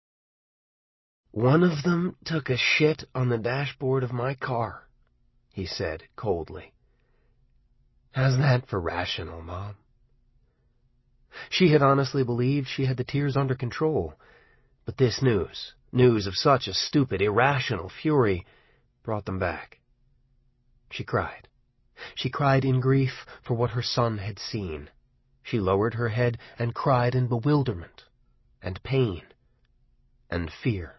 One of them took a shit on the dashboard of my car, he said coldly. How's that for rational, Mom? She had honestly believed she had the tears under control, but this news, news of such a stupid, irrational fury, brought them back. She cried. She cried in grief for what her son had seen. She lowered her head and cried in bewilderment, and pain, and fear.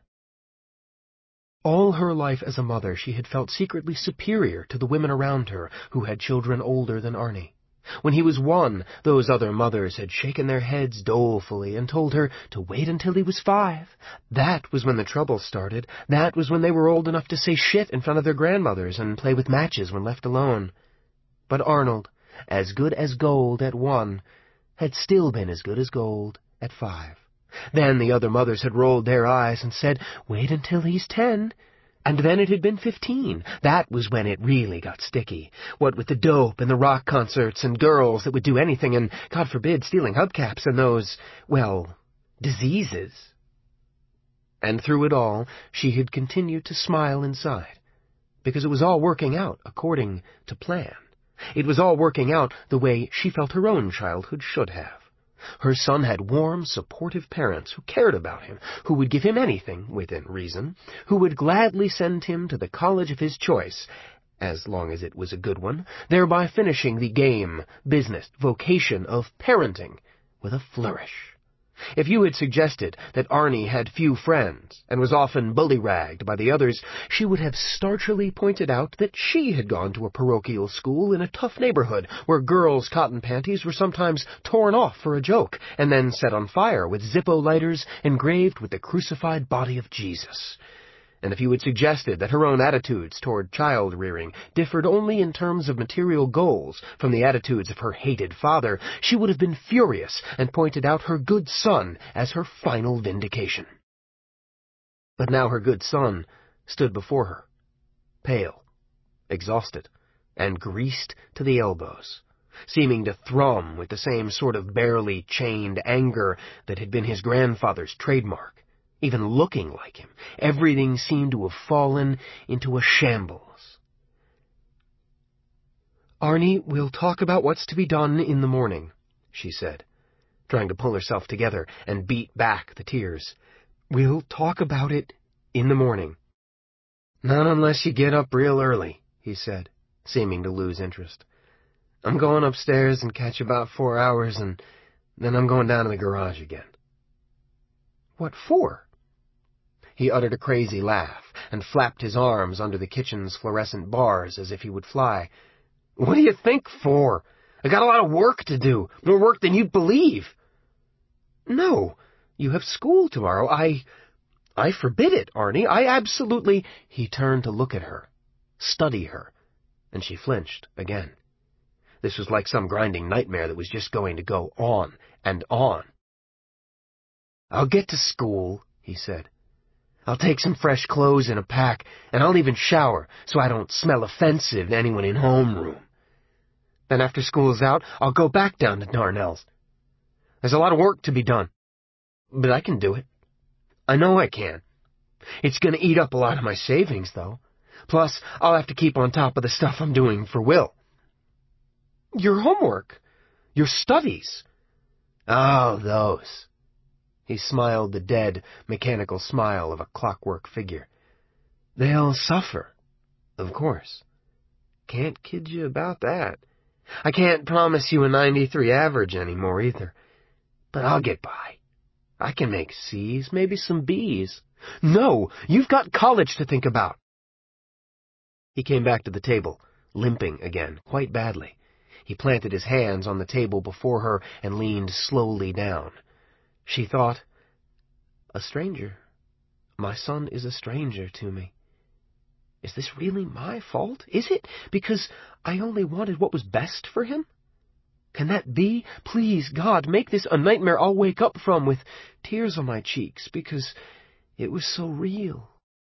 All her life as a mother she had felt secretly superior to the women around her who had children older than Arnie. When he was one, those other mothers had shaken their heads dolefully and told her to wait until he was five. That was when the trouble started. That was when they were old enough to say shit in front of their grandmothers and play with matches when left alone. But Arnold, as good as gold at one, had still been as good as gold at five. Then the other mothers had rolled their eyes and said, wait until he's ten. And then it had been fifteen. That was when it really got sticky. What with the dope and the rock concerts and girls that would do anything and, God forbid, stealing hubcaps and those, well, diseases. And through it all, she had continued to smile inside, because it was all working out according to plan. It was all working out the way she felt her own childhood should have. Her son had warm, supportive parents who cared about him, who would give him anything, within reason, who would gladly send him to the college of his choice, as long as it was a good one, thereby finishing the game, business, vocation of parenting with a flourish. If you had suggested that Arnie had few friends and was often bully-ragged by the others, she would have starchily pointed out that she had gone to a parochial school in a tough neighborhood where girls' cotton panties were sometimes torn off for a joke and then set on fire with Zippo lighters engraved with the crucified body of Jesus. And if you had suggested that her own attitudes toward child-rearing differed only in terms of material goals from the attitudes of her hated father, she would have been furious and pointed out her good son as her final vindication. But now her good son stood before her, pale, exhausted, and greased to the elbows, seeming to thrum with the same sort of barely chained anger that had been his grandfather's trademark. Even looking like him, everything seemed to have fallen into a shambles. Arnie, we'll talk about what's to be done in the morning, she said, trying to pull herself together and beat back the tears. We'll talk about it in the morning. Not unless you get up real early, he said, seeming to lose interest. I'm going upstairs and catch about four hours, and then I'm going down to the garage again. What for? He uttered a crazy laugh and flapped his arms under the kitchen's fluorescent bars as if he would fly. What do you think for? I got a lot of work to do, more work than you'd believe. No, you have school tomorrow. I... I forbid it, Arnie. I absolutely... He turned to look at her, study her, and she flinched again. This was like some grinding nightmare that was just going to go on and on. I'll get to school, he said. I'll take some fresh clothes in a pack, and I'll even shower so I don't smell offensive to anyone in homeroom. Then after school's out, I'll go back down to Darnell's. There's a lot of work to be done, but I can do it. I know I can. It's going to eat up a lot of my savings, though. Plus, I'll have to keep on top of the stuff I'm doing for Will. Your homework. Your studies. Oh, those. He smiled the dead, mechanical smile of a clockwork figure. They'll suffer, of course. Can't kid you about that. I can't promise you a ninety-three average anymore, either. But I'll get by. I can make C's, maybe some B's. No, you've got college to think about. He came back to the table, limping again, quite badly. He planted his hands on the table before her and leaned slowly down. She thought, a stranger. My son is a stranger to me. Is this really my fault? Is it? Because I only wanted what was best for him? Can that be? Please, God, make this a nightmare I'll wake up from with tears on my cheeks, because it was so real.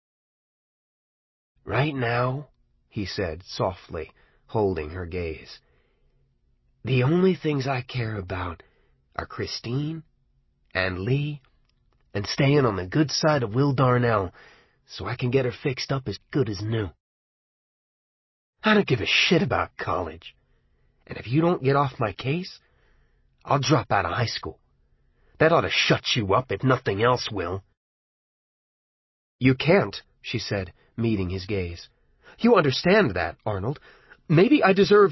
Right now, he said softly, holding her gaze, the only things I care about are Christine and Lee and staying on the good side of Will Darnell so I can get her fixed up as good as new. I don't give a shit about college. And if you don't get off my case, I'll drop out of high school. That ought to shut you up if nothing else will. You can't, she said, meeting his gaze. You understand that, Arnold. Maybe I deserve